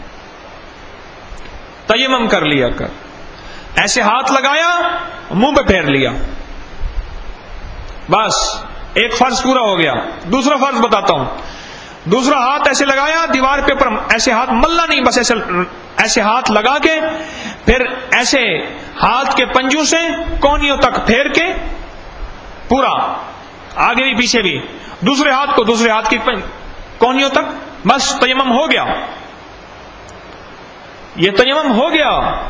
تیمم کر لیا کر. ایسے ہاتھ لگایا، منہ پہ پھیر لیا، بس ایک فرض پورا ہو گیا. دوسرا فرض بتاتا ہوں. دوسرا ہاتھ ایسے لگایا دیوار پہ، پر ایسے ہاتھ ملنا نہیں، بس ایسے ہاتھ لگا کے پھر ایسے ہاتھ کے پنجوں سے کونیوں تک پھیر کے پورا آگے بھی پیچھے بھی، دوسرے ہاتھ کو دوسرے ہاتھ کی کونیوں تک، بس تیمم ہو گیا، یہ تیمم ہو گیا۔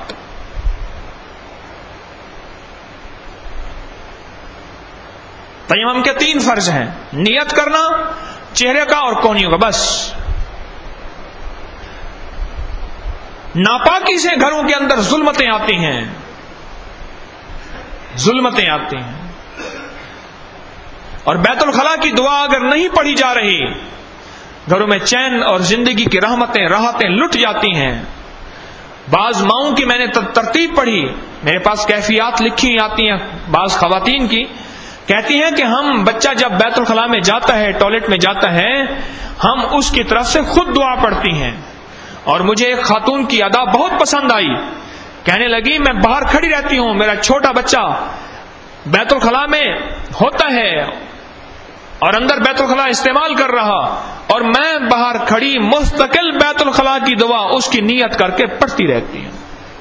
تیمم کے 3 فرض ہیں، نیت کرنا، چہرے کا اور کونیوں کا، بس۔ ناپاکی سے گھروں کے اندر ظلمتیں آتی ہیں، ظلمتیں آتی ہیں، اور بیت الخلاء کی دعا اگر نہیں پڑھی جا رہی، گھروں میں چین اور زندگی کی رحمتیں راحتیں لٹ جاتی ہیں۔ بعض ماؤں کی میں نے ترتیب پڑھی، میرے پاس کیفیات لکھی آتی ہیں بعض خواتین کی، کہتی ہیں کہ ہم بچہ جب بیت الخلاء میں جاتا ہے، ٹوائلٹ میں جاتا ہے، ہم اس کی طرف سے خود دعا پڑھتی ہیں۔ اور مجھے ایک خاتون کی ادا بہت پسند آئی، کہنے لگی میں باہر کھڑی رہتی ہوں، میرا چھوٹا بچہ بیت الخلاء میں ہوتا ہے اور اندر بیت الخلاء استعمال کر رہا، اور میں باہر کھڑی مستقل بیت الخلاء کی دعا اس کی نیت کر کے پڑھتی رہتی ہوں۔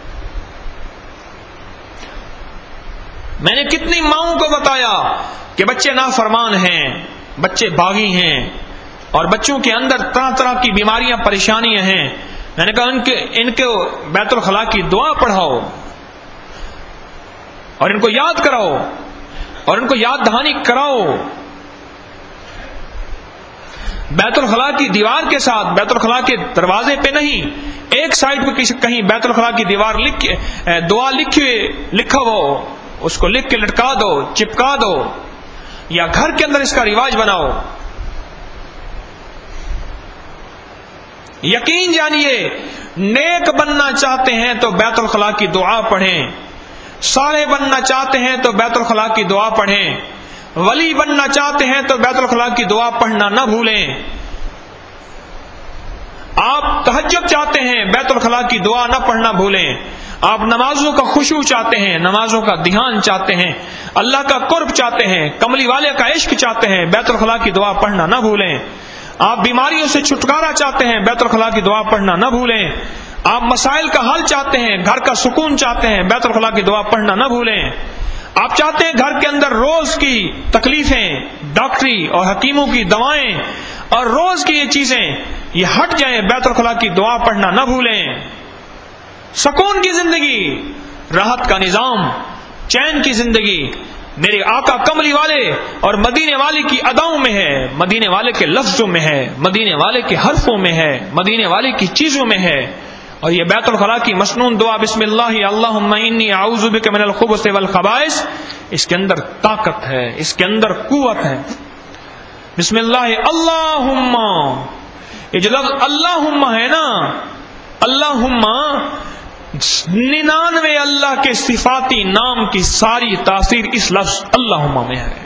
میں نے کتنی ماؤں کو بتایا کہ بچے نافرمان ہیں، بچے باغی ہیں، اور بچوں کے اندر طرح طرح کی بیماریاں پریشانیاں ہیں، میں نے کہا ان کو بیت الخلاء کی دعا پڑھاؤ اور ان کو یاد کراؤ اور ان کو یاد دہانی کراؤ۔ بیت الخلاء کی دیوار کے ساتھ، بیت الخلاء کے دروازے پہ نہیں، ایک سائڈ پہ کہیں بیت الخلاء کی دیوار دعا لکھا ہو، اس کو لکھ کے لٹکا دو، چپکا دو، یا گھر کے اندر اس کا رواج بناؤ۔ یقین جانیے، نیک بننا چاہتے ہیں تو بیت الخلاء کی دعا پڑھیں، صالح بننا چاہتے ہیں تو بیت الخلاء کی دعا پڑھیں، ولی بننا چاہتے ہیں تو بیت الخلاء کی دعا پڑھنا نہ بھولیں۔ آپ تہجد چاہتے ہیں، بیت الخلاء کی دعا نہ پڑھنا بھولیں۔ آپ نمازوں کا خشوع چاہتے ہیں، نمازوں کا دھیان چاہتے ہیں، اللہ کا قرب چاہتے ہیں، کملی والے کا عشق چاہتے ہیں، بیت الخلاء کی دعا پڑھنا نہ بھولیں۔ آپ بیماریوں سے چھٹکارا چاہتے ہیں، بیت الخلاء کی دعا پڑھنا نہ بھولیں۔ آپ مسائل کا حل چاہتے ہیں، گھر کا سکون چاہتے ہیں، بیت الخلاء کی دعا پڑھنا نہ بھولیں۔ آپ چاہتے ہیں گھر کے اندر روز کی تکلیفیں، ڈاکٹری اور حکیموں کی دوائیں اور روز کی یہ چیزیں یہ ہٹ جائیں، بیت الخلاء کی دعا پڑھنا نہ بھولیں۔ سکون کی زندگی، راحت کا نظام، چین کی زندگی میرے آقا کملی والے اور مدینے والے کی اداؤں میں ہے، مدینے والے کے لفظوں میں ہے، مدینے والے کے حرفوں میں ہے، مدینے والے کی چیزوں میں ہے۔ اور یہ بیت الخلاء کی مسنون دعا بسم اللہ اللہم انی اعوذ بک من الخبث والخبائث، اس کے اندر طاقت ہے، اس کے اندر قوت ہے۔ بسم اللہ اللہم، یہ جو لفظ اللہم ہے نا، اللہم 99 اللہ کے صفاتی نام کی ساری تاثیر اس لفظ اللہم میں ہے۔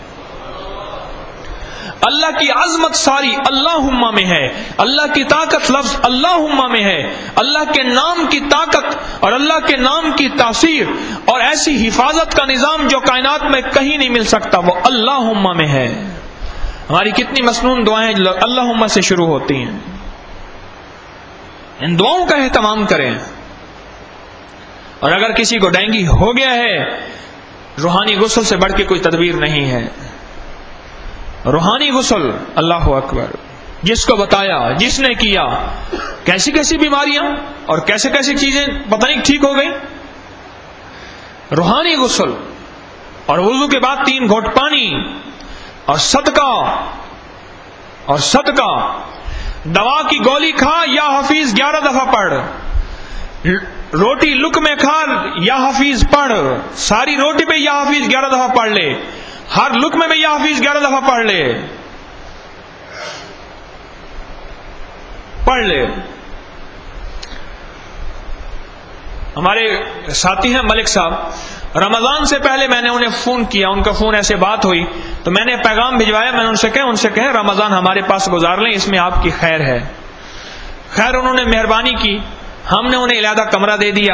اللہ کی عظمت ساری اللہم میں ہے، اللہ کی طاقت لفظ اللہم میں ہے، اللہ کے نام کی طاقت اور اللہ کے نام کی تاثیر اور ایسی حفاظت کا نظام جو کائنات میں کہیں نہیں مل سکتا، وہ اللہم میں ہے۔ ہماری کتنی مسنون دعائیں اللہم سے شروع ہوتی ہیں، ان دعاؤں کا اہتمام کریں۔ اور اگر کسی کو ڈینگی ہو گیا ہے، روحانی غسل سے بڑھ کے کوئی تدبیر نہیں ہے۔ روحانی غسل، اللہ اکبر، جس کو بتایا، جس نے کیا، کیسی کیسی بیماریاں اور کیسے کیسی چیزیں پتہ نہیں ٹھیک ہو گئی۔ روحانی غسل اور وضو کے بعد 3 گھونٹ پانی اور صدقہ، اور صدقہ، دوا کی گولی کھا یا حفیظ 11 دفعہ پڑھ، روٹی لک میں کھا یا حفیظ پڑھ، ساری روٹی پہ یا حفیظ 11 دفعہ پڑھ لے، ہر لقمے میں یا حفیظ 11 دفعہ پڑھ لے، پڑھ لے۔ ہمارے ساتھی ہیں ملک صاحب، رمضان سے پہلے میں نے انہیں فون کیا، ان کا فون ایسے بات ہوئی تو میں نے پیغام بھجوایا، میں نے ان سے کہا رمضان ہمارے پاس گزار لیں، اس میں آپ کی خیر ہے۔ خیر انہوں نے مہربانی کی، ہم نے انہیں علیحدہ کمرہ دے دیا،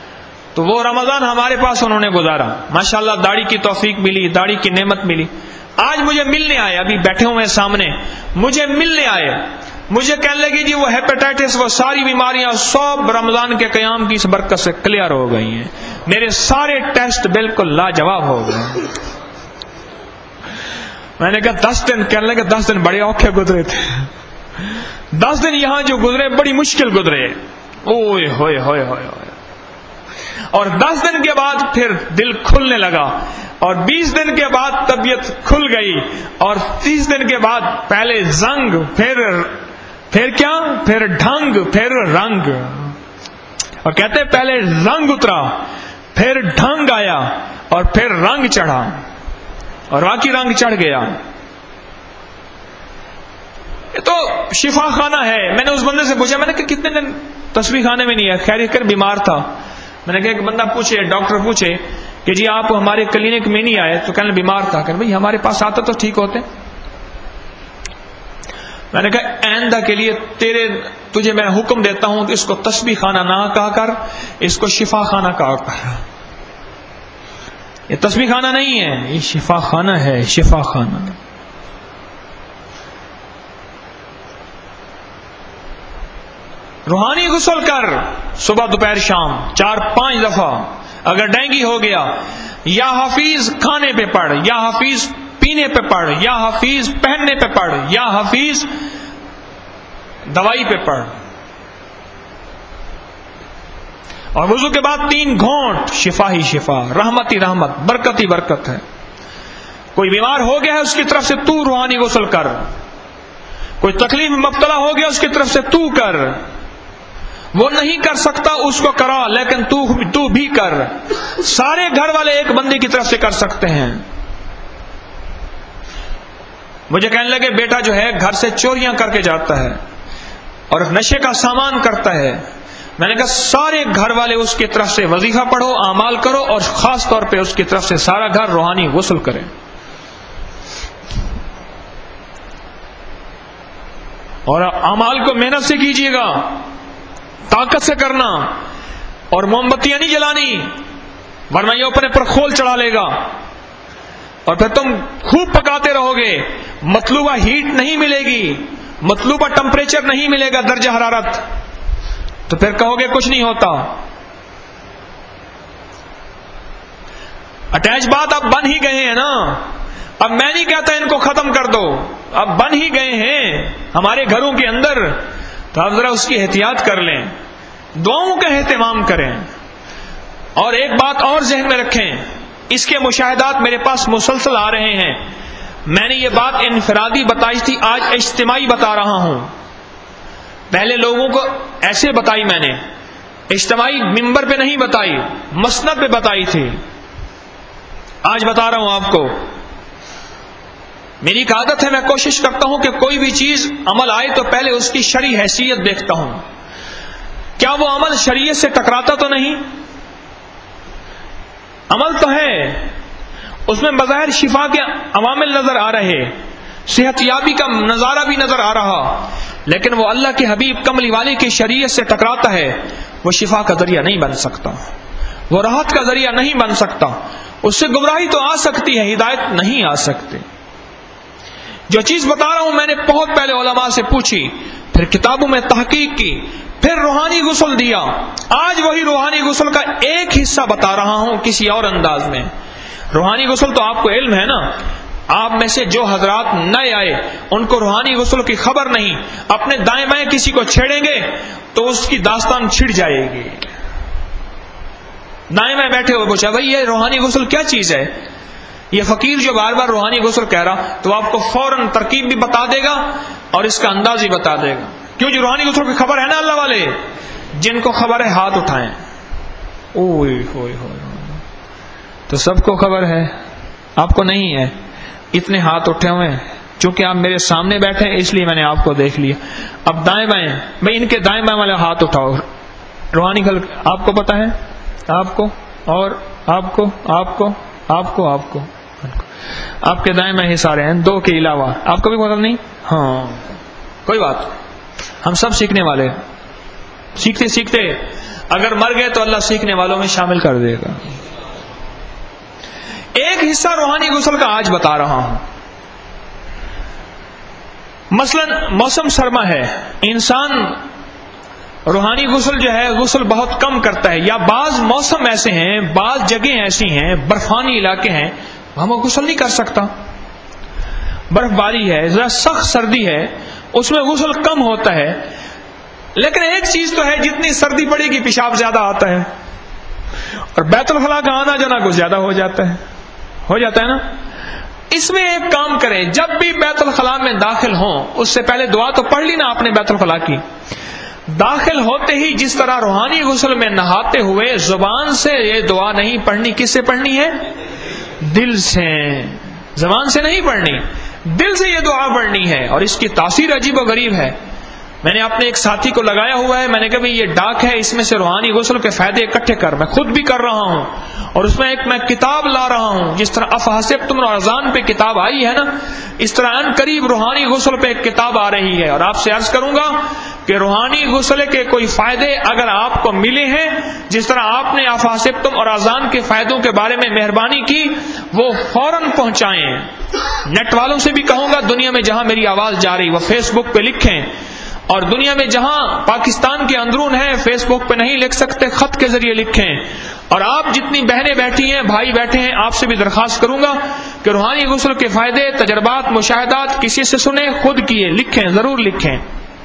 تو وہ رمضان ہمارے پاس انہوں نے گزارا۔ ماشاءاللہ داڑھی کی توفیق ملی، داڑھی کی نعمت ملی۔ آج مجھے ملنے آئے، ابھی بیٹھے ہوئے سامنے، مجھے ملنے آئے، مجھے کہنے لگی جی وہ ہیپیٹائٹس، وہ ساری بیماریاں سب رمضان کے قیام کی اس برکت سے کلیئر ہو گئی ہیں، میرے سارے ٹیسٹ بالکل لاجواب ہو گئے۔ میں نے کہا 10 دن، کہنے لگے 10 دن بڑے اوکھے گزرے تھے، 10 دن یہاں جو گزرے بڑی مشکل گزرے، اوئے ہوئے ہوئے ہوئے ہوئے، اور 10 دن کے بعد پھر دل کھلنے لگا، اور 20 دن کے بعد طبیعت کھل گئی، اور 30 دن کے بعد پہلے زنگ، پھر کیا، پھر ڈھنگ، پھر رنگ، اور کہتے ہیں پہلے رنگ اترا، پھر ڈھنگ آیا، اور پھر رنگ چڑھا، اور واقعی رنگ چڑھ گیا۔ یہ تو شفا خانہ ہے۔ میں نے اس بندے سے پوچھا، میں نے کہا کتنے دن تسبیح خانے میں نہیں ہے؟ خیر کر بیمار تھا۔ میں نے کہا ایک بندہ پوچھے، ڈاکٹر پوچھے کہ جی آپ ہمارے کلینک میں نہیں آئے، تو کہنے بیمار تھا۔ کہ بھائی ہمارے پاس آتا تو ٹھیک ہوتے۔ میں نے کہا آئندہ کے لیے تجھے میں حکم دیتا ہوں کہ اس کو تسبیح خانہ نہ کہا کر، اس کو شفا خانہ کہا کر۔ یہ تسبیح خانہ نہیں ہے، یہ شفا خانہ ہے، شفا خانہ۔ روحانی غسل کر، صبح دوپہر شام 4-5 دفعہ۔ اگر ڈینگی ہو گیا، یا حفیظ کھانے پہ پڑھ، یا حفیظ پینے پہ پڑھ، یا حفیظ پہننے پہ پڑھ، یا حفیظ دوائی پہ پڑھ، اور وضو کے بعد 3 گھونٹ، شفا ہی شفا، رحمت ہی رحمت، برکت ہی برکت ہے۔ کوئی بیمار ہو گیا ہے اس کی طرف سے تو روحانی غسل کر، کوئی تکلیف میں مبتلا ہو گیا اس کی طرف سے تو کر، وہ نہیں کر سکتا اس کو کرا، لیکن تو بھی کر۔ سارے گھر والے ایک بندے کی طرف سے کر سکتے ہیں۔ مجھے کہنے لگے بیٹا جو ہے گھر سے چوریاں کر کے جاتا ہے اور نشے کا سامان کرتا ہے۔ میں نے کہا سارے گھر والے اس کی طرف سے وظیفہ پڑھو، اعمال کرو، اور خاص طور پہ اس کی طرف سے سارا گھر روحانی غسل کرے۔ اور اعمال کو محنت سے کیجیے گا، طاقت سے کرنا، اور موم بتیاں نہیں جلانی، ورنہ یہ اپنے پر کھول چڑھا لے گا، اور پھر تم خوب پکاتے رہو گے، مطلوبہ ہیٹ نہیں ملے گی، مطلوبہ ٹمپریچر نہیں ملے گا، درجہ حرارت، تو پھر کہو گے کچھ نہیں ہوتا۔ اٹیچ بات اب بن ہی گئے ہیں نا، اب میں نہیں کہتا ان کو ختم کر دو، اب بن ہی گئے ہیں ہمارے گھروں کے اندر، تو آپ ذرا اس کی احتیاط کر لیں، دعاؤں کا اہتمام کریں۔ اور ایک بات اور ذہن میں رکھیں، اس کے مشاہدات میرے پاس مسلسل آ رہے ہیں۔ میں نے یہ بات انفرادی بتائی تھی، آج اجتماعی بتا رہا ہوں۔ پہلے لوگوں کو ایسے بتائی میں نے، اجتماعی ممبر پہ نہیں بتائی، مسند پہ بتائی تھی، آج بتا رہا ہوں آپ کو۔ میری ایک عادت ہے، میں کوشش کرتا ہوں کہ کوئی بھی چیز عمل آئے تو پہلے اس کی شرعی حیثیت دیکھتا ہوں، کیا وہ عمل شریعت سے ٹکراتا تو نہیں؟ عمل تو ہے، اس میں بظاہر شفا کے عوامل نظر آ رہے، صحت یابی کا نظارہ بھی نظر آ رہا، لیکن وہ اللہ کے حبیب کملی والے کی شریعت سے ٹکراتا ہے، وہ شفا کا ذریعہ نہیں بن سکتا، وہ راحت کا ذریعہ نہیں بن سکتا، اس سے گمراہی تو آ سکتی ہے، ہدایت نہیں آ سکتے۔ جو چیز بتا رہا ہوں میں نے بہت پہلے علماء سے پوچھی، پھر کتابوں میں تحقیق کی، پھر روحانی غسل دیا، آج وہی روحانی غسل کا ایک حصہ بتا رہا ہوں کسی اور انداز میں۔ روحانی غسل تو آپ کو علم ہے نا، آپ میں سے جو حضرات نئے آئے ان کو روحانی غسل کی خبر نہیں، اپنے دائیں بائیں کسی کو چھیڑیں گے تو اس کی داستان چھڑ جائے گی۔ دائیں بائیں بیٹھے ہوئے پوچھا بھائی یہ روحانی غسل کیا چیز ہے؟ یہ فقیر جو بار بار روحانی غسل کہہ رہا، تو آپ کو فوراً ترکیب بھی بتا دے گا اور اس کا انداز بھی بتا دے گا، کیوں جو روحانی غسل کی خبر ہے نا، اللہ والے جن کو خبر ہے ہاتھ اٹھائیں۔ اوئے ہوئے ہوئے، تو سب کو خبر ہے، آپ کو نہیں ہے، اتنے ہاتھ اٹھے ہوئے ہیں، چونکہ آپ میرے سامنے بیٹھے ہیں اس لیے میں نے آپ کو دیکھ لیا۔ اب دائیں بائیں، بھائی ان کے دائیں بائیں والے ہاتھ اٹھاؤ، روحانی غسل آپ کو پتا ہے، آپ کو، اور آپ کو، آپ کو، آپ کو، آپ کو، آپ کے دائیں بائیں ہی سارے ہیں، 2 کے علاوہ، آپ کو بھی پتا نہیں؟ ہاں کوئی بات، ہم سب سیکھنے والے، سیکھتے سیکھتے اگر مر گئے تو اللہ سیکھنے والوں میں شامل کر دے گا۔ ایک حصہ روحانی غسل کا آج بتا رہا ہوں، مثلا موسم سرما ہے، انسان روحانی غسل جو ہے غسل بہت کم کرتا ہے، یا بعض موسم ایسے ہیں، بعض جگہیں ایسی ہیں، برفانی علاقے ہیں، وہاں وہ غسل نہیں کر سکتا، برف باری ہے، ذرا سخت سردی ہے، اس میں غسل کم ہوتا ہے۔ لیکن ایک چیز تو ہے، جتنی سردی پڑے گی پیشاب زیادہ آتا ہے، اور بیت الخلاء کا آنا جانا کچھ زیادہ ہو جاتا ہے نا۔ اس میں ایک کام کریں، جب بھی بیت الخلاء میں داخل ہوں اس سے پہلے دعا تو پڑھ لی نا آپ نے بیت الخلاء کی، داخل ہوتے ہی جس طرح روحانی غسل میں نہاتے ہوئے زبان سے یہ دعا نہیں پڑھنی، کس سے پڑھنی ہے؟ دل سے، زبان سے نہیں پڑھنی، دل سے یہ دعا پڑھنی ہے۔ اور اس کی تاثیر عجیب و غریب ہے۔ میں نے اپنے ایک ساتھی کو لگایا ہوا ہے، میں نے کہا بھئی یہ ڈاک ہے، اس میں سے روحانی غسل کے فائدے اکٹھے کر، میں خود بھی کر رہا ہوں، اور اس میں ایک میں کتاب لا رہا ہوں، جس طرح افحسبتم اور اذان پہ کتاب آئی ہے نا، اس طرح ان قریب روحانی غسل پہ ایک کتاب آ رہی ہے۔ اور آپ سے عرض کروں گا کہ روحانی غسل کے کوئی فائدے اگر آپ کو ملے ہیں، جس طرح آپ نے افحسبتم اور اذان کے فائدوں کے بارے میں مہربانی کی، وہ فوراً پہنچائیں۔ نیٹ والوں سے بھی کہوں گا، دنیا میں جہاں میری آواز جا رہی وہ فیس بک پہ لکھیں، اور دنیا میں جہاں پاکستان کے اندرون ہے فیس بک پہ نہیں لکھ سکتے، خط کے ذریعے لکھیں۔ اور آپ جتنی بہنیں بیٹھی ہیں، بھائی بیٹھے ہیں، آپ سے بھی درخواست کروں گا کہ روحانی غسل کے فائدے، تجربات، مشاہدات کسی سے سنیں، خود کیے، لکھیں، ضرور لکھیں۔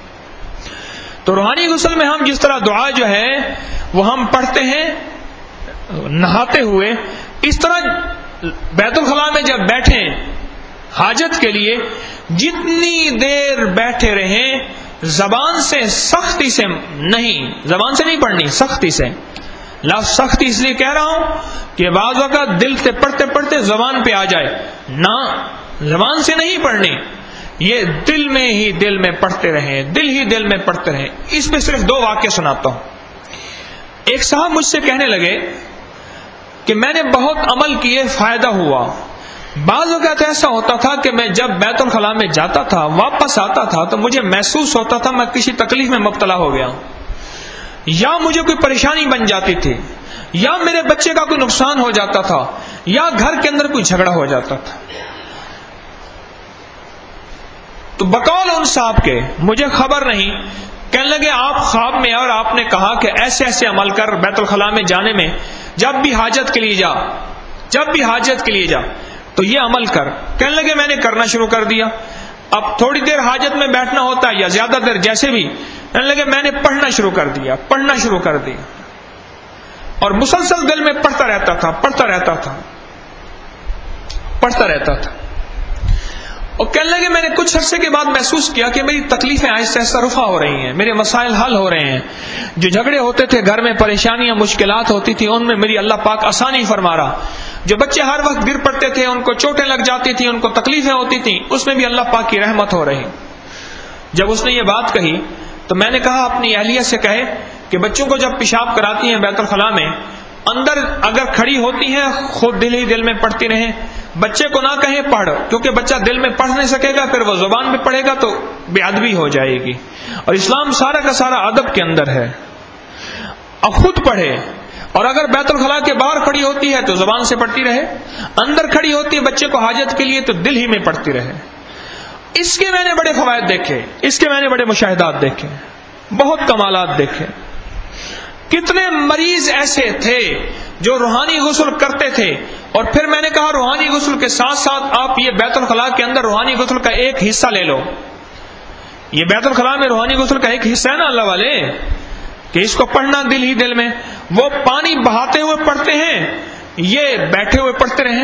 تو روحانی غسل میں ہم جس طرح دعا جو ہے وہ ہم پڑھتے ہیں نہاتے ہوئے، اس طرح بیت الخلاء میں جب بیٹھیں حاجت کے لیے، جتنی دیر بیٹھے رہیں زبان سے سختی سے نہیں پڑھنی، سختی سے۔ لفظ سختی اس لیے کہہ رہا ہوں کہ بعض وقت دل سے پڑھتے پڑھتے زبان پہ آ جائے، نہ، زبان سے نہیں پڑھنی، یہ دل میں پڑھتے رہیں، دل ہی دل میں پڑھتے رہیں۔ اس میں صرف 2 واقعے سناتا ہوں۔ ایک صاحب مجھ سے کہنے لگے کہ میں نے بہت عمل کیے، فائدہ ہوا۔ بعض اوقات ایسا ہوتا تھا کہ میں جب بیت الخلاء میں جاتا تھا، واپس آتا تھا تو مجھے محسوس ہوتا تھا میں کسی تکلیف میں مبتلا ہو گیا ہوں، یا مجھے کوئی پریشانی بن جاتی تھی، یا میرے بچے کا کوئی نقصان ہو جاتا تھا، یا گھر کے اندر کوئی جھگڑا ہو جاتا تھا۔ تو بقول ان صاحب کے مجھے خبر نہیں، کہنے لگے آپ خواب میں اور آپ نے کہا کہ ایسے ایسے عمل کر، بیت الخلاء میں جانے میں جب بھی حاجت کے لیے جا تو یہ عمل کر۔ کہنے لگے میں نے کرنا شروع کر دیا۔ اب تھوڑی دیر حاجت میں بیٹھنا ہوتا ہے یا زیادہ دیر، جیسے بھی، کہنے لگے میں نے پڑھنا شروع کر دیا، اور مسلسل دل میں پڑھتا رہتا تھا۔ اور کہنے لگے میں نے کچھ عرصے کے بعد محسوس کیا کہ میری تکلیفیں آہستہ آہستہ رفع ہو رہی ہیں، میرے مسائل حل ہو رہے ہیں، جو جھگڑے ہوتے تھے گھر میں، پریشانیاں، مشکلات ہوتی تھی، ان میں میری اللہ پاک آسانی فرما رہا۔ جو بچے ہر وقت گر پڑتے تھے، ان کو چوٹیں لگ جاتی تھیں، ان کو تکلیفیں ہوتی تھیں، اس میں بھی اللہ پاک کی رحمت ہو رہی۔ جب اس نے یہ بات کہی تو میں نے کہا اپنی اہلیہ سے کہے کہ بچوں کو جب پیشاب کراتی ہیں بیت الخلاء میں، اندر اگر کھڑی ہوتی ہیں خود دل ہی دل میں پڑھتی رہیں، بچے کو نہ کہیں پڑھ، کیونکہ بچہ دل میں پڑھ نہیں سکے گا، پھر وہ زبان میں پڑھے گا تو بے ادبی ہو جائے گی، اور اسلام سارا کا سارا ادب کے اندر ہے۔ اب خود پڑھے، اور اگر بیت الخلاء کے باہر کھڑی ہوتی ہے تو زبان سے پڑھتی رہے، اندر کھڑی ہوتی ہے بچے کو حاجت کے لیے تو دل ہی میں پڑھتی رہے۔ اس کے میں نے بڑے فوائد دیکھے، اس کے میں نے بڑے مشاہدات دیکھے، بہت کمالات دیکھے۔ کتنے مریض ایسے تھے جو روحانی غسل کرتے تھے، اور پھر میں نے کہا روحانی غسل کے ساتھ ساتھ آپ یہ بیت الخلاء کے اندر روحانی غسل کا ایک حصہ لے لو۔ یہ بیت الخلاء میں روحانی غسل کا ایک حصہ ہے نا اللہ والے، کہ اس کو پڑھنا دل ہی دل میں، وہ پانی بہاتے ہوئے پڑھتے ہیں، یہ بیٹھے ہوئے پڑھتے رہیں۔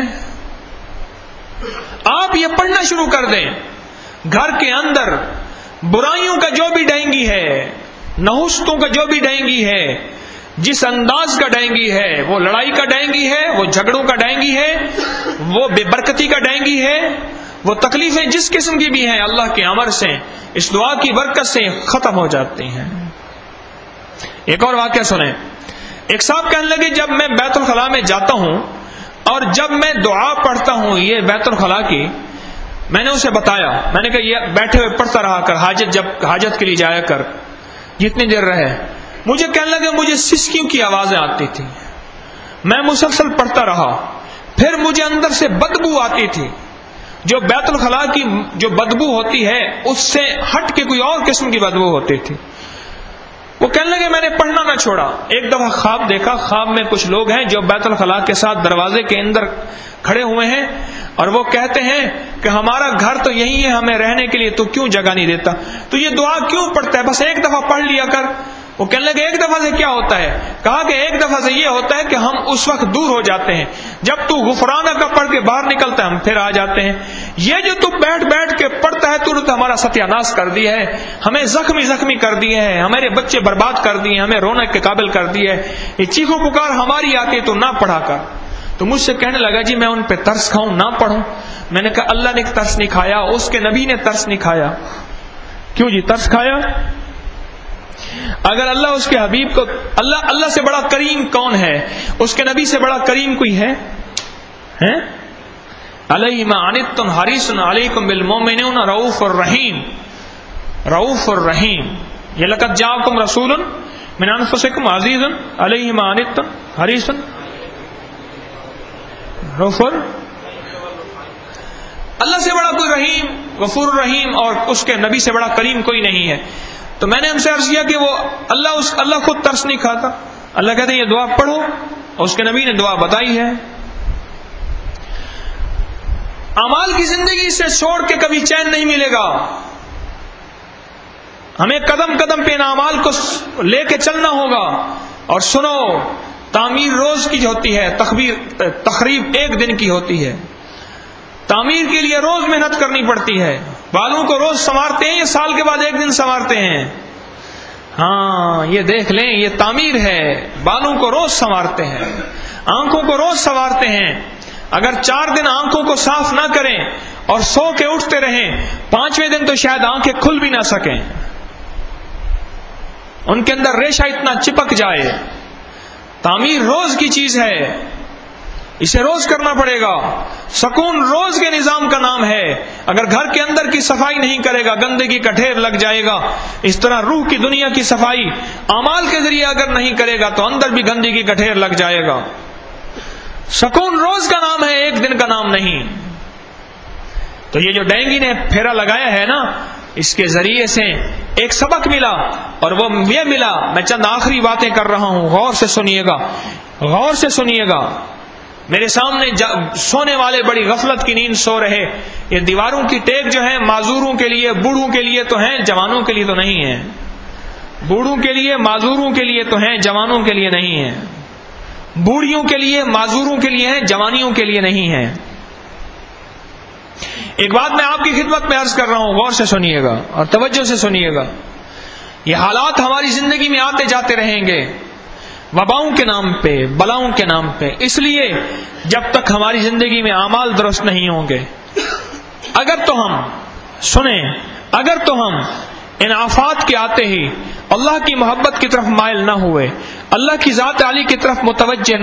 آپ یہ پڑھنا شروع کر دیں، گھر کے اندر برائیوں کا جو بھی ڈینگی ہے، نحوستوں کا جو بھی ڈینگی ہے، جس انداز کا ڈینگی ہے، وہ لڑائی کا ڈینگی ہے، وہ جھگڑوں کا ڈینگی ہے، وہ بے برکتی کا ڈینگی ہے، وہ تکلیفیں جس قسم کی بھی ہیں، اللہ کے امر سے، اس دعا کی برکت سے ختم ہو جاتی ہیں۔ ایک اور واقعہ سنیں۔ ایک صاحب کہنے لگے جب میں بیت الخلاء میں جاتا ہوں اور جب میں دعا پڑھتا ہوں یہ بیت الخلاء کی، میں نے اسے بتایا، میں نے کہا یہ بیٹھے ہوئے پڑھتا رہا کر، جب حاجت کے لیے جایا کر، جتنی دیر رہے۔ مجھے کہنے لگے مجھے سسکیوں کی آوازیں آتی تھی، میں مسلسل پڑھتا رہا، پھر مجھے اندر سے بدبو آتی تھی، جو بیت الخلاء کی جو بدبو ہوتی ہے اس سے ہٹ کے کوئی اور قسم کی بدبو ہوتی تھی. وہ کہنے لگے میں نے پڑھنا نہ چھوڑا. ایک دفعہ خواب دیکھا, خواب میں کچھ لوگ ہیں جو بیت الخلاء کے ساتھ دروازے کے اندر کھڑے ہوئے ہیں اور وہ کہتے ہیں کہ ہمارا گھر تو یہی ہے, ہمیں رہنے کے لیے تو کیوں جگہ نہیں دیتا, تو یہ دعا کیوں پڑھتا ہے, بس ایک دفعہ پڑھ لیا کر. وہ کہنے لگے ایک دفعہ سے کیا ہوتا ہے؟ کہا کہ ایک دفعہ سے یہ ہوتا ہے کہ ہم اس وقت دور ہو جاتے ہیں جب تو غفرانہ کا پڑھ کے باہر نکلتا ہے, ہم پھر آ جاتے ہیں. یہ جو تو بیٹھ بیٹھ کے پڑھتا ہے, تو نے تو ہمارا ستیہ ناش کر دیا ہے, ہمیں زخمی کر دیے ہیں, ہمارے بچے برباد کر دیے, ہمیں رونے کے قابل کر دیے, یہ چیخو پکار ہماری آتی تو نہ پڑھا کر. تو مجھ سے کہنے لگا جی میں ان پہ ترس کھاؤں, نہ پڑھوں. میں نے کہا اللہ نے ترس نہیں کھایا, اس کے نبی نے ترس نہیں کھایا. کیوں جی ترس کھایا؟ اگر اللہ اس کے حبیب کو, اللہ سے بڑا کریم کون ہے؟ اس کے نبی سے بڑا کریم کوئی ہے؟ علیہ ما عنتم حریص علیکم بالمؤمنین رؤوف الرحیم. رؤوف الرحیم. یہ لقد جاءکم رسول من انفسکم عزیز علیہ ما عنتم حریص رؤوف. اللہ سے بڑا کوئی رحیم, غفور الرحیم, اور اس کے نبی سے بڑا کریم کوئی نہیں ہے. تو میں نے ان سے عرض کیا کہ وہ اللہ خود ترس نہیں کھاتا. اللہ کہتے ہیں یہ دعا پڑھو, اور اس کے نبی نے دعا بتائی ہے. اعمال کی زندگی سے چھوڑ کے کبھی چین نہیں ملے گا. ہمیں قدم قدم پہ ان اعمال کو لے کے چلنا ہوگا. اور سنو, تعمیر روز کی ہوتی ہے, تخریب ایک دن کی ہوتی ہے. تعمیر کے لیے روز محنت کرنی پڑتی ہے. بالوں کو روز سنوارتے ہیں, یہ سال کے بعد ایک دن سنوارتے ہیں. ہاں یہ دیکھ لیں, یہ تعمیر ہے. بالوں کو روز سنوارتے ہیں, آنکھوں کو روز سنوارتے ہیں. اگر 4 دن آنکھوں کو صاف نہ کریں اور سو کے اٹھتے رہیں, 5ویں دن تو شاید آنکھیں کھل بھی نہ سکیں, ان کے اندر ریشہ اتنا چپک جائے. تعمیر روز کی چیز ہے, اسے روز کرنا پڑے گا. سکون روز کے نظام کا نام ہے. اگر گھر کے اندر کی صفائی نہیں کرے گا, گندگی کا ڈھیر لگ جائے گا. اس طرح روح کی دنیا کی صفائی اعمال کے ذریعے اگر نہیں کرے گا تو اندر بھی گندگی کا ڈھیر لگ جائے گا. سکون روز کا نام ہے, ایک دن کا نام نہیں. تو یہ جو ڈینگی نے پھیرا لگایا ہے نا, اس کے ذریعے سے ایک سبق ملا, اور وہ یہ ملا. میں چند آخری باتیں کر رہا ہوں, غور سے سنیے گا, غور سے سنیے گا. میرے سامنے سونے والے بڑی غفلت کی نیند سو رہے. یہ دیواروں کی ٹیک جو ہے معذوروں کے لیے, بوڑھوں کے لیے تو ہیں, جوانوں کے لیے تو نہیں ہے. بوڑھوں کے لیے, معذوروں کے لیے تو ہیں, جوانوں کے لیے نہیں ہے. بوڑھیوں کے لیے, معذوروں کے لیے ہیں, جوانیوں کے لیے نہیں ہے. ایک بات میں آپ کی خدمت میں عرض کر رہا ہوں, غور سے سنیے گا اور توجہ سے سنیے گا. یہ حالات ہماری زندگی میں آتے جاتے رہیں گے, وباؤں کے نام پہ, بلاؤں کے نام پہ. اس لیے جب تک ہماری زندگی میں اعمال درست نہیں ہوں گے, اگر تو ہم سنیں, اگر تو ہم ان آفات کے آتے ہی اللہ کی محبت کی طرف مائل نہ ہوئے, اللہ کی ذات عالی کی طرف متوجہ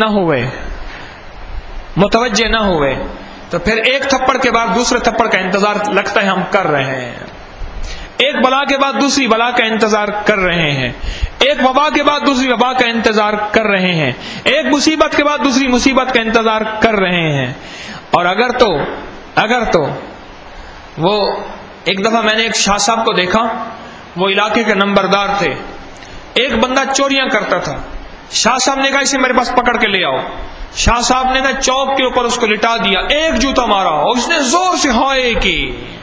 نہ ہوئے, تو پھر ایک تھپڑ کے بعد دوسرے تھپڑ کا انتظار لگتا ہے ہم کر رہے ہیں. ایک بلا کے بعد دوسری بلا کا انتظار کر رہے ہیں, ایک وبا کے بعد دوسری وبا کا انتظار کر رہے ہیں, ایک مصیبت کے بعد دوسری مصیبت کا انتظار کر رہے ہیں. اور اگر تو وہ ایک دفعہ میں نے ایک شاہ صاحب کو دیکھا, وہ علاقے کے نمبردار تھے. ایک بندہ چوریاں کرتا تھا. شاہ صاحب نے کہا اسے میرے پاس پکڑ کے لے آؤ. شاہ صاحب نے کہا چوک کے اوپر اس کو لٹا دیا, ایک جوتا مارا اور اس نے زور سے ہائے کی,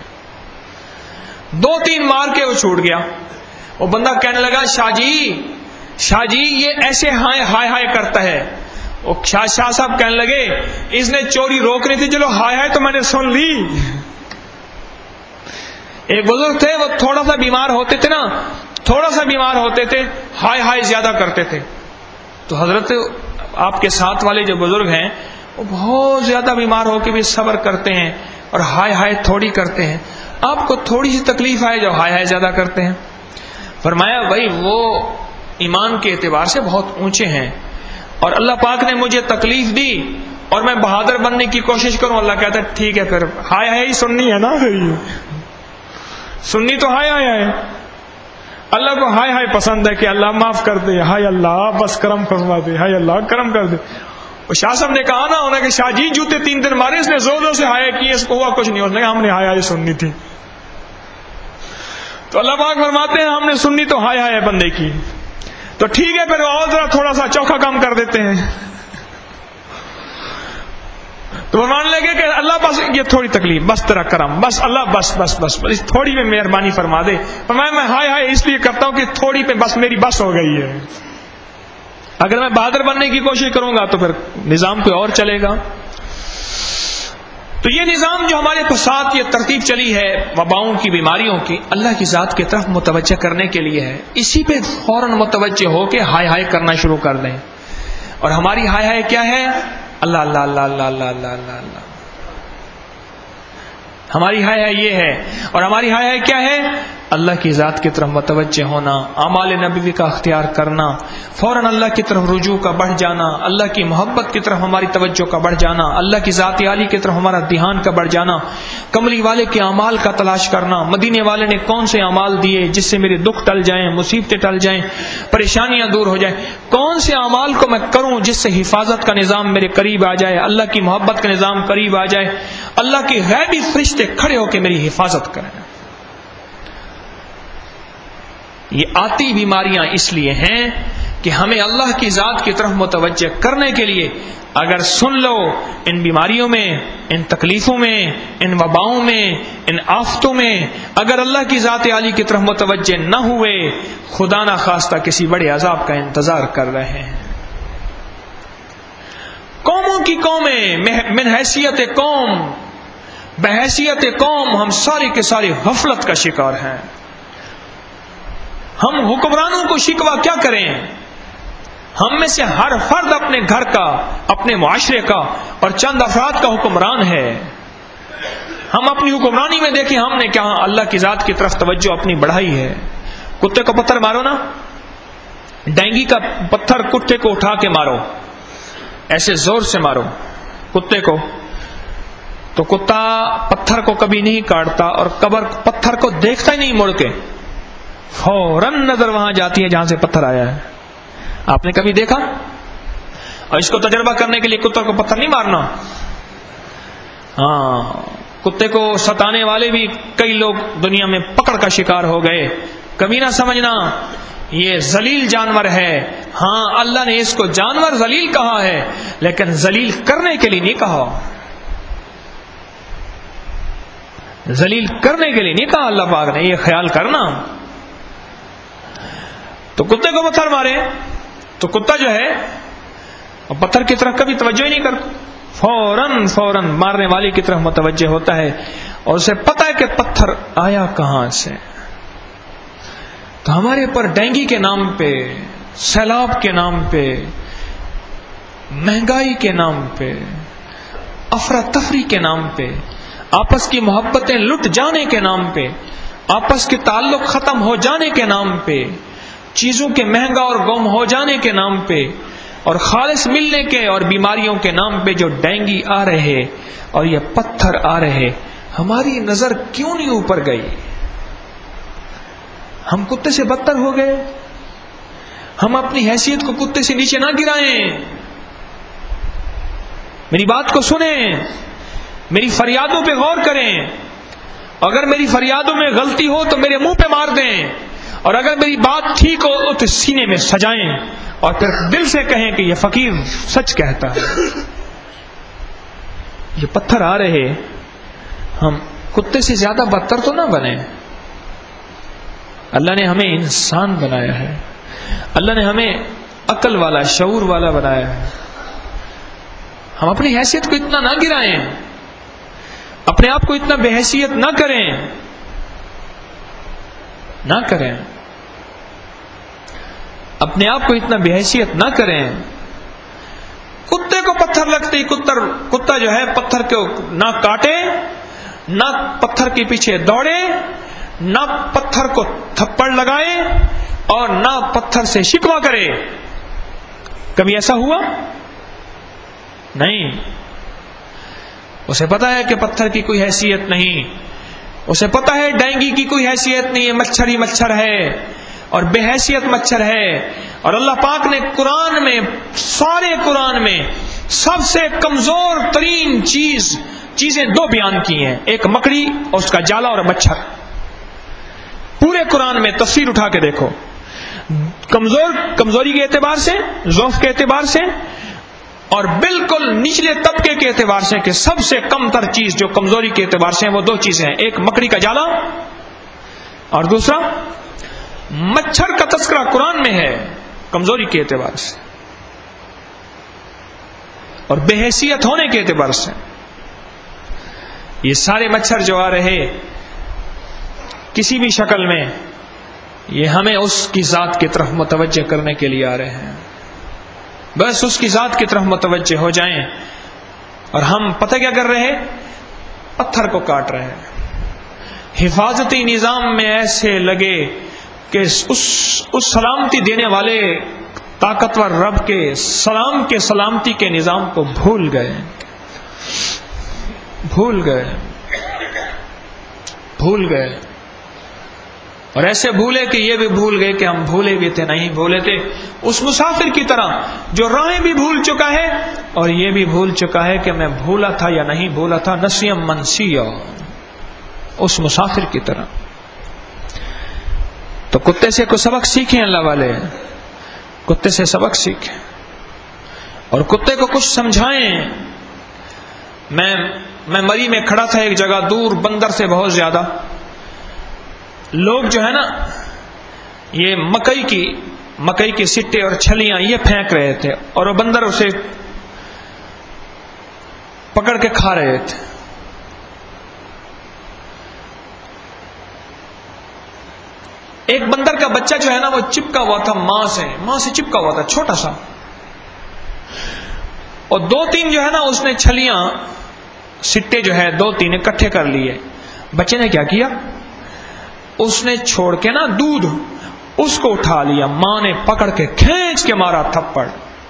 2-3 مار کے وہ چھوٹ گیا. وہ بندہ کہنے لگا شاہ جی یہ ایسے ہائے ہائے کرتا ہے. وہ شاہ صاحب کہنے لگے اس نے چوری روکنی تھی, چلو ہائے تو میں نے سن لی. ایک بزرگ تھے, وہ تھوڑا سا بیمار ہوتے تھے, ہائے زیادہ کرتے تھے. تو حضرت آپ کے ساتھ والے جو بزرگ ہیں وہ بہت زیادہ بیمار ہو کے بھی صبر کرتے ہیں اور ہائے تھوڑی کرتے ہیں. آپ کو تھوڑی سی تکلیف آئے جو ہائے زیادہ کرتے ہیں. فرمایا بھائی وہ ایمان کے اعتبار سے بہت اونچے ہیں, اور اللہ پاک نے مجھے تکلیف دی اور میں بہادر بننے کی کوشش کروں. اللہ کہتا ہے ٹھیک ہے, پھر ہائے ہی سننی ہے نا, سننی تو ہائے ہے. اللہ کو ہائے پسند ہے کہ اللہ معاف کر دے, ہائے اللہ بس کرم فرما دے, ہائے اللہ کرم کر دے. وہ شاہ صاحب نے کہا نا انہیں کہ شاہ جی جوتے 3 دن مارے، اس نے زور زور سے ہائے کیے، اس کو ہوا کچھ نہیں، اس نے کہا ہم نے ہائے ہائے سننی تھی. تو اللہ پاک فرماتے ہیں ہم نے سننی تو ہائے ہائے بندے کی، تو ٹھیک ہے پھر اور ذرا تھوڑا سا چوکھا کام کر دیتے ہیں. تو فرمانے لگے کہ اللہ بس یہ تھوڑی تکلیف، بس تیرا کرم، بس اللہ بس بس بس بس تھوڑی میں مہربانی فرما دے. فرمایا میں ہائے ہائے اس لیے کرتا ہوں کہ تھوڑی پہ بس میری بس ہو گئی ہے، اگر میں بہادر بننے کی کوشش کروں گا تو پھر نظام پہ اور چلے گا. تو یہ نظام جو ہمارے ساتھ یہ ترتیب چلی ہے وباؤں کی، بیماریوں کی، اللہ کی ذات کی طرف متوجہ کرنے کے لیے ہے. اسی پہ فوراً متوجہ ہو کے ہائے ہائے کرنا شروع کر دیں. اور ہماری ہائے ہائے کیا ہے؟ اللہ اللہ اللہ اللہ اللہ اللہ اللہ اللہ. ہماری ہائے ہائے یہ ہے. اور ہماری ہائے ہائے کیا ہے؟ اللہ کی ذات کی طرف متوجہ ہونا، اعمال نبوی کا اختیار کرنا، فوراً اللہ کی طرف رجوع کا بڑھ جانا، اللہ کی محبت کی طرف ہماری توجہ کا بڑھ جانا، اللہ کی ذات عالی کی طرف ہمارا دھیان کا بڑھ جانا، کملی والے کے اعمال کا تلاش کرنا، مدینے والے نے کون سے اعمال دیے جس سے میرے دکھ ٹل جائیں، مصیبتیں ٹل جائیں، پریشانیاں دور ہو جائیں، کون سے اعمال کو میں کروں جس سے حفاظت کا نظام میرے قریب آ جائے، اللہ کی محبت کا نظام قریب آ جائے، اللہ کے غیبی فرشتے کھڑے ہو کے میری حفاظت کریں. یہ آتی بیماریاں اس لیے ہیں کہ ہمیں اللہ کی ذات کی طرف متوجہ کرنے کے لیے اگر سن لو ان بیماریوں میں، ان تکلیفوں میں، ان وباؤں میں، ان آفتوں میں اگر اللہ کی ذات عالی کی طرف متوجہ نہ ہوئے، خدا نہ خواستہ کسی بڑے عذاب کا انتظار کر رہے ہیں. قوموں کی قومیں من حیثیت قوم، بحیثیت قوم ہم سارے کے سارے غفلت کا شکار ہیں. ہم حکمرانوں کو شکوہ کیا کریں؟ ہم میں سے ہر فرد اپنے گھر کا، اپنے معاشرے کا اور چند افراد کا حکمران ہے. ہم اپنی حکمرانی میں دیکھیں ہم نے کیا اللہ کی ذات کی طرف توجہ اپنی بڑھائی ہے. کتے کو پتھر مارو نا، ڈینگی کا پتھر کتے کو اٹھا کے مارو، ایسے زور سے مارو کتے کو، تو کتا پتھر کو کبھی نہیں کاٹتا اور قبر پتھر کو دیکھتا ہی نہیں، مڑ کے فوراً نظر وہاں جاتی ہے جہاں سے پتھر آیا ہے. آپ نے کبھی دیکھا؟ اور اس کو تجربہ کرنے کے لیے کتے کو پتھر نہیں مارنا. ہاں، کتے کو ستانے والے بھی کئی لوگ دنیا میں پکڑ کا شکار ہو گئے. کبھی نہ سمجھنا یہ ذلیل جانور ہے. ہاں اللہ نے اس کو جانور ذلیل کہا ہے لیکن ذلیل کرنے کے لیے نہیں کہا، ذلیل کرنے کے لیے نہیں کہا اللہ پاک نے. یہ خیال کرنا. تو کتے کو پتھر مارے تو کتا جو ہے پتھر کی طرف کبھی توجہ ہی نہیں کرتا، فوراً مارنے والے کی طرف متوجہ ہوتا ہے اور اسے پتہ ہے کہ پتھر آیا کہاں سے. تو ہمارے پر ڈینگی کے نام پہ، سیلاب کے نام پہ، مہنگائی کے نام پہ، افراتفری کے نام پہ، آپس کی محبتیں لٹ جانے کے نام پہ، آپس کے تعلق ختم ہو جانے کے نام پہ، چیزوں کے مہنگا اور گم ہو جانے کے نام پہ اور خالص ملنے کے اور بیماریوں کے نام پہ جو ڈینگی آ رہے اور یہ پتھر آ رہے، ہماری نظر کیوں نہیں اوپر گئی؟ ہم کتے سے بدتر ہو گئے. ہم اپنی حیثیت کو کتے سے نیچے نہ گرائیں. میری بات کو سنیں، میری فریادوں پہ غور کریں. اگر میری فریادوں میں غلطی ہو تو میرے منہ پہ مار دیں، اور اگر میری بات ٹھیک ہو تو سینے میں سجائیں اور پھر دل سے کہیں کہ یہ فقیر سچ کہتا ہے. یہ پتھر آ رہے، ہم کتے سے زیادہ بدتر تو نہ بنیں. اللہ نے ہمیں انسان بنایا ہے، اللہ نے ہمیں عقل والا، شعور والا بنایا ہے. ہم اپنی حیثیت کو اتنا نہ گرائیں، اپنے آپ کو اتنا بے حیثیت نہ کریں، اپنے آپ کو اتنا بے حیثیت نہ کریں. کتے کو پتھر لگتے ہی کتا جو ہے پتھر کو نہ کاٹے، نہ پتھر کے پیچھے دوڑے، نہ پتھر کو تھپڑ لگائے اور نہ پتھر سے شکوہ کرے. کبھی ایسا ہوا؟ نہیں. اسے پتا ہے کہ پتھر کی کوئی حیثیت نہیں، اسے پتا ہے ڈینگی کی کوئی حیثیت نہیں ہے، مچھر ہی مچھر ہے اور بے حیثیت مچھر ہے. اور اللہ پاک نے قرآن میں، سارے قرآن میں سب سے کمزور ترین چیزیں دو بیان کی ہیں، ایک مکڑی اور اس کا جالا اور مچھر. پورے قرآن میں تفسیر اٹھا کے دیکھو، کمزوری کے اعتبار سے، ضعف کے اعتبار سے، اور بالکل نچلے طبقے کے اعتبار سے کہ سب سے کم تر چیز جو کمزوری کے اعتبار سے ہیں وہ دو چیزیں ہیں، ایک مکڑی کا جالا اور دوسرا مچھر کا تذکرہ قرآن میں ہے کمزوری کے اعتبار سے اور بے حیثیت ہونے کے اعتبار سے. یہ سارے مچھر جو آ رہے کسی بھی شکل میں، یہ ہمیں اس کی ذات کی طرف متوجہ کرنے کے لیے آ رہے ہیں. بس اس کی ذات کی طرف متوجہ ہو جائیں اور ہم پتہ کیا کر رہے ہیں؟ پتھر کو کاٹ رہے ہیں. حفاظتی نظام میں ایسے لگے کہ اس سلامتی دینے والے طاقتور رب کے سلامتی کے نظام کو بھول گئے. اور ایسے بھولے کہ یہ بھی بھول گئے کہ ہم بھولے بھی تھے، نہیں بھولے تھے. اس مسافر کی طرح جو راہیں بھی بھول چکا ہے اور یہ بھی بھول چکا ہے کہ میں بھولا تھا یا نہیں بھولا تھا. نسیم منسیا، اس مسافر کی طرح. تو کتے سے کوئی سبق سیکھیں، اللہ والے کتے سے سبق سیکھیں اور کتے کو کچھ سمجھائیں. میں مری میں کھڑا تھا ایک جگہ دور، بندر سے بہت زیادہ لوگ جو ہے نا یہ مکئی کی سٹے اور چھلیاں یہ پھینک رہے تھے اور وہ بندر اسے پکڑ کے کھا رہے تھے. ایک بندر کا بچہ جو ہے نا وہ چپکا ہوا تھا ماں سے چپکا ہوا تھا چھوٹا سا، اور دو تین جو ہے نا اس نے چھلیاں سٹے جو ہے دو تین اکٹھے کر لیے. بچے نے کیا کیا؟ اس نے چھوڑ کے نا دودھ اس کو اٹھا لیا، ماں نے پکڑ کے کھینچ کے مارا تھپڑ.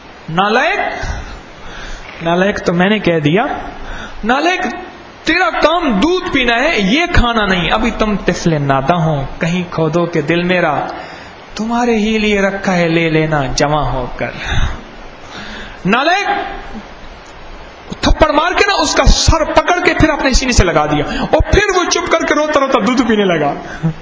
نالائق تو میں نے کہہ دیا، نالائق تیرا کام دودھ پینا ہے، یہ کھانا نہیں. ابھی تم طفل ناداں ہو، کہیں کھودو کہ دل میرا تمہارے ہی لیے رکھا ہے، لے لینا جمع ہو کر. نالائق تھپڑ مار کے نا اس کا سر پکڑ کے پھر اپنے سینے سے لگا دیا اور پھر وہ چپ کر کے روتا روتا دودھ پینے لگا.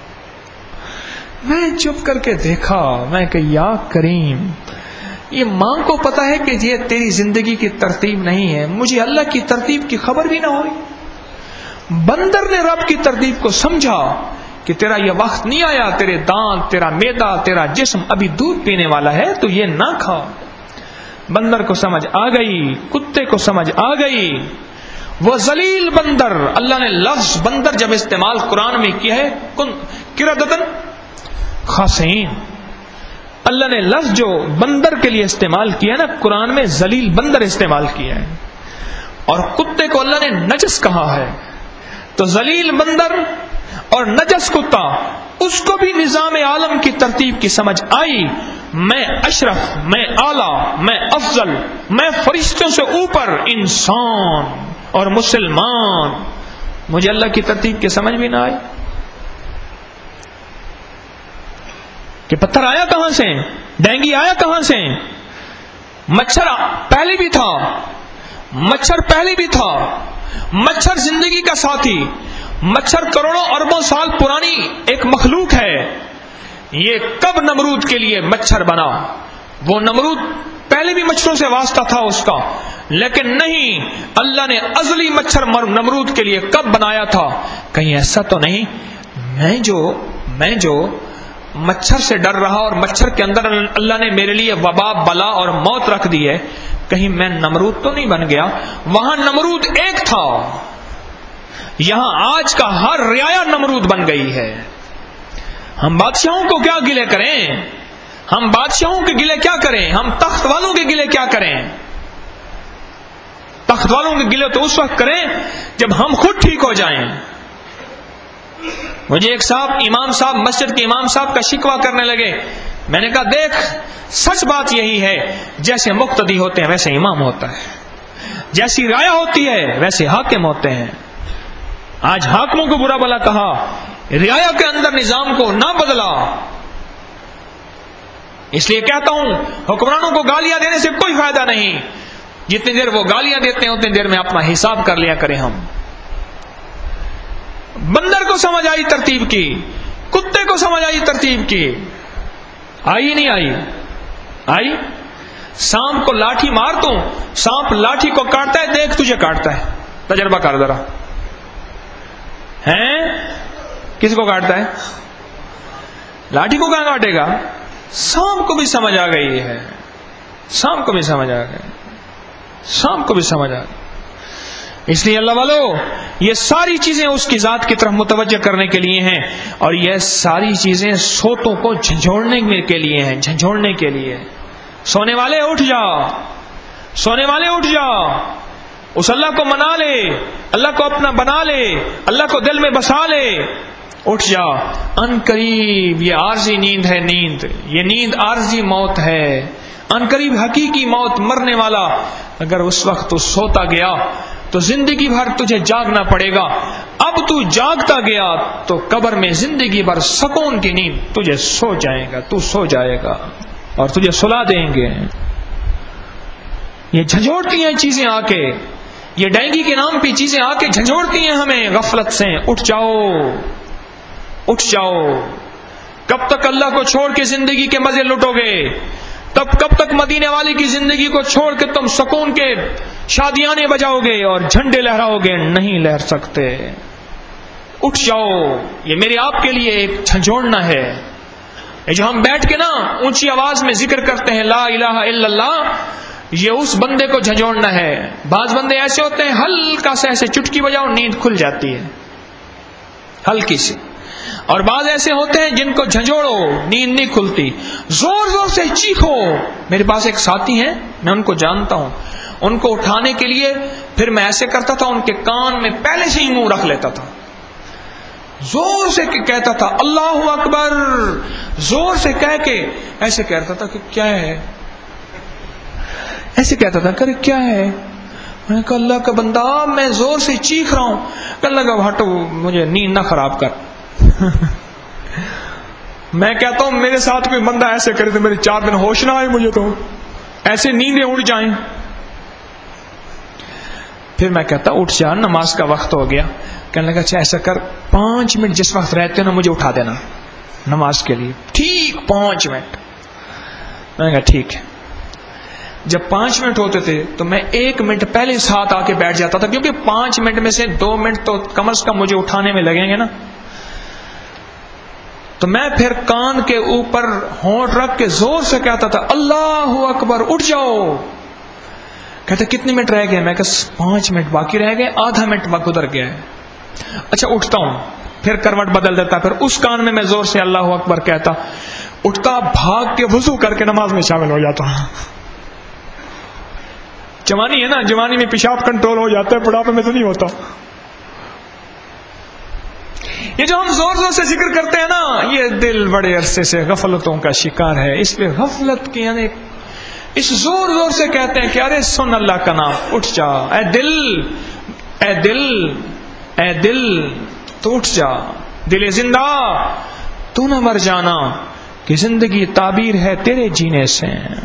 میں چپ کر کے دیکھا، میں کہ یا کریم، یہ ماں کو پتا ہے کہ یہ تیری زندگی کی ترتیب نہیں ہے، مجھے اللہ کی ترتیب کی خبر بھی نہ ہوئی. بندر نے رب کی ترتیب کو سمجھا کہ تیرا یہ وقت نہیں آیا، تیرے دانت، تیرا معدہ، تیرا جسم ابھی دودھ پینے والا ہے تو یہ نہ کھا. بندر کو سمجھ آ گئی، کتے کو سمجھ آ گئی. وہ ذلیل بندر، اللہ نے لفظ بندر جب استعمال قرآن میں کیا ہے قردۃ خاسئین، اللہ نے لفظ جو بندر کے لیے استعمال کیا نا قرآن میں ذلیل بندر استعمال کیا ہے، اور کتے کو اللہ نے نجس کہا ہے. تو ذلیل بندر اور نجس کتا، اس کو بھی نظام عالم کی ترتیب کی سمجھ آئی. میں اشرف، میں اعلی، میں افضل، میں فرشتوں سے اوپر انسان اور مسلمان، مجھے اللہ کی ترتیب کی سمجھ بھی نہ آئی کہ پتھر آیا کہاں سے، ڈینگی آیا کہاں سے. مچھر پہلے بھی تھا، مچھر زندگی کا ساتھی. مچھر کروڑوں اربوں سال پرانی ایک مخلوق ہے. یہ کب نمرود کے لیے مچھر بنا؟ وہ نمرود پہلے بھی مچھروں سے واسطہ تھا اس کا، لیکن نہیں، اللہ نے ازلی مچھر نمرود کے لیے کب بنایا تھا؟ کہیں ایسا تو نہیں میں جو مچھر سے ڈر رہا اور مچھر کے اندر اللہ نے میرے لیے وبا، بلا اور موت رکھ دی ہے، کہیں میں نمرود تو نہیں بن گیا؟ وہاں نمرود ایک تھا، یہاں آج کا ہر رعایا نمرود بن گئی ہے. ہم بادشاہوں کو کیا گلے کریں؟ ہم بادشاہوں کے گلے کیا کریں؟ ہم تخت والوں کے گلے کیا کریں؟ تخت والوں کے گلے تو اس وقت کریں جب ہم خود ٹھیک ہو جائیں. مجھے ایک امام صاحب مسجد کے امام صاحب کا شکوہ کرنے لگے. میں نے کہا دیکھ، سچ بات یہی ہے، جیسے مقتدی ہوتے ہیں ویسے امام ہوتا ہے، جیسی رعایا ہوتی ہے ویسے حاکم ہوتے ہیں. آج حاکموں کو برا بلا کہا، رعایا کے اندر نظام کو نہ بدلا. اس لیے کہتا ہوں حکمرانوں کو گالیاں دینے سے کوئی فائدہ نہیں. جتنی دیر وہ گالیاں دیتے ہیں اتنی دیر میں اپنا حساب کر لیا کریں ہم. بندر کو سمجھ آئی ترتیب کی, کتے کو سمجھ آئی ترتیب کی, آئی نہیں آئی؟ آئی. سانپ کو لاٹھی مار تو سانپ لاٹھی کو کاٹتا ہے, دیکھ تجھے کاٹتا ہے, تجربہ کر ذرا. ہیں کس کو کاٹتا ہے؟ لاٹھی کو کہاں کاٹے گا؟ سانپ کو بھی سمجھ آ گئی ہے, سانپ کو بھی سمجھ آ گئی, سانپ کو بھی سمجھ آ گئی. اس لیے اللہ والو یہ ساری چیزیں اس کی ذات کی طرف متوجہ کرنے کے لیے ہیں, اور یہ ساری چیزیں سوتوں کو جھنجھوڑنے کے لیے ہیں, جھنجھوڑنے کے لیے. سونے والے اٹھ جاؤ, سونے والے اٹھ جاؤ, اس اللہ کو منا لے, اللہ کو اپنا بنا لے, اللہ کو دل میں بسا لے, اٹھ جاؤ. ان قریب یہ عارضی نیند ہے, نیند, یہ نیند عارضی موت ہے. ان قریب حقیقی موت, مرنے والا. اگر اس وقت تو سوتا گیا تو زندگی بھر تجھے جاگنا پڑے گا. اب تو جاگتا گیا تو قبر میں زندگی بھر سکون کی نیند تجھے سو جائے گا, تو سو جائے گا اور تجھے سلا دیں گے. یہ جھنجھوڑتی ہیں چیزیں آ کے, یہ ڈینگی کے نام پہ چیزیں آ کے جھنجھوڑتی ہیں ہمیں غفلت سے. اٹھ جاؤ, اٹھ جاؤ. کب تک اللہ کو چھوڑ کے زندگی کے مزے لٹو گے؟ کب تک مدینے والی کی زندگی کو چھوڑ کے تم سکون کے شادیانے بجاؤ گے اور جھنڈے لہراؤ گے؟ نہیں لہر سکتے. اٹھ جاؤ. یہ میرے آپ کے لیے ایک جھنجھوڑنا ہے. یہ جو ہم بیٹھ کے نا اونچی آواز میں ذکر کرتے ہیں لا الہ الا اللہ, یہ اس بندے کو جھنجھوڑنا ہے. بعض بندے ایسے ہوتے ہیں ہلکا سے ایسے چٹکی بجاؤ نیند کھل جاتی ہے, ہلکی سی. اور بعض ایسے ہوتے ہیں جن کو جھنجھوڑو نیند نہیں کھلتی, زور زور سے چیخو. میرے پاس ایک ساتھی ہیں, میں ان کو جانتا ہوں. ان کو اٹھانے کے لیے پھر میں ایسے کرتا تھا, ان کے کان میں پہلے سے ہی منہ رکھ لیتا تھا, زور سے کہتا تھا اللہ اکبر, زور سے کہہ کے ایسے کہتا تھا کہ کیا ہے, ایسے کہتا تھا کہ کیا ہے. میں نے کہا اللہ کا بندہ میں زور سے چیخ رہا ہوں. کہنے لگا ہٹو, مجھے نیند نہ خراب کر. میں کہتا ہوں میرے ساتھ کوئی بندہ ایسے کرے تو میرے 4 دن ہوش نہ آئے, مجھے تو ایسے نیندیں اڑ جائیں. پھر میں کہتا اٹھ جا, نماز کا وقت ہو گیا. کہنے لگا اچھا ایسا کر 5 منٹ جس وقت رہتے نا مجھے اٹھا دینا نماز کے لیے. ٹھیک 5 منٹ. میں نے کہا ٹھیک ہے. جب 5 منٹ ہوتے تھے تو میں 1 منٹ پہلے ساتھ آ کے بیٹھ جاتا تھا, کیونکہ 5 منٹ میں سے 2 منٹ تو کم از کم مجھے اٹھانے میں لگیں گے نا. تو میں پھر کان کے اوپر ہونٹ رکھ کے زور سے کہتا تھا اللہ اکبر, اٹھ جاؤ. کہتے کتنے منٹ رہ گئے؟ میں کہا 5 منٹ باقی رہ گئے, آدھا منٹ وقت گزر گیا ہے. اچھا اٹھتا ہوں, پھر کروٹ بدل دیتا, پھر اس کان میں زور سے اللہ اکبر کہتا, اٹھتا بھاگ کے وضو کر کے نماز میں شامل ہو جاتا. جوانی ہے نا, جوانی میں پیشاب کنٹرول ہو جاتا ہے, بڑھاپے میں تو نہیں ہوتا. یہ جو ہم زور زور سے ذکر کرتے ہیں نا, یہ دل بڑے عرصے سے غفلتوں کا شکار ہے. اس پہ غفلت کی یعنی اس زور زور سے کہتے ہیں کہ ارے سن اللہ کا نام, اٹھ جا اے دل, اے دل, اے دل, تو اٹھ جا. دل زندہ تو نہ مر جانا, کہ زندگی تعبیر ہے تیرے جینے سے.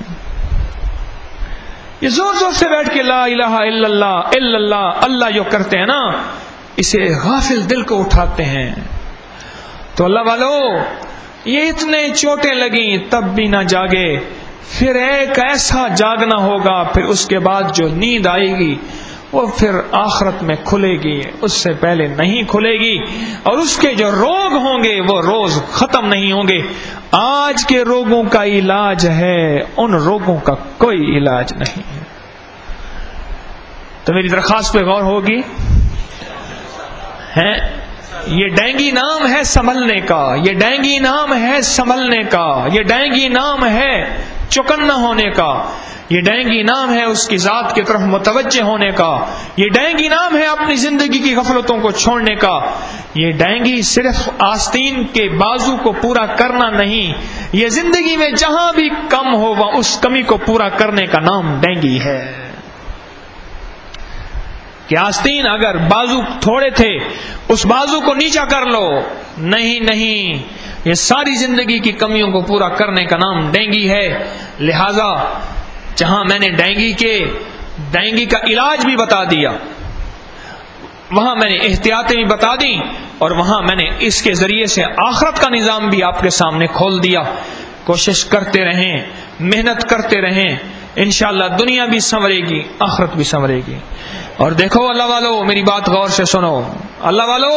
یہ زور زور سے بیٹھ کے لا الہ الا اللہ, الا اللہ, اللہ جو کرتے ہیں نا, اسے غافل دل کو اٹھاتے ہیں. تو اللہ والو یہ اتنے چوٹیں لگیں تب بھی نہ جاگے. پھر ایک ایسا جاگنا ہوگا, پھر اس کے بعد جو نیند آئے گی وہ پھر آخرت میں کھلے گی, اس سے پہلے نہیں کھلے گی. اور اس کے جو روگ ہوں گے وہ روز ختم نہیں ہوں گے. آج کے روگوں کا علاج ہے, ان روگوں کا کوئی علاج نہیں ہے. تو میری درخواست پہ غور ہوگی. ہے یہ ڈینگی نام ہے سنبھلنے کا, یہ ڈینگی نام ہے سنبھلنے کا, یہ ڈینگی نام ہے چوکنا ہونے کا, یہ ڈینگی نام ہے اس کی ذات کی طرف متوجہ ہونے کا, یہ ڈینگی نام ہے اپنی زندگی کی غفلتوں کو چھوڑنے کا. یہ ڈینگی صرف آستین کے بازو کو پورا کرنا نہیں, یہ زندگی میں جہاں بھی کم ہو وہ اس کمی کو پورا کرنے کا نام ڈینگی ہے. کہ آستین اگر بازو تھوڑے تھے اس بازو کو نیچا کر لو, نہیں نہیں, یہ ساری زندگی کی کمیوں کو پورا کرنے کا نام ڈینگی ہے. لہذا جہاں میں نے ڈینگی کے ڈینگی کا علاج بھی بتا دیا، وہاں میں نے احتیاطیں بھی بتا دی، اور وہاں میں نے اس کے ذریعے سے آخرت کا نظام بھی آپ کے سامنے کھول دیا۔ کوشش کرتے رہیں، محنت کرتے رہیں، انشاءاللہ دنیا بھی سنورے گی، آخرت بھی سنورے گی۔ اور دیکھو اللہ والو، میری بات غور سے سنو، اللہ والو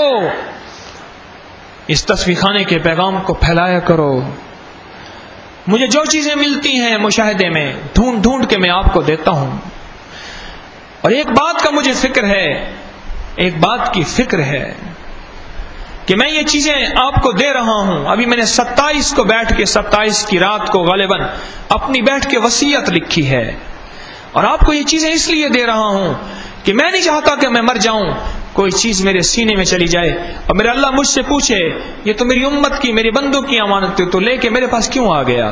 اس تصویر خانے کے پیغام کو پھیلایا کرو۔ مجھے جو چیزیں ملتی ہیں مشاہدے میں ڈھونڈ ڈھونڈ کے میں آپ کو دیتا ہوں، اور ایک بات کا مجھے فکر ہے، ایک بات کی فکر ہے کہ میں یہ چیزیں آپ کو دے رہا ہوں۔ ابھی میں نے 27 کو بیٹھ کے 27 کی رات کو غالباً اپنی بیٹھ کے وصیت لکھی ہے، اور آپ کو یہ چیزیں اس لیے دے رہا ہوں کہ میں نہیں چاہتا کہ میں مر جاؤں کوئی چیز میرے سینے میں چلی جائے اور میرا اللہ مجھ سے پوچھے یہ تو میری امت کی، میری بندوں کی امانت تو لے کے میرے پاس کیوں آ گیا؟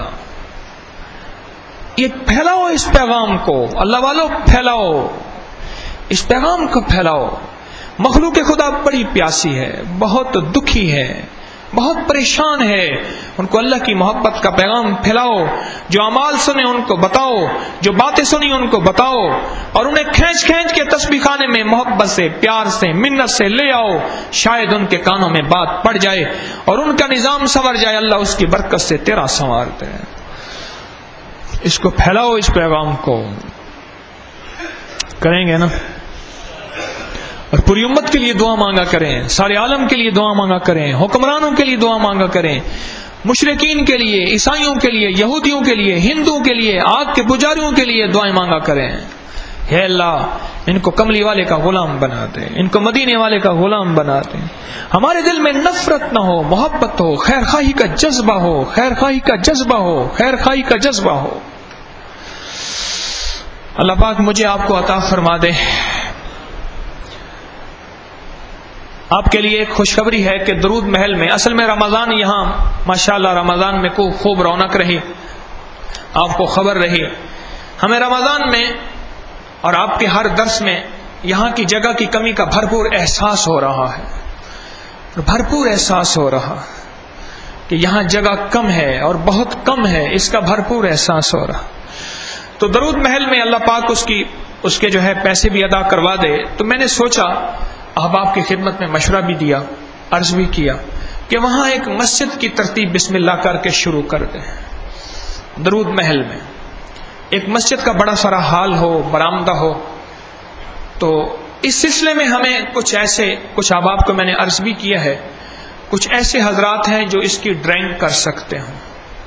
یہ پھیلاؤ اس پیغام کو، اللہ والو پھیلاؤ اس پیغام کو، پھیلاؤ۔ مخلوق خدا بڑی پیاسی ہے، بہت دکھی ہے، بہت پریشان ہے، ان کو اللہ کی محبت کا پیغام پھیلاؤ۔ جو اعمال سنے ان کو بتاؤ، جو باتیں سنی ان کو بتاؤ، اور انہیں کھینچ کھینچ کے تسبیح خانے میں محبت سے، پیار سے، منت سے لے آؤ، شاید ان کے کانوں میں بات پڑ جائے اور ان کا نظام سنور جائے، اللہ اس کی برکت سے تیرا سنوارتے ہیں۔ اس کو پھیلاؤ، اس پیغام کو کریں گے نا؟ اور پوری امت کے لیے دعا مانگا کریں، سارے عالم کے لیے دعا مانگا کریں، حکمرانوں کے لیے دعا مانگا کریں، مشرکین کے لیے، عیسائیوں کے لیے، یہودیوں کے لیے، ہندوؤں کے لیے، آگ کے پجاریوں کے لیے دعائیں مانگا کریں۔ ہے اللہ ان کو کملی والے کا غلام بنا دے، ان کو مدینے والے کا غلام بنا دے، ہمارے دل میں نفرت نہ ہو، محبت ہو، خیر خواہی کا جذبہ ہو، خیر خواہی کا جذبہ ہو، خیر خواہی کا جذبہ ہو۔ اللہ پاک مجھے آپ کو عطا فرما دے۔ آپ کے لیے ایک خوشخبری ہے کہ درود محل میں، اصل میں رمضان یہاں ماشاءاللہ رمضان میں خوب رونق رہی، آپ کو خبر رہی، ہمیں رمضان میں اور آپ کے ہر درس میں یہاں کی جگہ کی کمی کا بھرپور احساس ہو رہا ہے، بھرپور احساس ہو رہا کہ یہاں جگہ کم ہے اور بہت کم ہے، اس کا بھرپور احساس ہو رہا۔ تو درود محل میں اللہ پاک اس کے جو ہے پیسے بھی ادا کروا دے، تو میں نے سوچا احباب کی خدمت میں مشورہ بھی دیا، عرض بھی کیا کہ وہاں ایک مسجد کی ترتیب بسم اللہ کر کے شروع کر دیں۔ درود محل میں ایک مسجد کا بڑا سارا ہال ہو، برآمدہ ہو، تو اس سلسلے میں ہمیں کچھ احباب کو میں نے عرض بھی کیا ہے، کچھ ایسے حضرات ہیں جو اس کی ڈرائنگ کر سکتے ہیں،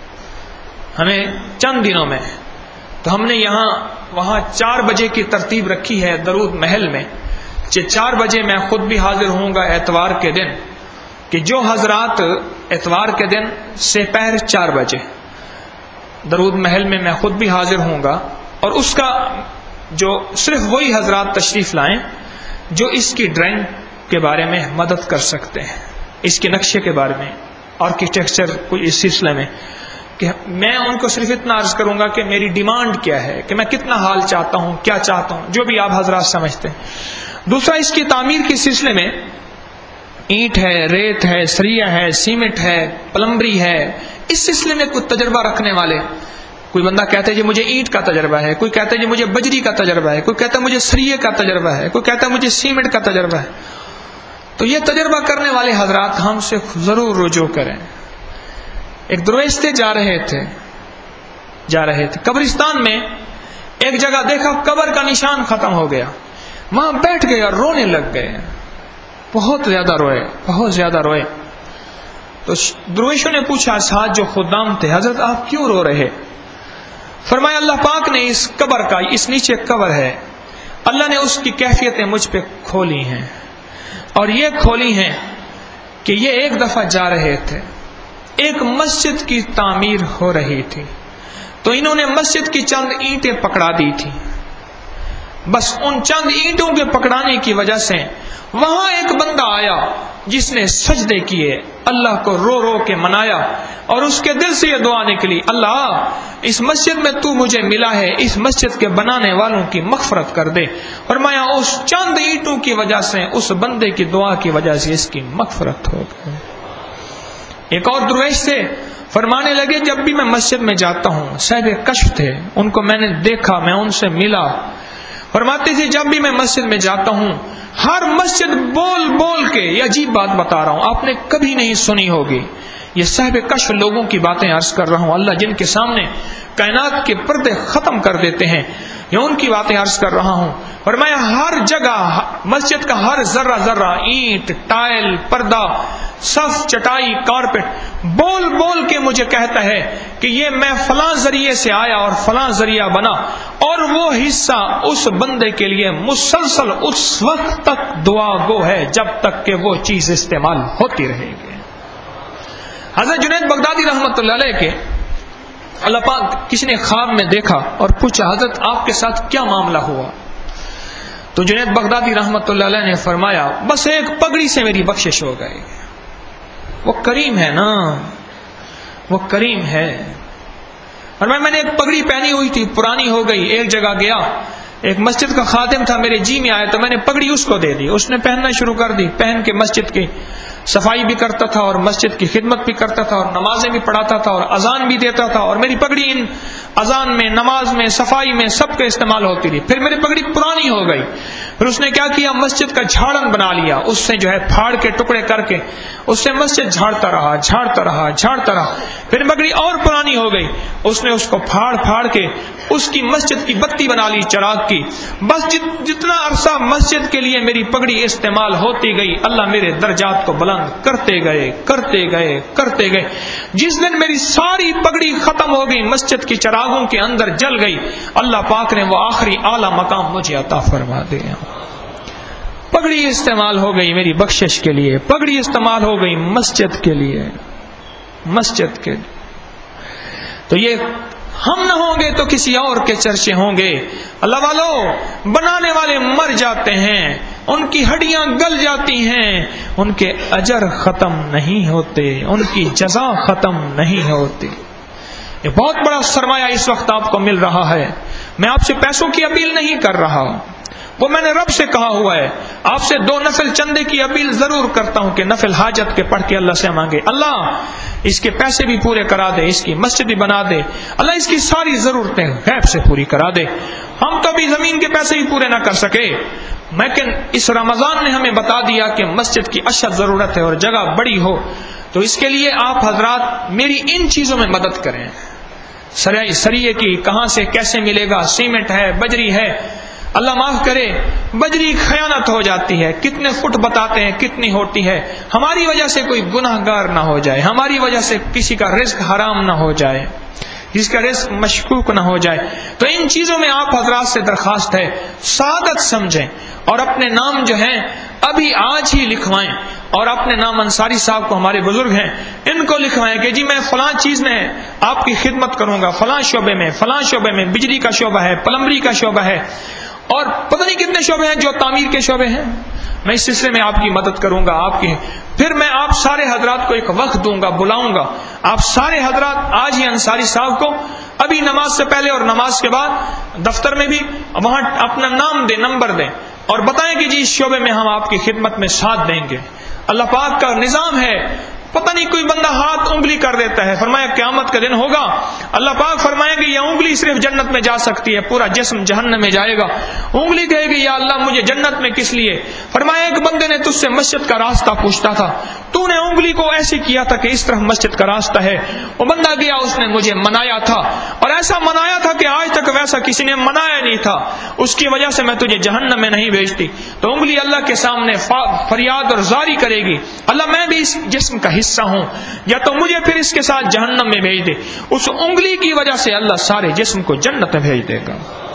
ہمیں چند دنوں میں، تو ہم نے وہاں 4 بجے کی ترتیب رکھی ہے درود محل میں، 4 بجے میں خود بھی حاضر ہوں گا اتوار کے دن، کہ جو حضرات اتوار کے دن سے پہر 4 بجے درود محل میں خود بھی حاضر ہوں گا، اور اس کا جو صرف وہی حضرات تشریف لائیں جو اس کی ڈرائنگ کے بارے میں مدد کر سکتے ہیں، اس کے نقشے کے بارے میں، آرکیٹیکچر کوئی اس سلسلے میں، کہ میں ان کو صرف اتنا عرض کروں گا کہ میری ڈیمانڈ کیا ہے، کہ میں کتنا حال چاہتا ہوں، کیا چاہتا ہوں، جو بھی آپ حضرات سمجھتے ہیں۔ دوسرا، اس کی تعمیر کے سلسلے میں اینٹ ہے، ریت ہے، سریا ہے، سیمنٹ ہے، پلمبری ہے، اس سلسلے میں کچھ تجربہ رکھنے والے، کوئی بندہ کہتا ہے جی مجھے اینٹ کا تجربہ ہے، کوئی کہتا ہے جی مجھے بجری کا تجربہ ہے، کوئی کہتا ہے مجھے سریے کا تجربہ ہے، کوئی کہتا ہے مجھے سیمنٹ کا تجربہ ہے، تو یہ تجربہ کرنے والے حضرات ہم سے ضرور رجوع کریں۔ ایک درویشتے جا رہے تھے قبرستان میں، ایک جگہ دیکھا قبر کا نشان ختم ہو گیا، وہاں بیٹھ گئے اور رونے لگ گئے، بہت زیادہ روئے۔ تو درویشوں نے پوچھا، ساتھ جو خدام تھے، حضرت آپ کیوں رو رہے؟ فرمایا اللہ پاک نے اس قبر کا، اس نیچے قبر ہے، اللہ نے اس کی کیفیتیں مجھ پہ کھولی ہیں، اور یہ کھولی ہیں کہ یہ ایک دفعہ جا رہے تھے، ایک مسجد کی تعمیر ہو رہی تھی، تو انہوں نے مسجد کی چند اینٹیں پکڑا دی تھی، بس ان چند اینٹوں کے پکڑانے کی وجہ سے وہاں ایک بندہ آیا جس نے سجدے کیے، اللہ کو رو رو کے منایا، اور اس کے دل سے یہ دعا نکلی، اللہ اس مسجد میں تو مجھے ملا ہے، اس مسجد کے بنانے والوں کی مغفرت کر دے، اور میں اس چند اینٹوں کی وجہ سے، اس بندے کی دعا کی وجہ سے اس کی مغفرت ہو گئی۔ ایک اور درویش سے فرمانے لگے، جب بھی میں مسجد میں جاتا ہوں، صاحب کشف تھے، ان کو میں نے دیکھا، میں ان سے ملا، فرماتے تھے جب بھی میں مسجد میں جاتا ہوں، ہر مسجد بول بول کے یہ عجیب بات بتا رہا ہوں، آپ نے کبھی نہیں سنی ہوگی، یہ صاحب کشف لوگوں کی باتیں عرض کر رہا ہوں، اللہ جن کے سامنے کائنات کے پردے ختم کر دیتے ہیں، یہ ان کی باتیں عرض کر رہا ہوں۔ فرمایا ہر جگہ مسجد کا ہر ذرہ ذرہ، اینٹ، ٹائل، پردہ، صف، چٹائی، کارپیٹ، بول بول کے مجھے کہتا ہے کہ یہ میں فلاں ذریعے سے آیا اور فلاں ذریعہ بنا، اور وہ حصہ اس بندے کے لیے مسلسل اس وقت تک دعا گو ہے جب تک کہ وہ چیز استعمال ہوتی رہے گی۔ حضرت جنید بغدادی رحمۃ اللہ علیہ کے اللہ پاک کسی نے خواب میں دیکھا اور پوچھا حضرت آپ کے ساتھ کیا معاملہ ہوا؟ تو جنید بغدادی رحمۃ اللہ علیہ نے فرمایا بس ایک پگڑی سے میری بخشش ہو گئی۔ وہ کریم ہے نا، وہ کریم ہے۔ اور میں نے ایک پگڑی پہنی ہوئی تھی، پرانی ہو گئی، ایک جگہ گیا، ایک مسجد کا خادم تھا، میرے جی میں آیا تو میں نے پگڑی اس کو دے دی، اس نے پہننا شروع کر دی، پہن کے مسجد کی صفائی بھی کرتا تھا اور مسجد کی خدمت بھی کرتا تھا اور نمازیں بھی پڑھاتا تھا اور اذان بھی دیتا تھا، اور میری پگڑی ان اذان میں، نماز میں، صفائی میں سب کے استعمال ہوتی رہی۔ پھر میری پگڑی پرانی ہو گئی، پھر اس نے کیا کیا، مسجد کا جھاڑن بنا لیا، اس سے جو ہے پھاڑ کے ٹکڑے کر کے اس سے مسجد جھاڑتا رہا، جھاڑتا رہا، جھاڑتا رہا۔ پھر پگڑی اور پرانی ہو گئی، اس نے اس کو پھاڑ پھاڑ کے اس کی مسجد کی بتی بنا لی، چراغ کی۔ بس جتنا عرصہ مسجد کے لیے میری پگڑی استعمال ہوتی گئی، اللہ میرے درجات کو بلند کرتے گئے کرتے گئے کرتے گئے۔ جس دن میری ساری پگڑی ختم ہو گئی، مسجد کی چراغوں کے اندر جل گئی، اللہ پاک نے وہ آخری اعلیٰ مقام مجھے عطا فرما دیا۔ پگڑی استعمال ہو گئی میری بخشش کے لیے، پگڑی استعمال ہو گئی مسجد کے لیے، مسجد کے لیے۔ تو یہ ہم نہ ہوں گے تو کسی اور کے چرچے ہوں گے۔ اللہ والو، بنانے والے مر جاتے ہیں، ان کی ہڈیاں گل جاتی ہیں، ان کے اجر ختم نہیں ہوتے، ان کی جزا ختم نہیں ہوتی۔ یہ بہت بڑا سرمایہ اس وقت آپ کو مل رہا ہے۔ میں آپ سے پیسوں کی اپیل نہیں کر رہا، وہ میں نے رب سے کہا ہوا ہے۔ آپ سے 2 نفل چندے کی اپیل ضرور کرتا ہوں کہ نفل حاجت کے پڑھ کے اللہ سے مانگے، اللہ اس کے پیسے بھی پورے کرا دے، اس کی مسجد بھی بنا دے، اللہ اس کی ساری ضرورتیں غیب سے پوری کرا دے۔ ہم تو ابھی زمین کے پیسے ہی پورے نہ کر سکے، لیکن اس رمضان نے ہمیں بتا دیا کہ مسجد کی اشد ضرورت ہے اور جگہ بڑی ہو، تو اس کے لیے آپ حضرات میری ان چیزوں میں مدد کریں۔ سریے کی کہاں سے کیسے ملے گا، سیمنٹ ہے، بجری ہے، اللہ معاف کرے بجری خیانت ہو جاتی ہے، کتنے فٹ بتاتے ہیں کتنی ہوتی ہے، ہماری وجہ سے کوئی گناہ گار نہ ہو جائے، ہماری وجہ سے کسی کا رزق حرام نہ ہو جائے، جس کا رزق مشکوک نہ ہو جائے۔ تو ان چیزوں میں آپ حضرات سے درخواست ہے سعادت سمجھیں اور اپنے نام جو ہیں ابھی آج ہی لکھوائیں، اور اپنے نام انصاری صاحب کو، ہمارے بزرگ ہیں، ان کو لکھوائیں کہ جی میں فلاں چیز میں آپ کی خدمت کروں گا، فلاں شعبے میں، فلاں شعبے میں، بجلی کا شعبہ ہے، پلمبری کا شعبہ ہے، اور پتہ نہیں کتنے شعبے ہیں جو تعمیر کے شعبے ہیں، میں اس سلسلے میں آپ کی مدد کروں گا۔ آپ کی پھر میں آپ سارے حضرات کو ایک وقت دوں گا، بلاؤں گا، آپ سارے حضرات آج ہی انصاری صاحب کو ابھی نماز سے پہلے اور نماز کے بعد دفتر میں بھی وہاں اپنا نام دیں، نمبر دیں، اور بتائیں کہ جی اس شعبے میں ہم آپ کی خدمت میں ساتھ دیں گے۔ اللہ پاک کا نظام ہے، پتہ نہیں کوئی بندہ ہاتھ انگلی کر دیتا ہے، فرمایا قیامت کا دن ہوگا، اللہ پاک فرمائیں گے یہ انگلی صرف جنت میں جا سکتی ہے، پورا جسم جہنم میں جائے گا۔ انگلی کہے گی یا اللہ مجھے جنت میں کس لیے؟ فرمایا ایک بندے نے تجھ سے مسجد کا راستہ پوچھتا تھا، تو نے انگلی کو ایسے کیا تھا کہ اس طرف مسجد کا راستہ ہے، وہ بندہ گیا، اس نے مجھے منایا تھا، اور ایسا منایا تھا کہ آج تک ویسا کسی نے منایا نہیں تھا، اس کی وجہ سے میں تجھے جہنم میں نہیں بھیجتی۔ تو انگلی اللہ کے سامنے فریاد اور زاری کرے گی، اللہ میں بھی اس جسم کا حصہ ہوں، یا تو مجھے پھر اس کے ساتھ جہنم میں بھیج دے۔ اس انگلی کی وجہ سے اللہ سارے جسم کو جنت میں بھیج دے گا۔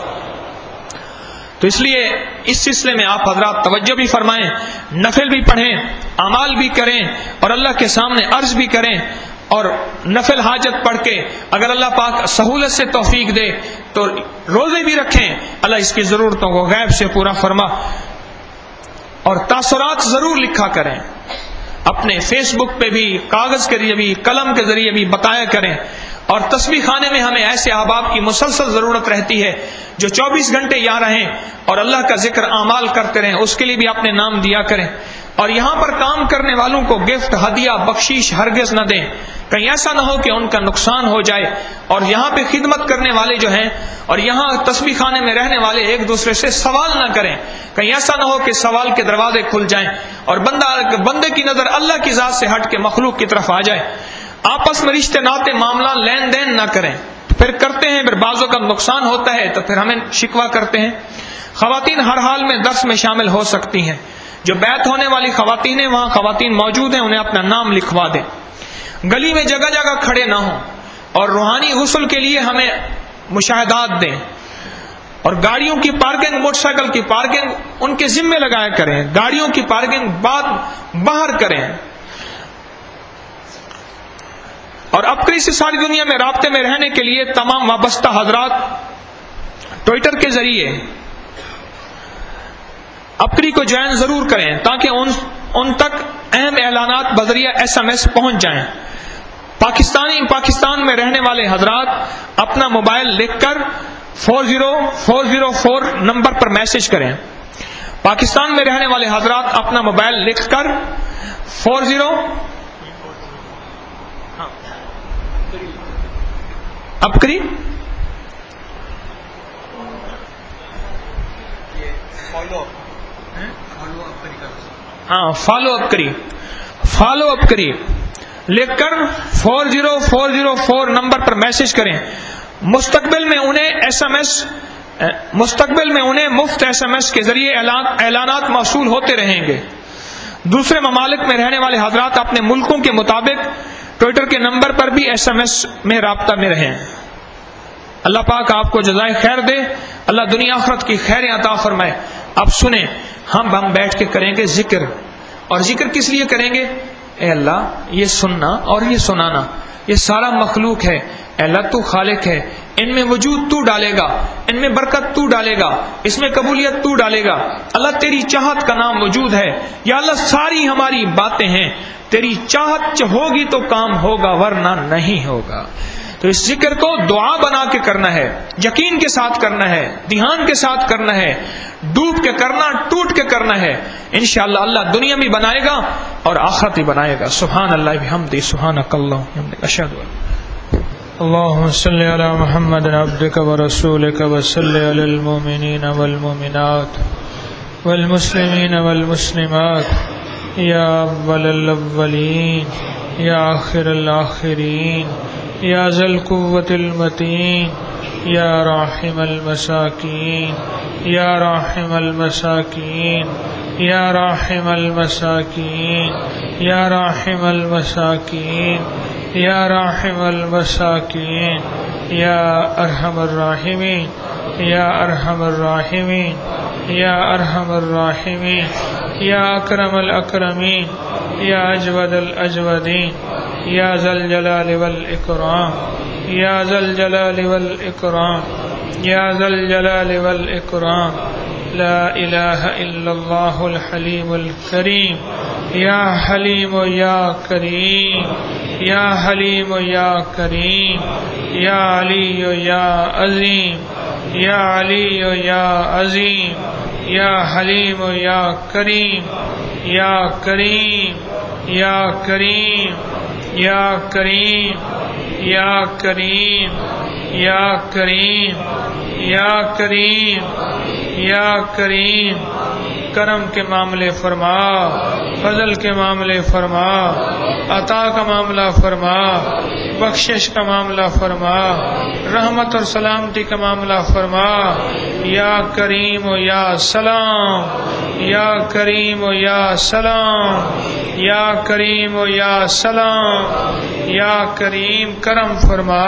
تو اس لیے اس سلسلے میں آپ حضرات توجہ بھی فرمائیں، نفل بھی پڑھیں، اعمال بھی کریں، اور اللہ کے سامنے عرض بھی کریں، اور نفل حاجت پڑھ کے اگر اللہ پاک سہولت سے توفیق دے تو روزے بھی رکھیں، اللہ اس کی ضرورتوں کو غیب سے پورا فرما۔ اور تاثرات ضرور لکھا کریں، اپنے فیس بک پہ بھی، کاغذ کے ذریعے بھی، قلم کے ذریعے بھی بتایا کریں، اور تسبیح خانے میں ہمیں ایسے احباب کی مسلسل ضرورت رہتی ہے جو 24 گھنٹے یہاں رہیں اور اللہ کا ذکر اعمال کرتے رہیں، اس کے لیے بھی اپنے نام دیا کریں. اور یہاں پر کام کرنے والوں کو گفٹ، ہدیہ، بخشش ہرگز نہ دیں، کہیں ایسا نہ ہو کہ ان کا نقصان ہو جائے. اور یہاں پہ خدمت کرنے والے جو ہیں اور یہاں تسبیح خانے میں رہنے والے ایک دوسرے سے سوال نہ کریں، کہیں ایسا نہ ہو کہ سوال کے دروازے کھل جائیں اور بندے کی نظر اللہ کی ذات سے ہٹ کے مخلوق کی طرف آ جائے. آپس میں رشتے ناطے معاملہ لین دین نہ کریں، پھر کرتے ہیں پھر بعضوں کا نقصان ہوتا ہے تو پھر ہمیں شکوہ کرتے ہیں. خواتین ہر حال میں درس میں شامل ہو سکتی ہیں. جو بیعت ہونے والی خواتین ہیں وہاں خواتین موجود ہیں، انہیں اپنا نام لکھوا دیں. گلی میں جگہ جگہ کھڑے نہ ہوں اور روحانی غسل کے لیے ہمیں مشاہدات دیں. اور گاڑیوں کی پارکنگ، موٹر سائیکل کی پارکنگ ان کے ذمے لگایا کریں، گاڑیوں کی پارکنگ باہر کریں. اور ابکری سے ساری دنیا میں رابطے میں رہنے کے لیے تمام وابستہ حضرات ٹویٹر کے ذریعے ابکری کو جوائن ضرور کریں تاکہ ان تک اہم اعلانات بذریعہ SMS پہنچ جائیں. پاکستان میں رہنے والے حضرات اپنا موبائل لکھ کر 40404 نمبر پر میسج کریں. پاکستان میں رہنے والے حضرات اپنا موبائل لکھ کر 40 ابکری فالو ابکری لکھ کر 40404 نمبر پر میسج کریں. مستقبل میں انہیں مفت SMS کے ذریعے اعلانات موصول ہوتے رہیں گے. دوسرے ممالک میں رہنے والے حضرات اپنے ملکوں کے مطابق ٹویٹر کے نمبر پر بھی SMS میں رابطہ میں رہیں. اللہ پاک آپ کو جزائے خیر دے، اللہ دنیا آخرت کی خیریں عطا فرمائے. اب سنیں، ہم بیٹھ کے کریں گے ذکر. اور ذکر کس لیے کریں گے؟ اے اللہ یہ سننا اور یہ سنانا یہ سارا مخلوق ہے. اے اللہ تو خالق ہے، ان میں وجود تو ڈالے گا، ان میں برکت تو ڈالے گا، اس میں قبولیت تو ڈالے گا. اللہ تیری چاہت کا نام وجود ہے. یا اللہ ساری ہماری باتیں ہیں، تیری چاہت ہوگی تو کام ہوگا ورنہ نہیں ہوگا. تو اس ذکر کو دعا بنا کے کرنا ہے، یقین کے ساتھ کرنا ہے، دھیان کے ساتھ کرنا ہے، ڈوب کے کرنا، ٹوٹ کے کرنا ہے. انشاءاللہ اللہ دنیا بھی بنائے گا اور آخرت بھی بنائے گا. سبحان اللہ بحمدہ، سبحانک اللہم وبحمدک، اشہد ان اللهم صل على محمد عبدك ورسولك وصل على المؤمنين والمؤمنات والمسلمين والمسلمات يا أول الأولين يا آخر الآخرين يا ذا القوة المتين يا راحم المساكين يا راحم المساكين يا راحم المساكين يا راحم المساكين یا راحم المساکین یا ارحم الراحمین یا ارحم الراحمین یا ارحم الراحمین یا اکرم الاکرمین یا اجود الاجودین یا ذا الجلال والاکرام یا ذا الجلال والاکرام یا ذا الجلال والاکرام. لا الہ الا اللہ الحلیم الکریم یا حلیم یا کریم یا حلیم یا کریم یا علی یا عظیم یا علی یا عظیم یا حلیم یا کریم یا کریم یا کریم یا کریم یا کریم یا کریم یا کریم یا کریم. کرم کے معاملے فرما، فضل کے معاملے فرما، عطا کا معاملہ فرما، بخشش کا معاملہ فرما، رحمت اور سلامتی کا معاملہ فرما. یا کریم و یا سلام، یا کریم و یا سلام، یا کریم و یا سلام، یا کریم کرم فرما،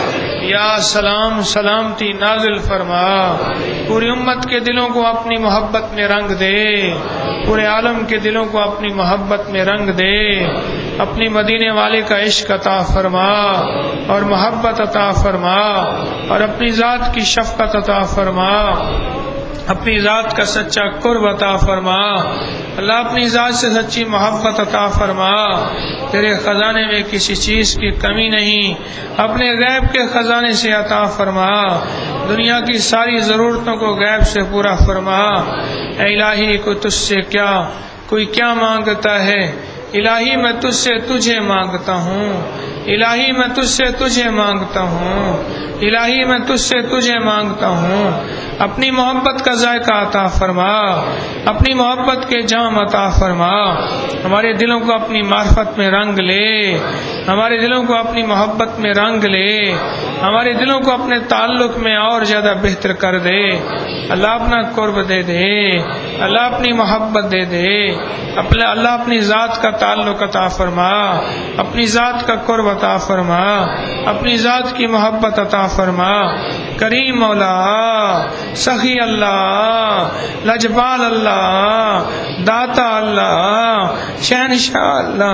یا سلام سلامتی نازل فرما. پوری امت کے دلوں کو اپنی محبت میں رنگ دے، پورے عالم کے دلوں کو اپنی محبت میں رنگ دے. اپنی مدینے والے کا عشق عطا فرما اور محبت عطا فرما اور اپنی ذات کی شفقت عطا فرما. اپنی ذات کا سچا قرب عطا فرما اللہ، اپنی ذات سے سچی محبت عطا فرما۔ تیرے خزانے میں کسی چیز کی کمی نہیں، اپنے غیب کے خزانے سے عطا فرما، دنیا کی ساری ضرورتوں کو غیب سے پورا فرما۔ اے الہی کو تجھ سے کوئی کیا مانگتا ہے، الہی میں تجھ سے تجھے مانگتا ہوں، الہی میں تجھ سے تجھے مانگتا ہوں، الہی میں تجھ سے تجھے مانگتا ہوں۔ اپنی محبت کا ذائقہ عطا فرما، اپنی محبت کے جام عطا فرما، ہمارے دلوں کو اپنی معرفت میں رنگ لے، ہمارے دلوں کو اپنی محبت میں رنگ لے، ہمارے دلوں کو اپنے تعلق میں اور زیادہ بہتر کر دے۔ اللہ اپنا قرب دے دے، اللہ اپنی محبت دے دے، اللہ اپنی ذات کا تعلق عطا فرما، اپنی ذات کا قرب عطا فرما، اپنی ذات کی محبت عطا فرما۔ کریم مولا، سخی اللہ، لجپال اللہ، داتا اللہ، شہنشاہ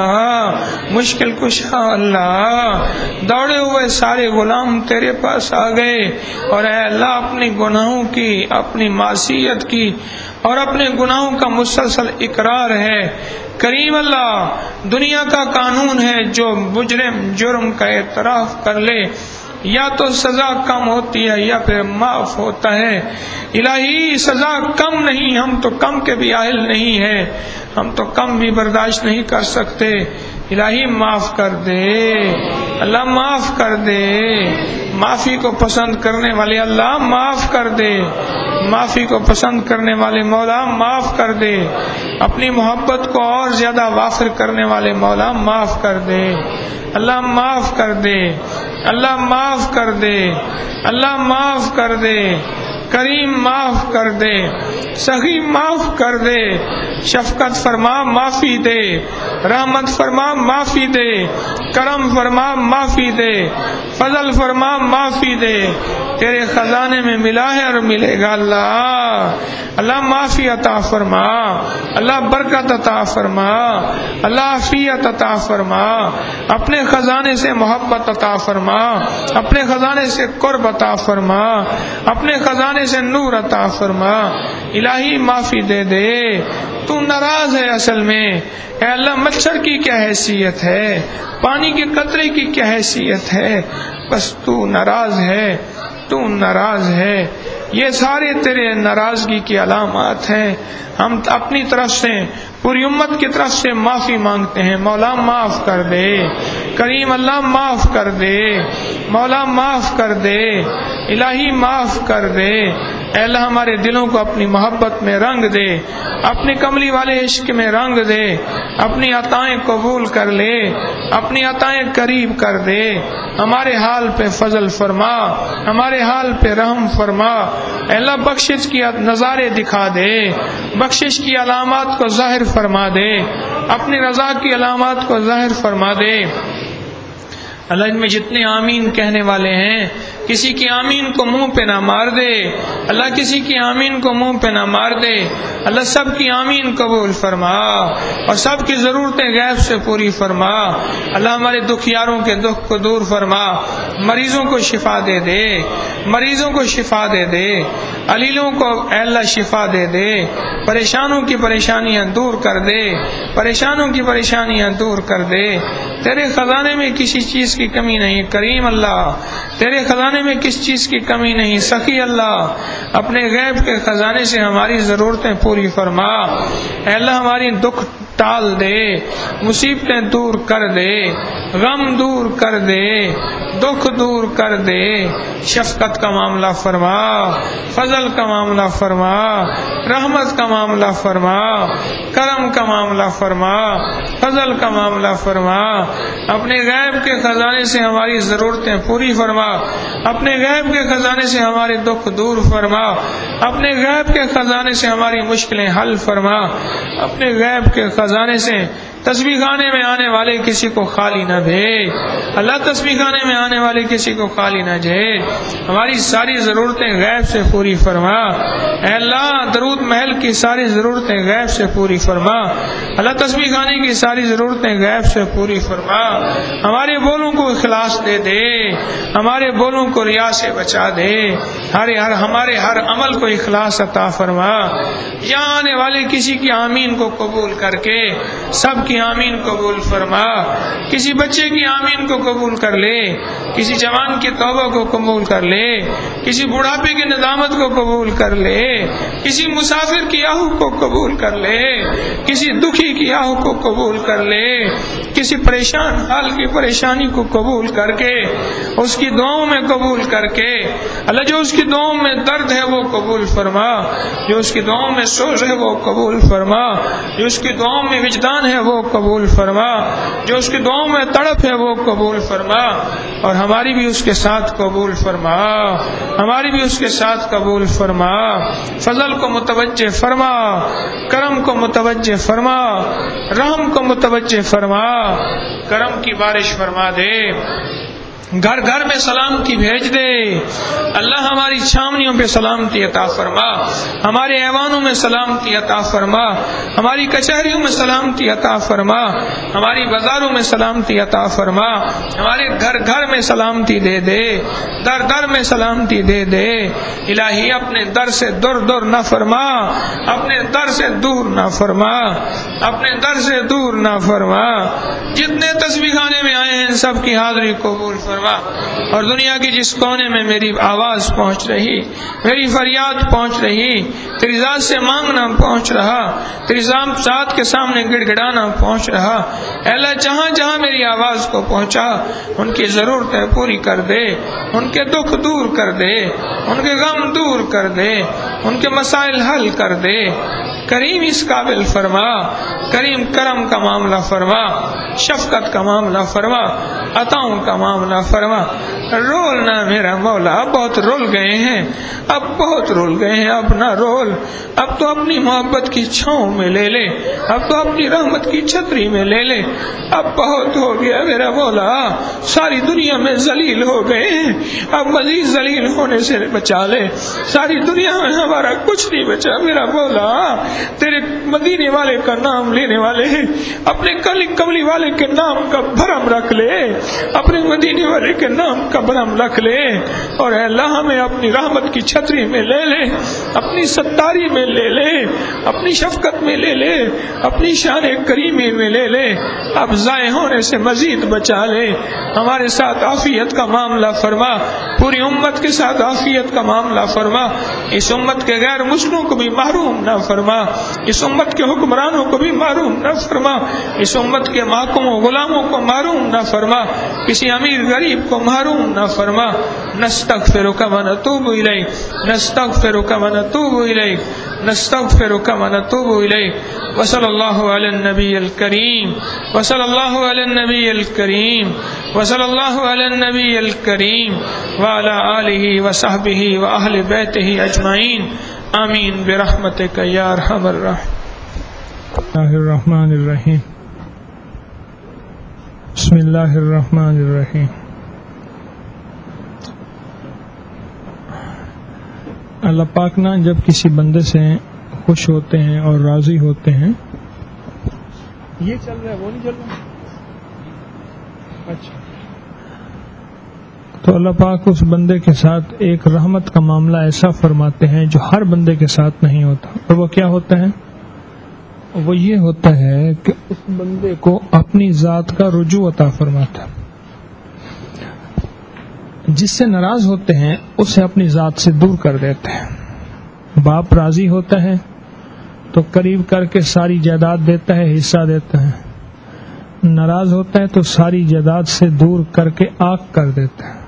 اللہ، مشکل کشا اللہ، دوڑے ہوئے سارے غلام تیرے پاس آ گئے، اور اے اللہ اپنی گناہوں کی، اپنی معصیت کی اور اپنے گناہوں کا مسلسل اقرار ہے۔ کریم اللہ، دنیا کا قانون ہے جو مجرم جرم کا اعتراف کر لے یا تو سزا کم ہوتی ہے یا پھر معاف ہوتا ہے۔ الہی سزا کم نہیں، ہم تو کم کے بھی اہل نہیں ہیں، ہم تو کم بھی برداشت نہیں کر سکتے۔ الہی معاف کر دے، اللہ معاف کر دے، معافی کو پسند کرنے والے اللہ معاف کر دے، معافی کو پسند کرنے والے مولا معاف کر دے، اپنی محبت کو اور زیادہ وافر کرنے والے مولا معاف کر دے، اللہ معاف کر دے، اللہ معاف کر دے، اللہ معاف کر دے، کریم معاف کر دے، سخی معاف کر دے، شفقت فرما معافی دے، رحمت فرما معافی دے، کرم فرما معافی دے، فضل فرما معافی دے۔ تیرے خزانے میں ملا ہے اور ملے گا اللہ، اللہ معافی عطا فرما، اللہ برکت عطا فرما، اللہ عافیت عطا فرما، اپنے خزانے سے محبت عطا فرما، اپنے خزانے سے قرب عطا فرما، اپنے خزانے سے نور عطا فرما۔ الہی معافی دے دے، تو ناراض ہے اصل میں، اے اللہ مچھر کی کیا حیثیت ہے، پانی کے قطرے کی کیا حیثیت ہے، بس تو ناراض ہے، تو ناراض ہے۔ یہ سارے تیرے ناراضگی کی علامات ہیں۔ ہم اپنی طرف سے، پوری امت کی طرف سے معافی مانگتے ہیں، مولا معاف کر دے، کریم اللہ معاف کر دے، مولا معاف کر دے، الہی معاف کر دے۔ اے اللہ ہمارے دلوں کو اپنی محبت میں رنگ دے، اپنے کملی والے عشق میں رنگ دے، اپنی عطائیں قبول کر لے، اپنی عطائیں قریب کر دے، ہمارے حال پہ فضل فرما، ہمارے حال پہ رحم فرما۔ اے اللہ بخشش کی نظارے دکھا دے، بخشش کی علامات کو ظاہر فرما دے، اپنی رضا کی علامات کو ظاہر فرما دے۔ اللہ ان میں جتنے آمین کہنے والے ہیں، کسی کی آمین کو منہ پہ نہ مار دے، اللہ کسی کی آمین کو منہ پہ نہ مار دے، اللہ سب کی آمین قبول فرما اور سب کی ضرورتیں غیب سے پوری فرما۔ اللہ ہمارے دکھیاروں کے دکھ کو دور فرما، مریضوں کو شفا دے دے، مریضوں کو شفا دے دے، علیلوں کو اے اللہ شفا دے دے، پریشانوں کی پریشانیاں دور کر دے، پریشانوں کی پریشانیاں دور کر دے۔ تیرے خزانے میں کسی چیز کی کمی نہیں، کریم اللہ تیرے خزانے میں کس چیز کی کمی نہیں، سخی اللہ اپنے غیب کے خزانے سے ہماری ضرورتیں پوری فرما۔ اے اللہ ہماری دکھ ٹال دے، مصیبتیں دور کر دے، غم دور کر دے، دکھ دور کر دے، شفقت کا معاملہ فرما، فضل کا معاملہ فرما، رحمت کا معاملہ فرما، کرم کا معاملہ فرما، فضل کا معاملہ فرما۔ اپنے غیب کے خزانے سے ہماری ضرورتیں پوری فرما، اپنے غیب کے خزانے سے ہمارے دکھ دور فرما، اپنے غیب کے خزانے سے ہماری مشکلیں حل فرما، اپنے غیب کے خزانے سے تسبیح خانے میں آنے والے کسی کو خالی نہ بھیج اللہ، تسبیح خانے میں آنے والے کسی کو خالی نہ بھیج، ہماری ساری ضرورتیں غیب سے پوری فرما، اے اللہ درود محل کی ساری ضرورتیں غیب سے پوری فرما، اللہ تسبیح خانے کی ساری ضرورتیں غیب سے پوری فرما، ہمارے بولوں کو اخلاص دے دے، ہمارے بولوں کو ریا سے بچا دے، ہمارے ہر عمل کو اخلاص عطا فرما، یہاں آنے والے کسی کی آمین کو قبول کر کے سب کی آمین قبول فرما، کسی بچے کی آمین کو قبول کر لے، کسی جوان کی توبہ کو قبول کر لے، کسی بڑھاپے کی ندامت کو قبول کر لے، کسی مسافر کی آہ کو قبول کر لے، کسی دکھی کی آہ کو قبول کر لے، کسی پریشان حال کی پریشانی کو قبول کر کے اس کی دعاؤں میں قبول کر کے اللہ جو اس کی دعاؤں میں درد ہے وہ قبول فرما، جو اس کی دعاؤں میں سوز ہے وہ قبول فرما، جو اس کی دعاؤں میں وجدان ہے وہ قبول فرما، جو اس کی دعاؤں میں تڑپ ہے وہ قبول فرما، اور ہماری بھی اس کے ساتھ قبول فرما، ہماری بھی اس کے ساتھ قبول فرما، فضل کو متوجہ فرما، کرم کو متوجہ فرما، رحم کو متوجہ فرما، کرم کی بارش فرما دے، گھر گھر میں سلامتی بھیج دے اللہ، ہماری چھاونیوں پہ سلامتی عطا فرما، ہمارے ایوانوں میں سلامتی عطا فرما، ہماری کچہریوں میں سلامتی عطا فرما، ہماری بازاروں میں سلامتی عطا فرما، ہمارے گھر گھر میں سلامتی دے دے، در در میں سلامتی دے دے، الہی اپنے در سے دور دور نہ فرما، اپنے در سے دور نہ فرما، اپنے در سے دور نہ فرما، جتنے تسبیح خانے میں آئے ہیں ان سب کی حاضری قبول فرما، اور دنیا کے جس کونے میں میری آواز پہنچ رہی، میری فریاد پہنچ رہی، تیری ذات سے مانگنا پہنچ رہا، تیری ذات کے سامنے گڑ گڑانا پہنچ رہا، اے اللہ جہاں جہاں میری آواز کو پہنچا ان کی ضرورتیں پوری کر دے، ان کے دکھ دور کر دے، ان کے غم دور کر دے، ان کے مسائل حل کر دے، کریم اس قابل فرما، کریم کرم کا معاملہ فرما، شفقت کا معاملہ فرما، عطاؤں کا معاملہ فرما، رولنا میرا مولا، اب بہت رول گئے ہیں، اب بہت رول گئے ہیں، اب نہ رول، اب تو اپنی محبت کی چھاؤں میں لے لے، اب تو اپنی رحمت کی چھتری میں لے لے، اب بہت ہو گیا میرا مولا، ساری دنیا میں ذلیل ہو گئے ہیں، اب مزید ذلیل ہونے سے بچا لے، ساری دنیا میں ہمارا کچھ نہیں بچا میرا مولا، تیرے مدینے والے کا نام لینے والے ہیں، اپنے کملی والے کے نام کا بھرم رکھ لے، اپنے مدینے والے کے نام کا بھرم رکھ لے، اور اے اللہ ہمیں اپنی رحمت کی چھتری میں لے لے، اپنی ستاری میں لے لے، اپنی شفقت میں لے لے، اپنی شان کریمی میں لے لے، اب ضائع ہونے سے مزید بچا لے، ہمارے ساتھ عافیت کا معاملہ فرما، پوری امت کے ساتھ عافیت کا معاملہ فرما، اس امت کے غیر مسلموں کو بھی محروم نہ فرما، اس امت کے حکمرانوں کو بھی محروم نہ فرما، اس امت کے محکوموں غلاموں کو محروم نہ فرما، کسی امیر غریب کو محروم نہ فرما، نستغفرک و نتوب الیک، نستغفرک و نتوب الیک، نستغفرک و نتوب الیک، وصلی اللہ علی النبی الکریم، وصلی اللہ علی النبی الکریم، وصلی اللہ علی النبی الکریم وعلی آلہ وصحبہ واہل بیتہ اجمعین، آمین برحمتک یا ارحم الراحمین۔ بسم اللہ الرحمن الرحیم، بسم اللہ الرحمن الرحیم۔ اللہ پاک نا جب کسی بندے سے خوش ہوتے ہیں اور راضی ہوتے ہیں، یہ چل رہا ہے وہ نہیں چل رہا، اچھا، تو اللہ پاک اس بندے کے ساتھ ایک رحمت کا معاملہ ایسا فرماتے ہیں جو ہر بندے کے ساتھ نہیں ہوتا، اور وہ کیا ہوتا ہے؟ وہ یہ ہوتا ہے کہ اس بندے کو اپنی ذات کا رجوع عطا فرماتا ہے، جس سے ناراض ہوتے ہیں اسے اپنی ذات سے دور کر دیتے ہیں۔ باپ راضی ہوتا ہے تو قریب کر کے ساری جائیداد دیتا ہے، حصہ دیتا ہے، ناراض ہوتا ہے تو ساری جائیداد سے دور کر کے آگ کر دیتا ہے،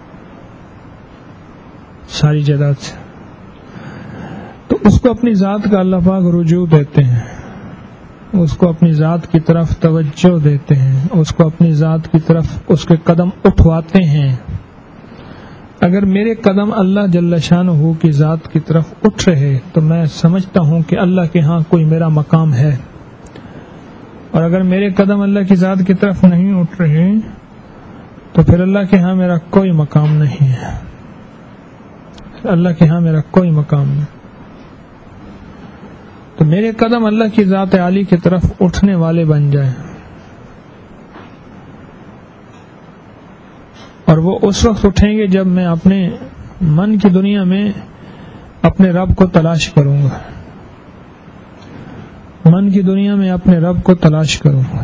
ساری جائیداد سے، تو اس کو اپنی ذات کا اللہ پاک رجوع دیتے ہیں، اس کو اپنی ذات کی طرف توجہ دیتے ہیں، اس کو اپنی ذات کی طرف اس کے قدم اٹھواتے ہیں۔ اگر میرے قدم اللہ جل شانہ کی ذات کی طرف اٹھ رہے تو میں سمجھتا ہوں کہ اللہ کے ہاں کوئی میرا مقام ہے، اور اگر میرے قدم اللہ کی ذات کی طرف نہیں اٹھ رہے تو پھر اللہ کے ہاں میرا کوئی مقام نہیں ہے، اللہ کے ہاں میرا کوئی مقام نہیں. تو میرے قدم اللہ کی ذات عالی کی طرف اٹھنے والے بن جائیں، اور وہ اس وقت اٹھیں گے جب میں اپنے من کی دنیا میں اپنے رب کو تلاش کروں گا، من کی دنیا میں اپنے رب کو تلاش کروں گا.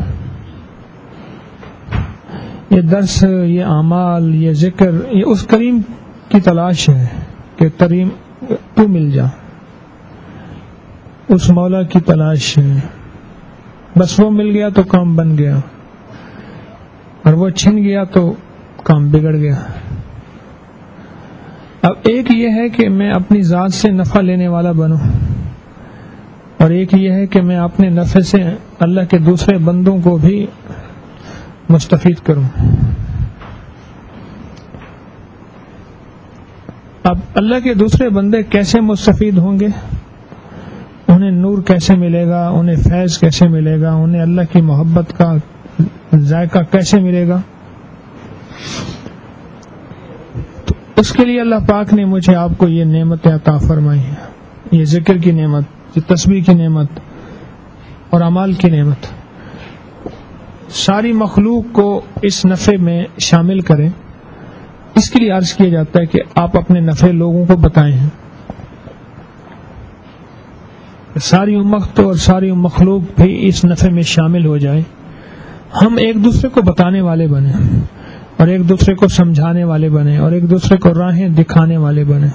یہ درس، یہ اعمال، یہ ذکر، یہ اس کریم کی تلاش ہے کہ کریم تو مل جا، اس مولا کی تلاش ہے. بس وہ مل گیا تو کام بن گیا، اور وہ چھن گیا تو کام بگڑ گیا. اب ایک یہ ہے کہ میں اپنی ذات سے نفع لینے والا بنوں، اور ایک یہ ہے کہ میں اپنے نفع سے اللہ کے دوسرے بندوں کو بھی مستفید کروں. اب اللہ کے دوسرے بندے کیسے مستفید ہوں گے؟ انہیں نور کیسے ملے گا، انہیں فیض کیسے ملے گا، انہیں اللہ کی محبت کا ذائقہ کیسے ملے گا؟ تو اس کے لیے اللہ پاک نے مجھے آپ کو یہ نعمت عطا فرمائی ہے، یہ ذکر کی نعمت، یہ تسبیح کی نعمت اور اعمال کی نعمت. ساری مخلوق کو اس نفع میں شامل کریں. اس کے لیے عرض کیا جاتا ہے کہ آپ اپنے نفع لوگوں کو بتائیں، ساری امت اور ساری مخلوق بھی اس نفع میں شامل ہو جائے. ہم ایک دوسرے کو بتانے والے بنیں، اور ایک دوسرے کو سمجھانے والے بنیں، اور ایک دوسرے کو راہیں دکھانے والے بنیں.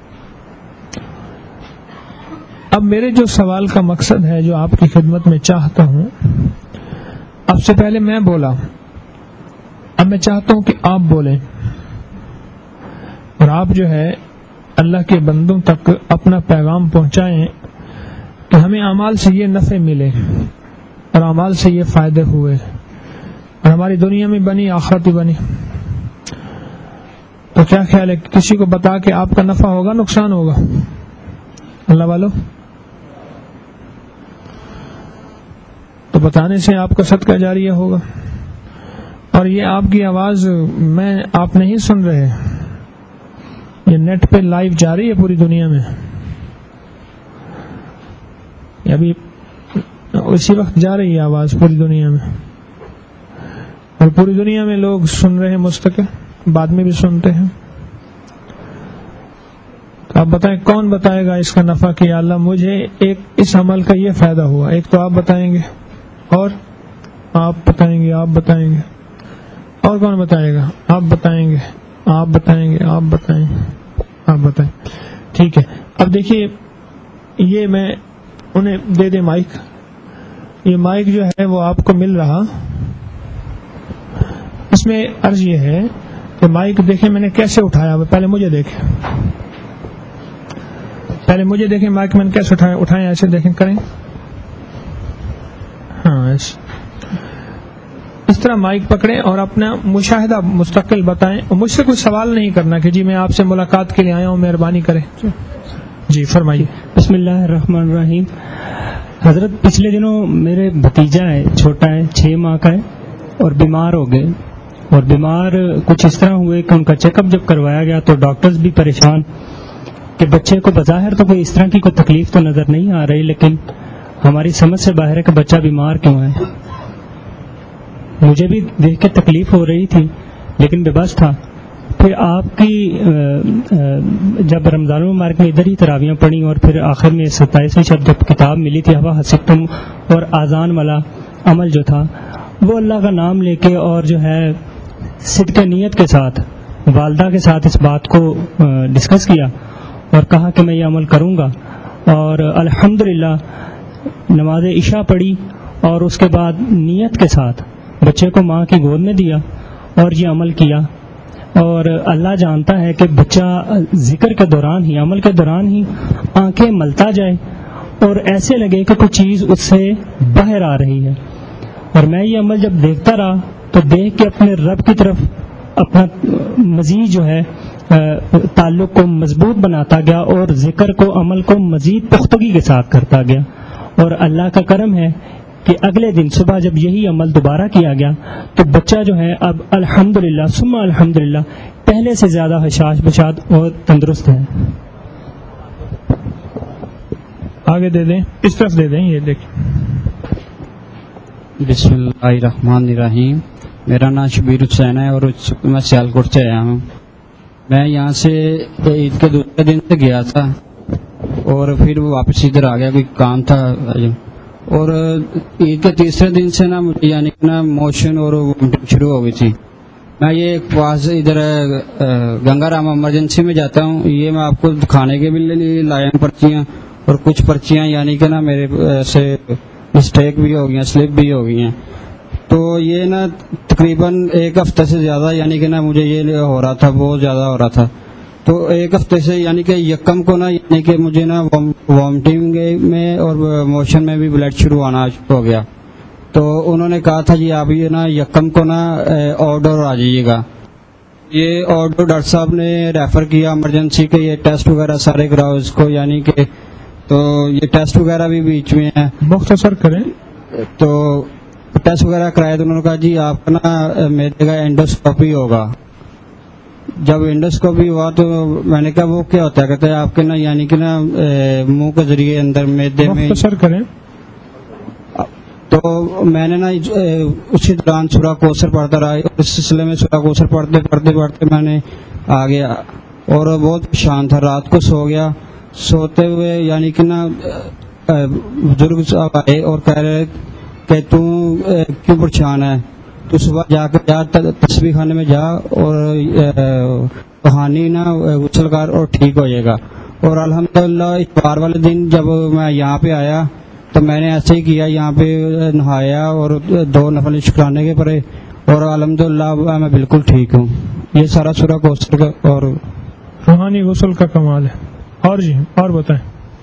اب میرے جو سوال کا مقصد ہے، جو آپ کی خدمت میں چاہتا ہوں، اب سے پہلے میں بولا، اب میں چاہتا ہوں کہ آپ بولیں، اور آپ جو ہے اللہ کے بندوں تک اپنا پیغام پہنچائیں کہ ہمیں اعمال سے یہ نفع ملے، اور اعمال سے یہ فائدے ہوئے، اور ہماری دنیا میں بنی، آخرت بھی بنی. تو کیا خیال ہے، کسی کو بتا کے آپ کا نفع ہوگا، نقصان ہوگا؟ اللہ والو، تو بتانے سے آپ کا صدقہ جاریہ ہوگا. اور یہ آپ کی آواز آپ نہیں سن رہے، یہ نیٹ پہ لائیو جاری ہے پوری دنیا میں، ابھی اسی وقت جا رہی ہے آواز پوری دنیا میں، اور پوری دنیا میں لوگ سن رہے ہیں، مستقل بعد میں بھی سنتے ہیں. تو آپ بتائیں، کون بتائے گا اس کا نفع کہ یا اللہ مجھے ایک اس عمل کا یہ فائدہ ہوا؟ ایک تو آپ بتائیں گے، اور آپ بتائیں گے، آپ بتائیں گے، اور کون بتائے گا؟ آپ بتائیں گے، آپ بتائیں گے، آپ بتائیں گے، آپ بتائیں. ٹھیک ہے. اب دیکھیے، یہ میں انہیں دے دیں مائک. یہ مائک جو ہے وہ آپ کو مل رہا. اس میں عرض یہ ہے کہ مائک دیکھیں میں نے کیسے اٹھایا، پہلے مجھے دیکھیں، پہلے مجھے دیکھیں مائک میں نے کیسے اٹھائیں، ایسے دیکھیں، کریں. ہاں، اس طرح مائک پکڑیں اور اپنا مشاہدہ مستقل بتائیں. اور مجھ سے کوئی سوال نہیں کرنا کہ جی میں آپ سے ملاقات کے لیے آیا ہوں، مہربانی کریں. جی فرمائیے. بسم اللہ الرحمن الرحیم. حضرت، پچھلے دنوں میرے بھتیجا ہے، چھوٹا ہے، 6 ماہ کا ہے، اور بیمار ہو گئے. اور بیمار کچھ اس طرح ہوئے کہ ان کا چیک اپ جب کروایا گیا تو ڈاکٹرز بھی پریشان کہ بچے کو بظاہر تو کوئی اس طرح کی کوئی تکلیف تو نظر نہیں آ رہی، لیکن ہماری سمجھ سے باہر ہے کہ بچہ بیمار کیوں ہے. مجھے بھی دیکھ کے تکلیف ہو رہی تھی، لیکن بے بس تھا. پھر آپ کی جب رمضان المبارک میں ادھر ہی تراویاں پڑھی، اور پھر آخر میں 27ویں شب جب کتاب ملی تھی ہوا حسبتم، اور آذان والا عمل جو تھا وہ اللہ کا نام لے کے اور جو ہے صدق نیت کے ساتھ والدہ کے ساتھ اس بات کو ڈسکس کیا اور کہا کہ میں یہ عمل کروں گا. اور الحمدللہ نماز عشاء پڑھی، اور اس کے بعد نیت کے ساتھ بچے کو ماں کی گود میں دیا اور یہ عمل کیا. اور اللہ جانتا ہے کہ بچہ ذکر کے دوران ہی، عمل کے دوران ہی آنکھیں ملتا جائے اور ایسے لگے کہ کوئی چیز اس سے باہر آ رہی ہے. اور میں یہ عمل جب دیکھتا رہا تو دیکھ کے اپنے رب کی طرف اپنا مزید جو ہے تعلق کو مضبوط بناتا گیا، اور ذکر کو، عمل کو مزید پختگی کے ساتھ کرتا گیا. اور اللہ کا کرم ہے کہ اگلے دن صبح جب یہی عمل دوبارہ کیا گیا تو بچہ جو ہے اب الحمدللہ ثم الحمدللہ پہلے سے زیادہ حشاش بشاد اور تندرست ہے. آگے دے دیں, اس طرف دے دیں, یہ دیکھیں. بسم اللہ الرحمن الرحیم. میرا نام شبیر حسین ہے اور میں سیالکوٹ سے آیا ہوں. میں یہاں سے عید کے دوسرے دن سے گیا تھا اور پھر واپس ادھر آ گیا, کوئی کام تھا. اور عید کے تیسرے دن سے نا مجھے یعنی کہ نا موشن اور وومٹنگ شروع ہو گئی تھی. میں یہ پاس ادھر گنگا رام ایمرجنسی میں جاتا ہوں. یہ میں آپ کو دکھانے کے بھی لیے لایا ہوں پرچیاں, اور کچھ پرچیاں یعنی کہ نا میرے سے مسٹیک بھی ہو گئی ہیں, سلپ بھی ہو گئی ہیں. تو یہ نا تقریباً ایک ہفتے سے زیادہ یعنی کہ نا مجھے یہ ہو رہا تھا, بہت زیادہ ہو رہا تھا. تو ایک ہفتے سے یعنی کہ یکم کو نا یعنی کہ مجھے نا وامٹنگ میں اور موشن میں بھی بلڈ شروع آنا ہو گیا. تو انہوں نے کہا تھا جی آپ یہ نا یکم کو نا آؤٹ ڈور آ جائیے گا. یہ آؤٹ ڈور ڈاکٹر صاحب نے ریفر کیا ایمرجنسی کے, یہ ٹیسٹ وغیرہ سارے کراؤ اس کو یعنی کہ. تو یہ ٹیسٹ وغیرہ بھی بیچ میں ہیں, مختصر کریں. تو ٹیسٹ وغیرہ کرائے تو انہوں نے کہا جی آپ کا نا میرے کا انڈوسکوپی ہوگا. جب انڈوسکوپی ہوا تو میں نے کہا وہ کیا ہوتا ہے, کہتے ہیں آپ کے نا یعنی کہ نا منہ کے ذریعے اندر میدے میں. مختصر کریں. تو میں نے نا اسی دوران سورہ کوثر پڑھتا رہا, اس سلسلے میں سورہ کوثر پڑھتے میں نے آ گیا اور بہت پریشان تھا. رات کو سو گیا, سوتے ہوئے یعنی کہ نا بزرگ صاحب آئے اور کہہ رہے کہ تو کیوں پریشان ہے, تو صبح جا کے جا تسبیح خانے میں جا اور کہانی نا غسل کر اور ٹھیک ہو جائے گا. اور الحمدللہ اتوار والے دن جب میں یہاں پہ آیا تو میں نے ایسے ہی کیا, یہاں پہ نہایا اور 2 نفل شکرانے کے پڑے اور الحمدللہ میں بالکل ٹھیک ہوں. یہ سارا سورہ کوثر کا اور روحانی غسل کا کمال ہے. اور جی اور بتائیں.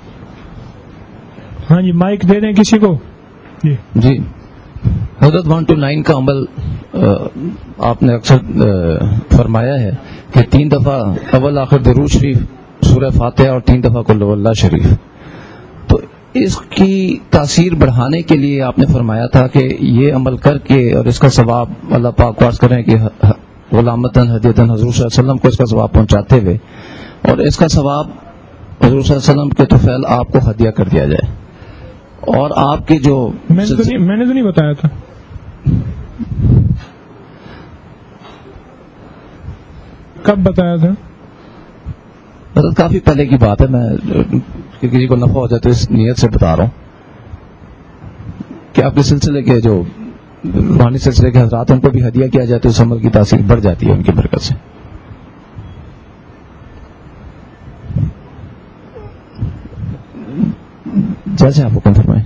ہاں جی مائک دے دیں کسی کو. جی حضرت 129 کا عمل آپ نے اکثر فرمایا ہے کہ 3 دفعہ اول آخر درود شریف, سورہ فاتحہ اور 3 دفعہ قل هو اللہ شریف. تو اس کی تاثیر بڑھانے کے لیے آپ نے فرمایا تھا کہ یہ عمل کر کے اور اس کا ثواب اللہ پاک واس کریں کہ غلامتاً ہدیتاً حضور صلی اللہ علیہ وسلم کو اس کا ثواب پہنچاتے ہوئے, اور اس کا ثواب حضور صلی اللہ علیہ وسلم کے طفیل آپ کو ہدیہ کر دیا جائے. اور آپ کے جو میں نے تو نہیں بتایا تھا. کب بتایا تھا؟ حضرت کافی پہلے کی بات ہے, میں کسی کو نفع ہو جائے تو اس نیت سے بتا رہا ہوں کہ آپ کے سلسلے کے جو روحانی سلسلے کے حضرات ان کو بھی ہدیہ کیا جائے تو اس عمل کی تاثیر بڑھ جاتی ہے ان کی برکت سے. جیسے آپ حکم فرمائیں.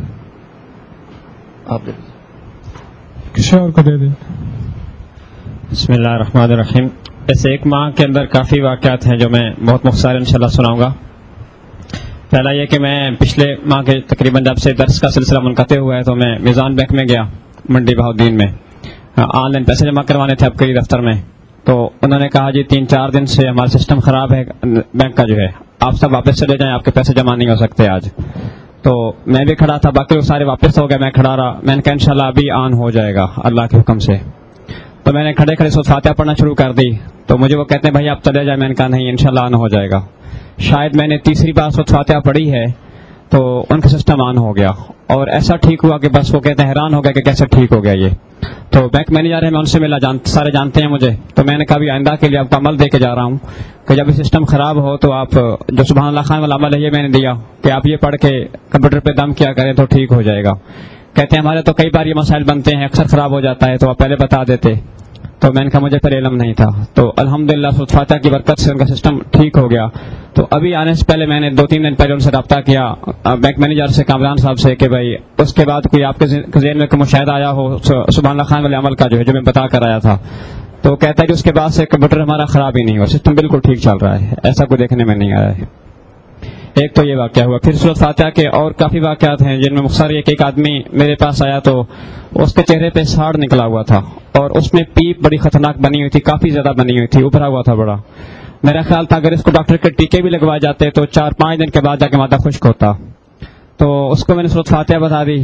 آپ کسی اور کو دے دیں. بسم اللہ الرحمن الرحیم. اس ایک ماہ کے اندر کافی واقعات ہیں جو میں بہت مختصر انشاءاللہ سناؤں گا. پہلا یہ کہ میں پچھلے ماہ کے تقریباً جب سے درس کا سلسلہ منقطع ہوا ہے تو میں میزان بینک میں گیا منڈی بہاؤالدین میں, آن لائن پیسے جمع کروانے تھے اب کئی دفتر میں. تو انہوں نے کہا جی 3-4 دن سے ہمارا سسٹم خراب ہے بینک کا جو ہے, آپ سب واپس چلے جائیں, آپ کے پیسے جمع نہیں ہو سکتے آج. تو میں بھی کھڑا تھا, باقی سارے واپس ہو گئے, میں کھڑا رہا. میں نے کہا انشاءاللہ ابھی آن ہو جائے گا اللہ کے حکم سے. تو میں نے کھڑے سورۃ فاتحہ پڑھنا شروع کر دی. تو مجھے وہ کہتے ہیں بھائی آپ چلے جائیں. میں نے کہا نہیں انشاءاللہ آن ہو جائے گا. شاید میں نے تیسری بار سورۃ فاتحہ پڑھی ہے تو ان کا سسٹم آن ہو گیا, اور ایسا ٹھیک ہوا کہ بس وہ کہتے ہیں حیران ہو گیا کہ کیسے ٹھیک ہو گیا یہ. تو بینک مینیجر ہے, میں ان سے ملا, سارے جانتے ہیں مجھے. تو میں نے کہا بھی آئندہ کے لیے آپ کا عمل دے کے جا رہا ہوں کہ جب یہ سسٹم خراب ہو تو آپ جو سبحان اللہ خان والا عمل ہے یہ میں نے دیا کہ آپ یہ پڑھ کے کمپیوٹر پہ دم کیا کریں تو ٹھیک ہو جائے گا. کہتے ہیں ہمارے تو کئی بار یہ مسائل بنتے ہیں, اکثر خراب ہو جاتا ہے, تو آپ پہلے بتا دیتے. تو میں نے کہا مجھے پھر علم نہیں تھا. تو الحمدللہ سورۃ فاتحہ کی برکت سے ان کا سسٹم ٹھیک ہو گیا. تو ابھی آنے سے پہلے میں نے 2-3 دن پہلے ان سے رابطہ کیا بینک مینیجر سے, کامران صاحب سے, کہ بھائی اس کے بعد کوئی آپ کے ذہن میں کوئی مشاہدہ آیا ہو سبحان اللہ خان والے عمل کا جو ہے جو میں بتا کر آیا تھا. تو کہتا ہے کہ اس کے بعد سے کمپیوٹر ہمارا خراب ہی نہیں ہوا, سسٹم بالکل ٹھیک چل رہا ہے, ایسا کوئی دیکھنے میں نہیں آیا ہے. ایک تو یہ واقعہ ہوا. پھر سورۃ فاتحہ کے اور کافی واقعات ہیں جن میں مختصر ایک آدمی میرے پاس آیا تو اس کے چہرے پہ ساڑ نکلا ہوا تھا اور اس میں پیپ بڑی خطرناک بنی ہوئی تھی, کافی زیادہ بنی ہوئی تھی, ابھرا ہوا تھا بڑا. میرا خیال تھا اگر اس کو ڈاکٹر کے ٹیکے بھی لگوائے جاتے تو 4-5 دن کے بعد جا کے معدہ خشک ہوتا. تو اس کو میں نے سورۃ فاتحہ بتا دی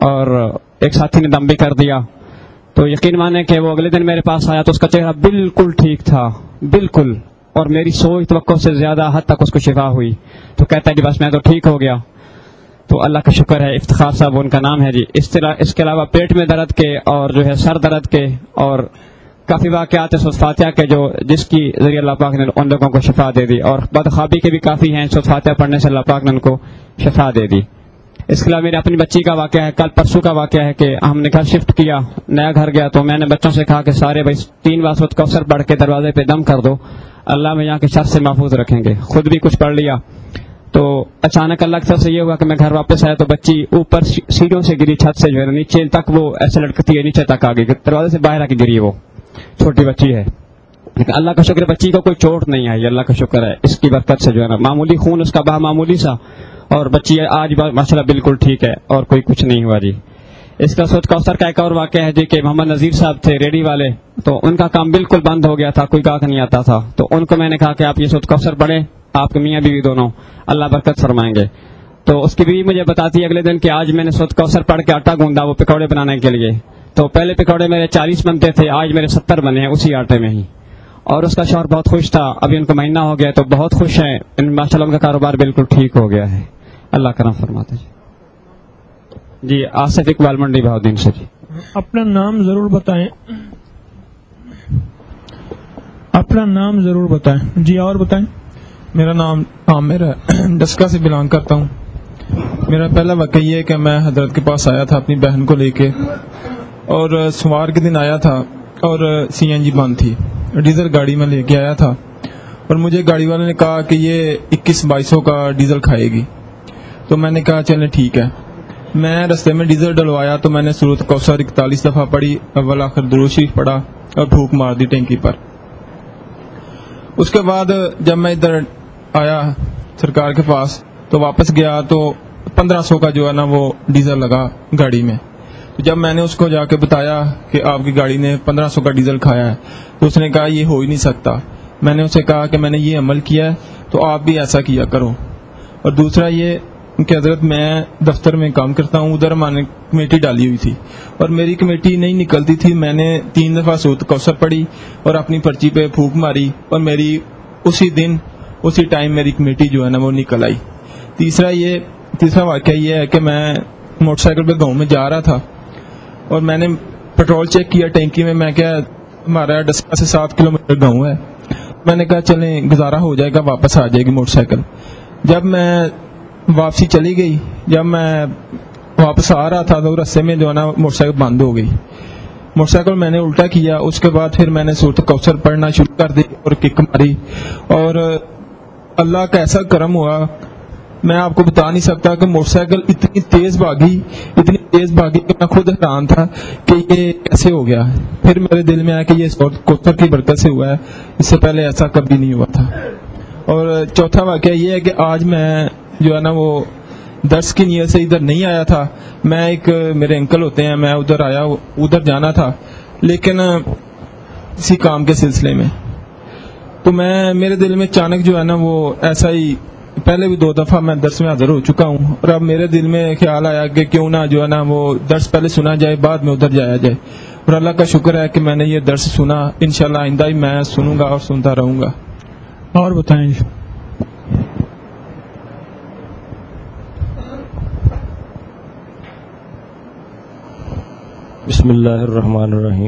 اور ایک ساتھی نے دم بھی کر دیا. تو یقین مانے کہ وہ اگلے دن میرے پاس آیا تو اس کا چہرہ بالکل ٹھیک تھا, بالکل, اور میری سوچ توقع سے زیادہ حد تک اس کو شفا ہوئی. تو کہتا ہے جی بس میں تو ٹھیک ہو گیا. تو اللہ کا شکر ہے. افتخار صاحب ان کا نام ہے جی. اس کے علاوہ پیٹ میں درد کے اور جو ہے سر درد کے اور کافی واقعات ہیں سورۃ فاتحہ کے جس کی ذریعے اللہ پاک نے ان لوگوں کو شفا دے دی, اور بدخوابی کے بھی کافی ہیں. سورۃ فاتحہ پڑھنے سے اللہ پاک نے ان کو شفا دے دی. اس کے علاوہ میری اپنی بچی کا واقعہ ہے, کل پرسوں کا واقعہ ہے کہ ہم نے گھر شفٹ کیا, نیا گھر گیا, تو میں نے بچوں سے کہا کہ سارے بھائی 3 بار سورۃ کوثر پڑھ کے دروازے پہ دم کر دو, اللہ میں یہاں کے شر سے محفوظ رکھیں گے. خود بھی کچھ پڑھ لیا. تو اچانک اللہ کی طرف سے یہ ہوا کہ میں گھر واپس آیا تو بچی اوپر سیڑھیوں سے گری, چھت سے جو ہے نیچے تک وہ ایسے لٹکتی ہے, نیچے تک آ گئی, دروازے سے باہر آ کے گری. وہ چھوٹی بچی ہے لیکن اللہ کا شکر بچی کو کوئی چوٹ نہیں آئی, اللہ کا شکر ہے. اس کی برکت سے جو ہے نا معمولی خون اس کا بہا معمولی سا, اور بچی آج ماشاءاللہ بالکل ٹھیک ہے اور کوئی کچھ نہیں ہوا جی. اس کا سورۃ کوثر کا ایک اور واقعہ ہے جی کہ محمد نذیر صاحب تھے ریڈی والے, تو ان کا کام بالکل بند ہو گیا تھا, کوئی گاہک نہیں آتا تھا. تو ان کو میں نے کہا کہ آپ یہ سورۃ کوثر پڑھیں, آپ کے میاں بیوی دونوں, اللہ برکت فرمائیں گے. تو اس کی بیوی مجھے بتاتی ہے اگلے دن کہ آج میں نے سورۃ کوثر پڑھ کے آٹا گوندا وہ پکوڑے بنانے کے لیے. تو پہلے پکوڑے میرے 40 بنتے تھے, آج میرے 70 بنے ہیں اسی آٹے میں ہی. اور اس کا شوہر بہت خوش تھا, ابھی ان کو مہینہ ہو گیا تو بہت خوش ہیں ماشاءاللہ, ان کا کاروبار بالکل ٹھیک ہو گیا ہے. اللہ کرم فرماتے جی. آصف اقبال منڈی بہاؤدین سے جی. اپنا نام ضرور بتائیں, اپنا نام ضرور بتائیں جی. اور بتائیں. میرا نام عامر ہے, ڈسکا سے بلانگ کرتا ہوں. میرا پہلا واقعہ یہ ہے کہ میں حضرت کے پاس آیا تھا اپنی بہن کو لے کے, اور سوار کے دن آیا تھا اور CNG بند تھی, ڈیزل گاڑی میں لے کے آیا تھا, اور مجھے گاڑی والے نے کہا کہ یہ 2100-2200 کا ڈیزل کھائے گی. تو میں نے کہا چلیں ٹھیک ہے. میں رستے میں ڈیزل ڈلوایا تو میں نے سورۃ کوثر 41 دفعہ پڑھی, اول آخر درود شریف پڑھا اور پھونک مار دی ٹینکی پر. اس کے بعد جب میں ادھر آیا سرکار کے پاس تو واپس گیا تو 1500 کا جو ہے نا وہ ڈیزل لگا گاڑی میں. تو جب میں نے اس کو جا کے بتایا کہ آپ کی گاڑی نے 1500 کا ڈیزل کھایا ہے تو اس نے کہا یہ ہو ہی نہیں سکتا. میں نے اسے کہا کہ میں نے یہ عمل کیا ہے تو آپ بھی ایسا کیا کرو. اور دوسرا یہ کہ حضرت میں دفتر میں کام کرتا ہوں, ادھر ہم نے کمیٹی ڈالی ہوئی تھی اور میری کمیٹی نہیں نکلتی تھی. میں نے 3 دفعہ سورۃ کوثر پڑھی اور اپنی پرچی پہ پھونک ماری اور میری اسی ٹائم میری کمیٹی جو ہے نا وہ نکل آئی. تیسرا واقعہ یہ ہے کہ میں موٹر سائیکل پہ گاؤں میں جا رہا تھا اور میں نے پیٹرول چیک کیا ٹینکی میں. میں کیا ہمارا ڈسکا سے 7 کلومیٹر گاؤں ہے, میں نے کہا چلیں گزارا ہو جائے گا, واپس آ جائے گی موٹر سائیکل. جب میں واپسی چلی گئی, جب میں واپس آ رہا تھا تو رستے میں جو ہے نا موٹر سائیکل بند ہو گئی. موٹر سائیکل میں نے الٹا کیا, اس کے بعد پھر میں نے سورۃ کوثر پڑھنا شروع کر دی اور کک ماری, اور اللہ کا ایسا کرم ہوا میں آپ کو بتا نہیں سکتا کہ موٹر سائیکل اتنی تیز بھاگی کہ میں خود حیران تھا کہ یہ کیسے ہو گیا. پھر میرے دل میں آیا کہ یہ سورۃ کوثر کی برکت سے ہوا ہے, اس سے پہلے ایسا کبھی نہیں ہوا تھا. اور چوتھا واقعہ یہ ہے کہ آج میں جو ہے نا وہ درس کی نیت سے ادھر نہیں آیا تھا. میں ایک میرے انکل ہوتے ہیں, میں ادھر آیا, ادھر جانا تھا لیکن کسی کام کے سلسلے میں. تو میرے دل میں اچانک جو ہے نا وہ ایسا ہی, پہلے بھی 2 دفعہ میں درس میں حاضر ہو چکا ہوں, اور اب میرے دل میں خیال آیا کہ کیوں نہ جو ہے نا وہ درس پہلے سنا جائے, بعد میں ادھر جایا جائے. اور اللہ کا شکر ہے کہ میں نے یہ درس سنا, انشاءاللہ آئندہ ہی میں سنوں گا اور سنتا رہوں گا. اور بتائیں. بسم اللہ الرحمن الرحیم.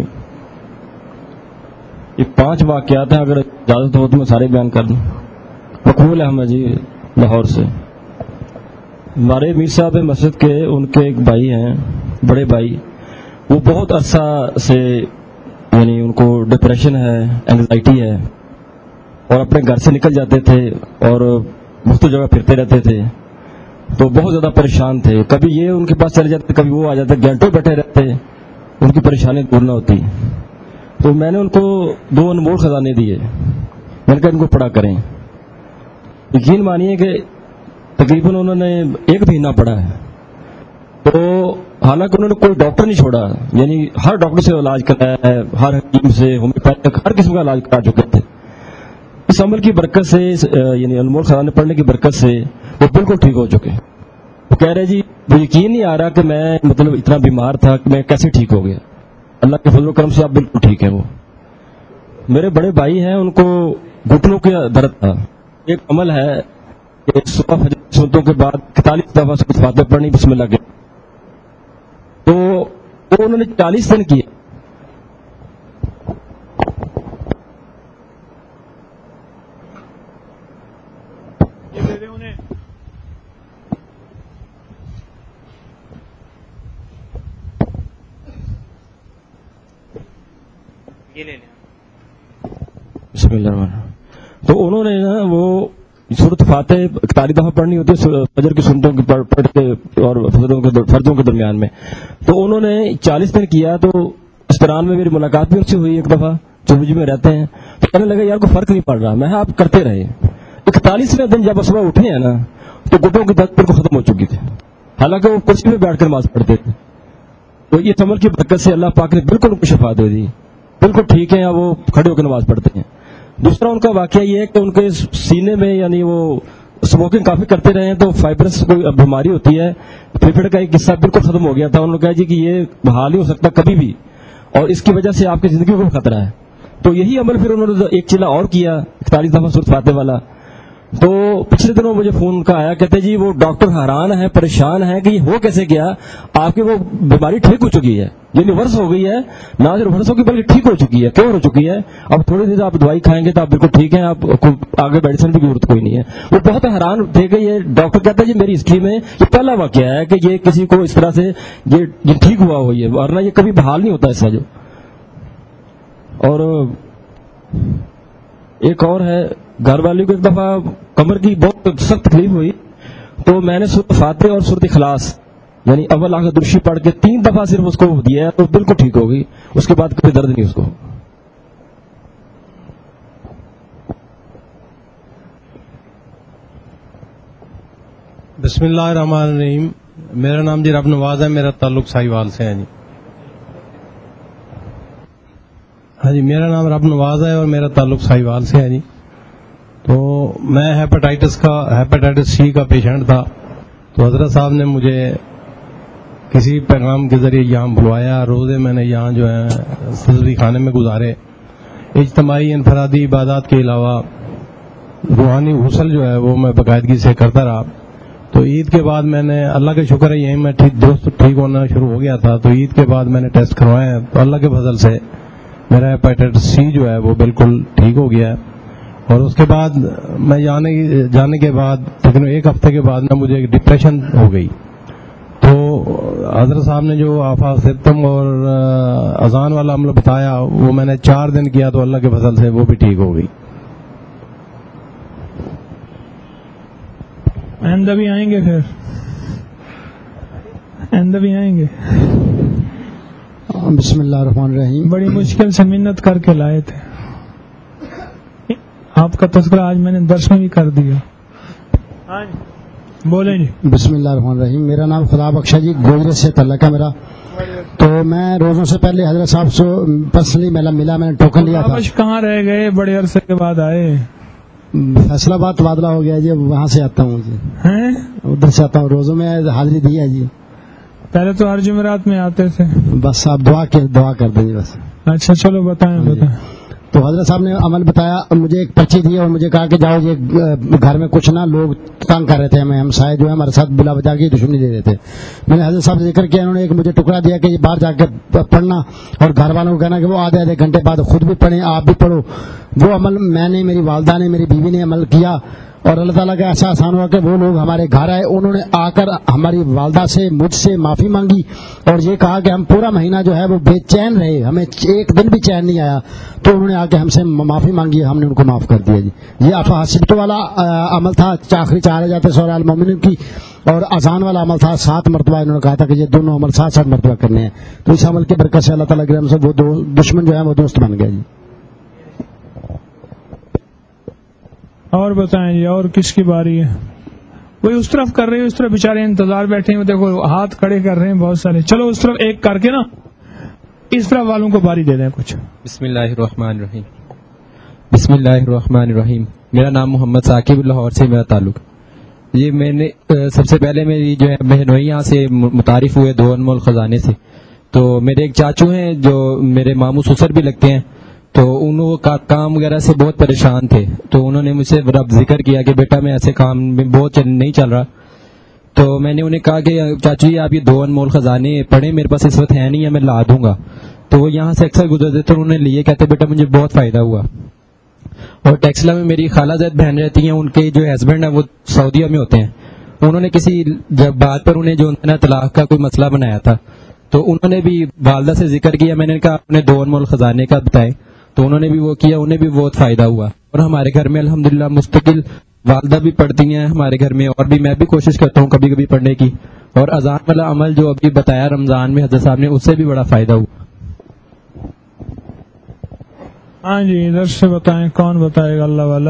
یہ 5 واقعات ہیں, اگر اجازت ہو تو میں سارے بیان کر دوں. مقبول احمد جی لاہور سے, ہمارے میر صاحب مسجد کے, ان کے ایک بھائی ہیں, بڑے بھائی, وہ بہت عرصہ سے یعنی ان کو ڈپریشن ہے, اینگزائٹی ہے, اور اپنے گھر سے نکل جاتے تھے اور مختلف جگہ پھرتے رہتے تھے, تو بہت زیادہ پریشان تھے. کبھی یہ ان کے پاس چلے جاتے, کبھی وہ آ جاتے, گھنٹوں بیٹھے رہتے, ان کی پریشانی دور نہ ہوتی. تو میں نے ان کو 2 انمول خزانے دیے, میں نے کہا ان کو پڑھا کریں. یقین مانیے کہ تقریباً انہوں نے 1 مہینہ پڑھا ہے. تو حالانکہ انہوں نے کوئی ڈاکٹر نہیں چھوڑا, یعنی ہر ڈاکٹر سے علاج کرایا ہے, ہر حکیم سے, ہومیوپیتھک, ہر قسم کا علاج کرا چکے تھے. اس عمل کی برکت سے, یعنی انمول خزانے پڑھنے کی برکت سے وہ بالکل ٹھیک ہو چکے. کہہ رہے جی وہ یقین نہیں آ رہا کہ میں مطلب اتنا بیمار تھا کہ میں کیسے ٹھیک ہو گیا. اللہ کے فضل و کرم سے آپ بالکل ٹھیک ہیں. وہ میرے بڑے بھائی ہیں, ان کو گھٹنوں کے درد تھا. ایک عمل ہے کہ صبح فجر کی سنتوں کے بعد 41 دفعہ سورۃ فاتحہ پڑھنی بسم اللہ کے, تو وہ انہوں نے 40 دن کیا. بسم اللہ الرحمن الرحیم. تو انہوں نے نا وہ سورۃ فاتح 41 دفعہ پڑھنی ہوتی ہے فجر کی سنتوں کی پڑھ کے اور فرضوں کے درمیان میں, تو انہوں نے 40 دن کیا. تو اس دوران میں میری ملاقات بھی ان سے ہوئی ایک دفعہ, جو میں رہتے ہیں, تو کہنے لگا یار کوئی فرق نہیں پڑ رہا. میں آپ کرتے رہے. 41ویں دن جب صبح اٹھے ہیں نا تو گھٹنوں کی درد بالکل ختم ہو چکی تھی, حالانکہ وہ کرسی میں بیٹھ کر نماز پڑھتے تھے. تو یہ عمل کی برکت سے اللہ پاک نے بالکل ان کو شفا دے دی, بالکل ٹھیک ہے, وہ کھڑے ہو کے نماز پڑھتے ہیں. دوسرا ان کا واقعہ یہ ہے کہ ان کے سینے میں یعنی وہ اسموکنگ کافی کرتے رہے ہیں, تو فائبرس کوئی بیماری ہوتی ہے, پھیپھڑ کا ایک حصہ بالکل ختم ہو گیا تھا. انہوں نے کہا جی کہ یہ بحال نہیں ہو سکتا کبھی بھی, اور اس کی وجہ سے آپ کی زندگی کو خطرہ ہے. تو یہی عمل پھر انہوں نے ایک چیلا اور کیا 41 دفعہ سورۃ فاتحہ والا. تو پچھلے دنوں مجھے فون کا آیا, کہتے جی وہ ڈاکٹر حیران ہے, پریشان ہے کہ یہ ہو کیسے گیا, آپ کی وہ بیماری ٹھیک ہو چکی ہے, یعنی ورس ہو گئی ہے, نہ صرف ورس ہوگی بلکہ ٹھیک ہو چکی ہے, کیوں ہو چکی ہے. اب تھوڑی دیر آپ دوائی کھائیں گے تو آپ بالکل ٹھیک ہیں, آپ آگے میڈیسن کی ضرورت کوئی نہیں ہے. وہ بہت حیران تھے کہ یہ ڈاکٹر کہتا ہے جی میری ہسٹری میں یہ پہلا واقعہ ہے کہ یہ کسی کو اس طرح سے یہ ٹھیک ہوا ہو, یہ ورنہ یہ کبھی بحال نہیں ہوتا ایسا. جو اور ایک اور ہے, گھر والی کو ایک دفعہ کمر کی بہت سخت تکلیف ہوئی, تو میں نے سورۃ فاتحہ اور سورۃ اخلاص یعنی اول آخر درشی پڑھ کے 3 دفعہ صرف اس کو دیا ہے, تو بالکل ٹھیک ہو گئی. اس کے بعد کوئی درد نہیں اس کو. بسم اللہ الرحمن الرحیم. میرا نام جی رب نواز ہے, میرا تعلق ساہیوال سے ہے جی. ہاں جی, میرا نام رب نواز ہے اور میرا تعلق ساہیوال سے ہے جی. تو میں ہیپاٹائٹس سی کا پیشنٹ تھا. تو حضرت صاحب نے مجھے کسی پیغام کے ذریعے یہاں بلوایا. روزے میں نے یہاں جو ہے فضلی خانے میں گزارے. اجتماعی انفرادی عبادات کے علاوہ روحانی غسل جو ہے وہ میں باقاعدگی سے کرتا رہا. تو عید کے بعد میں نے, اللہ کا شکر ہے, یہیں میں دوست ٹھیک ہونا شروع ہو گیا تھا. تو عید کے بعد میں نے ٹیسٹ کروائے ہیں, تو اللہ کے فضل سے میرا ہیپاٹائٹس سی جو ہے وہ بالکل ٹھیک ہو گیا ہے. اور اس کے بعد میں جانے کے بعد تقریباً 1 ہفتے کے بعد میں مجھے ایک ڈپریشن ہو گئی. تو حضرت صاحب نے جو آفاق ستم اور اذان والا عمل بتایا وہ میں نے 4 دن کیا, تو اللہ کے فضل سے وہ بھی ٹھیک ہو گئی. آئندہ بھی آئیں گے, پھر آئندہ بھی آئیں گے. بسم اللہ الرحمن الرحیم. بڑی مشکل سے منت کر کے لائے تھے, آپ کا تذکرہ آج میں نے درس میں بھی کر دیا. بولیں جی. بسم اللہ الرحمن الرحیم. میرا نام خدا بخشا جی, گوجرے سے تعلق ہے میرا. تو میں روزوں سے پہلے حضرت صاحب سے پرسنلی ملا, میں نے ٹوکن لیا تھا. کہاں رہ گئے, بڑے عرصے کے بعد آئے. فیصلہ آباد تبادلہ ہو گیا جی, وہاں سے آتا ہوں جی, ادھر سے آتا ہوں. روزوں میں حاضری دی ہے جی. پہلے تو ہر جمعرات میں آتے تھے. بس آپ دعا کر دیں بس. اچھا چلو بتائیں. تو حضرت صاحب نے عمل بتایا, مجھے ایک پرچی دی اور مجھے کہا کہ جاؤ, یہ گھر میں کچھ نہ لوگ تنگ کر رہے تھے, ہم سائے جو ہے ہمارے ساتھ بلا بجا کے دشمنی دے رہے تھے. میں نے حضرت صاحب سے ذکر کیا, انہوں نے ایک مجھے ٹکڑا دیا کہ یہ باہر جا کے پڑھنا اور گھر والوں کو کہنا کہ وہ آدھے گھنٹے بعد خود بھی پڑھیں, آپ بھی پڑھو. وہ عمل میں نے, میری والدہ نے, میری بیوی نے عمل کیا, اور اللہ تعالیٰ کا ایسا آسان ہوا کہ وہ لوگ ہمارے گھر آئے. انہوں نے آ کر ہماری والدہ سے, مجھ سے معافی مانگی اور یہ کہا کہ ہم پورا مہینہ جو ہے وہ بے چین رہے, ہمیں ایک دن بھی چین نہیں آیا. تو انہوں نے آ کے ہم سے معافی مانگی, ہم نے ان کو معاف کر دیا جی. یہ حسبت والا عمل تھا, آخری 4 جاتے سورہ المومنون کی, اور اذان والا عمل تھا 7 مرتبہ. انہوں نے کہا تھا کہ یہ دونوں عمل 7 مرتبہ کرنے ہیں. تو اس عمل کی برکت سے اللہ تعالیٰ کے رحم سے وہ دشمن جو ہے وہ دوست بن گیا جی. اور بتائیں جی, اور کس کی باری ہے؟ کوئی اس طرف کر رہے, اس طرف بیچارے انتظار بیٹھے ہیں, دیکھو ہاتھ کھڑے کر رہے ہیں بہت سارے. چلو اس طرف ایک کر کے نا اس طرف والوں کو باری دے دیں کچھ. بسم اللہ الرحمن الرحیم. بسم اللہ الرحمن الرحیم. میرا نام محمد ثاقب, لاہور سے میرا تعلق. جی میں نے سب سے پہلے میری جو ہے بہنوئی یہاں سے متعارف ہوئے 2 انمول خزانے سے. تو میرے ایک چاچو ہیں جو میرے ماموں سسر بھی لگتے ہیں, تو انہوں کام وغیرہ سے بہت پریشان تھے, تو انہوں نے مجھ سے رب ذکر کیا کہ بیٹا میں ایسے کام میں بہت نہیں چل رہا. تو میں نے انہیں کہا کہ چاچو جی آپ یہ 2 انمول خزانے پڑھیں, میرے پاس اس وقت ہے نہیں ہے, میں لا دوں گا. تو وہ یہاں سے اکثر گزرتے تو انہوں نے لیے, کہتے بیٹا مجھے بہت فائدہ ہوا. اور ٹیکسلا میں میری خالہ زید بہن رہتی ہیں, ان کے جو ہسبینڈ ہیں وہ سعودیہ میں ہوتے ہیں. انہوں نے کسی جب بات پر انہیں جو طلاق کا کوئی مسئلہ بنایا تھا, تو انہوں نے بھی والدہ سے ذکر کیا. میں نے کہا آپ نے 2 انمول خزانے کا بتائیں, تو انہوں نے بھی وہ کیا, انہیں بھی بہت فائدہ ہوا. اور ہمارے گھر میں الحمدللہ مستقل والدہ بھی پڑھتی ہیں ہمارے گھر میں, اور بھی میں بھی کوشش کرتا ہوں کبھی کبھی پڑھنے کی. اور اذان والا عمل جو ابھی بتایا رمضان میں حضرت صاحب نے, اس سے بھی بڑا فائدہ ہوا. ہاں جی, ادھر سے بتائیں, کون بتائے گا؟ اللہ والا.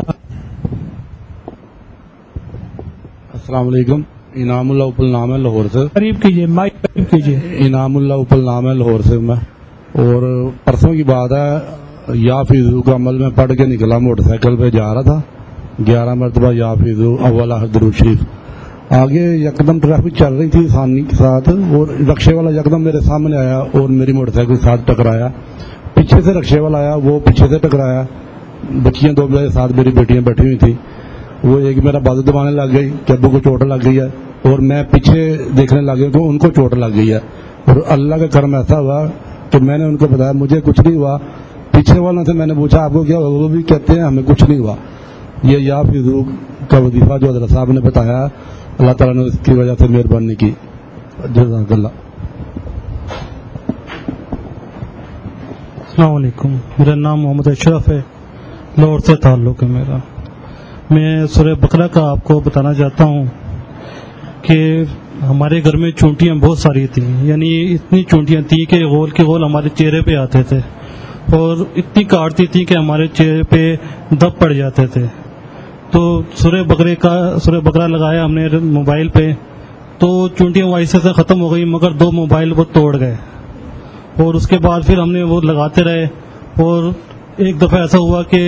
السلام علیکم. انعام اللہ اوپل نام ہے لاہور سے. قریب کیجیے, مائک قریب کیجیے. انعام اللہ اوپل نام ہے لاہور سے میں. اور پرسوں کی بات ہے, یا فیضو کا عمل میں پڑھ کے نکلا, موٹر سائیکل پہ جا رہا تھا, 11 مرتبہ یا فیضو اول آخر درود شریف. آگے یکدم ٹریفک چل رہی تھی ثانی کے ساتھ, اور رکشے والا یکدم میرے سامنے آیا اور میری موٹر سائیکل کے ساتھ ٹکرایا. پیچھے سے رکشے والا آیا, وہ پیچھے سے ٹکرایا. بچیاں 2 میرے ساتھ میری بیٹیاں بیٹھی ہوئی تھی. وہ ایک میرا بازو دبانے لگ گئی کہ ابو کو چوٹ لگ گئی ہے, اور میں پیچھے دیکھنے لگ گیا تو ان کو چوٹ لگ گئی ہے. اور اللہ کا کرم ایسا ہوا کہ میں نے ان کو بتایا مجھے کچھ نہیں ہوا. پیچھے والوں سے میں نے پوچھا آپ کو کیا ہوا, وہ بھی کہتے ہیں ہمیں کچھ نہیں ہوا. یہ یا فضو کا وظیفہ جو حضرت صاحب نے بتایا, اللہ تعالیٰ نے اس کی وجہ سے مہربانی کی. جزاک اللہ. السلام علیکم. میرا نام محمد اشرف ہے, لاہور سے تعلق ہے میرا. میں سورہ بقرہ کا آپ کو بتانا چاہتا ہوں کہ ہمارے گھر میں چونٹیاں بہت ساری تھیں, یعنی اتنی چونٹیاں تھیں کہ غول کے غول ہمارے چہرے پہ آتے تھے, اور اتنی کاٹتی تھیں کہ ہمارے چہرے پہ دب پڑ جاتے تھے. تو سورہ بقرہ لگایا ہم نے موبائل پہ, تو چونٹیاں ویسے سے ختم ہو گئی, مگر 2 موبائل وہ توڑ گئے. اور اس کے بعد پھر ہم نے وہ لگاتے رہے, اور ایک دفعہ ایسا ہوا کہ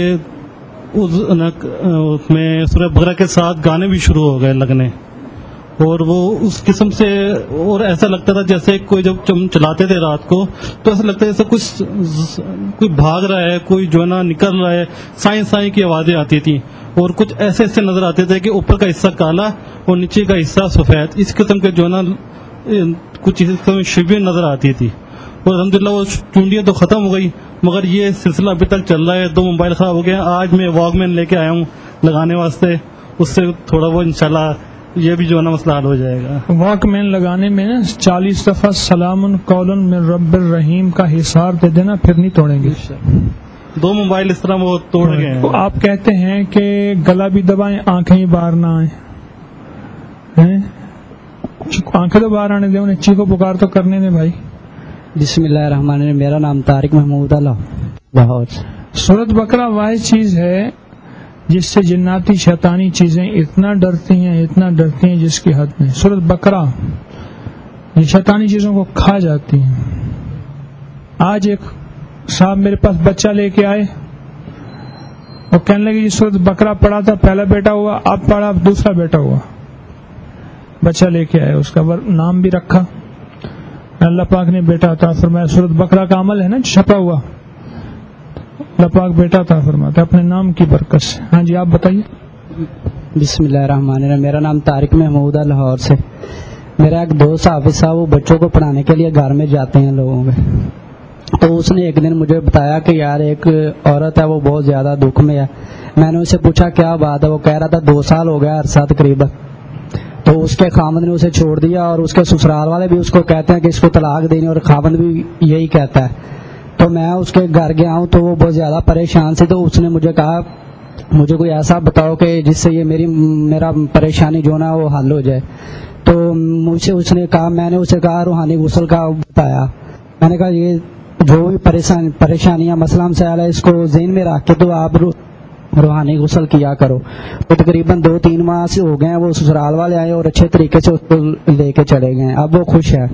اس میں سورہ بقرہ کے ساتھ گانے بھی شروع ہو گئے لگنے, اور وہ اس قسم سے, اور ایسا لگتا تھا جیسے کوئی جب چلاتے تھے رات کو تو ایسا لگتا ہے جیسے کوئی بھاگ رہا ہے, کوئی جو ہے نا نکل رہا ہے, سائیں کی آوازیں آتی تھیں. اور کچھ ایسے نظر آتے تھے کہ اوپر کا حصہ کالا اور نیچے کا حصہ سفید, اس قسم کے جو ہے نا کچھ شبیہ نظر آتی تھی. اور الحمدللہ وہ چونٹیاں تو ختم ہو گئی, مگر یہ سلسلہ ابھی تک چل رہا ہے. 2 موبائل خراب ہو گئے. آج میں واک مین لے کے آیا ہوں لگانے واسطے, اس سے تھوڑا وہ انشاءاللہ یہ بھی جو ہے نا مسئلہ حل ہو جائے گا. واک مین لگانے میں 40 دفعہ سلام قول من رب الرحیم کا حساب دے دینا, پھر نہیں توڑیں گے. 2 موبائل اس طرح وہ توڑ گئے ہیں. آپ کہتے ہیں کہ گلا بھی دبائیں, آنکھیں ہی باہر نہ آئیں. آنکھیں تو باہر آنے دیں, انہیں چیخو پکار تو کرنے دیں بھائی. بسم اللہ الرحمن الرحیم. میرا نام طارق محمود لاہور. سورۃ بقرہ واحد چیز ہے جس سے جناتی شیطانی چیزیں اتنا ڈرتی ہیں جس کی حد نہیں. سورۃ بقرہ شیطانی چیزوں کو کھا جاتی ہیں. آج ایک صاحب میرے پاس بچہ لے کے آئے, اور کہنے لگے یہ سورۃ بقرہ پڑھا تھا, پہلا بیٹا ہوا, اب پڑھا, اب دوسرا بیٹا ہوا. بچہ لے کے آئے, اس کا نام بھی رکھا. اللہ پاک نے بیٹا عطا فرمایا. سورۃ بقرہ کا عمل ہے نا چھپا ہوا, اللہ پاک بیٹا عطا فرماتا اپنے نام کی برکت سے. ہاں جی آپ بتائیے. بسم اللہ الرحمن الرحیم. میرا نام طارق محمود ہے لاہور سے. میرا ایک دوست حافظ صاحب, وہ بچوں کو پڑھانے کے لیے گھر میں جاتے ہیں لوگوں کے. تو اس نے ایک دن مجھے بتایا کہ یار ایک عورت ہے وہ بہت زیادہ دکھ میں ہے. میں نے اسے پوچھا کیا بات ہے, وہ کہہ رہا تھا 2 سال ہو گیا عرصہ تقریباً, تو اس کے خامد نے اسے چھوڑ دیا, اور اس کے سسرال والے بھی اس کو کہتے ہیں کہ اس کو طلاق دینی, اور خامد بھی یہی کہتا ہے. تو میں اس کے گھر گیا ہوں تو وہ بہت زیادہ پریشان سے, تو اس نے مجھے کہا مجھے کوئی ایسا بتاؤ کہ جس سے یہ میرا پریشانی جو نا وہ حل ہو جائے. تو مجھے اس نے کہا, میں نے اسے کہا روحانی غسل کا بتایا. میں نے کہا یہ جو بھی پریشانیاں مسئلہ مسائل ہے اس کو ذہن میں رکھ کے تو آپ روحانی غسل کیا کرو. وہ تقریباً 2-3 ماہ سے ہو گئے ہیں, وہ سسرال والے آئے اور اچھے طریقے سے اس کو لے کے چلے گئے, اب وہ خوش ہے.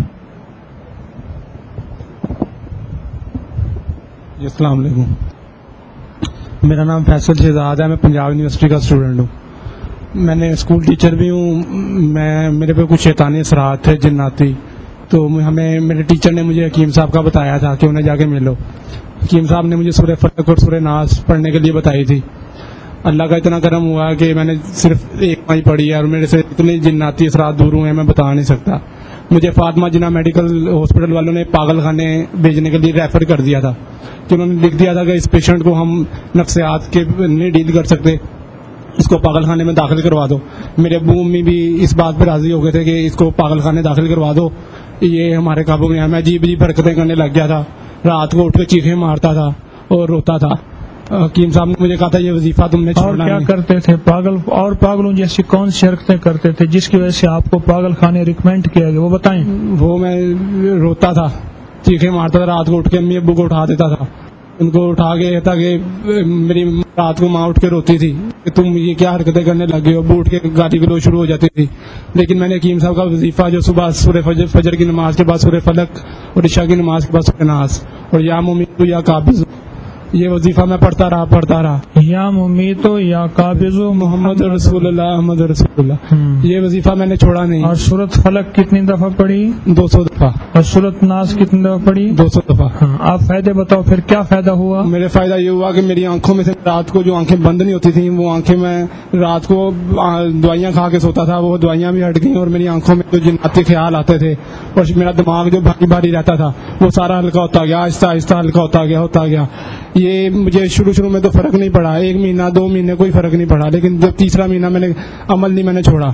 السلام علیکم. میرا نام فیصل شہزاد ہے, میں پنجاب یونیورسٹی کا اسٹوڈنٹ ہوں. میں نے اسکول ٹیچر بھی ہوں. میرے پہ کچھ شیطانی اثرات تھے جناتی, تو ہمیں میرے ٹیچر نے مجھے حکیم صاحب کا بتایا تھا کہ انہیں جا کے ملو. حکیم صاحب نے مجھے سورہ فلق اور سورہ ناس پڑھنے کے لیے بتائی تھی. اللہ کا اتنا کرم ہوا کہ میں نے صرف ایک ماہ پڑھی ہے اور میرے سے اتنے جناتی اثرات دور ہوئے ہیں میں بتا نہیں سکتا. مجھے فاطمہ جناح میڈیکل ہاسپٹل والوں نے پاگل خانے بھیجنے کے لیے ریفر کر دیا تھا کہ انہوں نے لکھ دیا تھا کہ اس پیشنٹ کو ہم نفسیات کے نہیں ڈیل کر سکتے, اس کو پاگل خانے میں داخل کروا دو. میرے ابو امی بھی اس بات پہ راضی ہو گئے تھے کہ اس کو پاگل خانے داخل کروا دو, یہ ہمارے قابو میں ہے. میں عجیب عجیب حرکتیں کرنے لگ گیا تھا, رات کو اٹھ کے چیخیں مارتا تھا اور روتا تھا. حکیم صاحب نے مجھے کہا تھا یہ وظیفہ تم نے چھوڑنا اور کیا نہیں. کرتے تھے پاگلوں جیسی کون سی حرکتیں کرتے تھے جس کی وجہ سے آپ کو پاگل خانے ریکمینڈ کیا گیا, وہ بتائیں. وہ میں روتا تھا, چیخیں مارتا تھا, رات کو اٹھ کے امی ابو کو اٹھا دیتا تھا, ان کو اٹھا کے تاکہ میری رات کو ماں اٹھ کے روتی تھی کہ تم یہ کیا حرکتیں کرنے لگے ہو. ابو اٹھ کے گالی گلوچ شروع ہو جاتی تھی. لیکن میں نے حکیم صاحب کا وظیفہ جو صبح سورہ فجر کی نماز کے بعد سورہ فلق اور عشاء کی نماز کے بعد سورہ ناس اور یا ممیت یا قابض, یہ وظیفہ میں پڑھتا رہا. یا ممیت یا قابض محمد رسول اللہ محمد رسول اللہ, یہ وظیفہ میں نے چھوڑا نہیں. اور سورۃ فلق کتنی دفعہ پڑھی؟ 200 دفعہ. اور سورۃ ناس کتنی دفعہ پڑھی؟ 200 دفعہ. آپ فائدے بتاؤ پھر, کیا فائدہ ہوا؟ میرے فائدہ یہ ہوا کہ میری آنکھوں میں سے رات کو جو آنکھیں بند نہیں ہوتی تھیں وہ آنکھیں میں رات کو دوائیاں کھا کے سوتا تھا, وہ دوائیاں بھی ہٹ گئیں, اور میری آنکھوں میں جو جناتی خیال آتے تھے اور میرا دماغ جو بھاری بھاری رہتا تھا وہ سارا ہلکا ہوتا گیا, آہستہ آہستہ ہلکا ہوتا گیا. یہ مجھے شروع میں تو فرق نہیں پڑا, 1 مہینہ 2 مہینے کوئی فرق نہیں پڑا, لیکن جب تیسرا مہینہ میں نے عمل نہیں چھوڑا.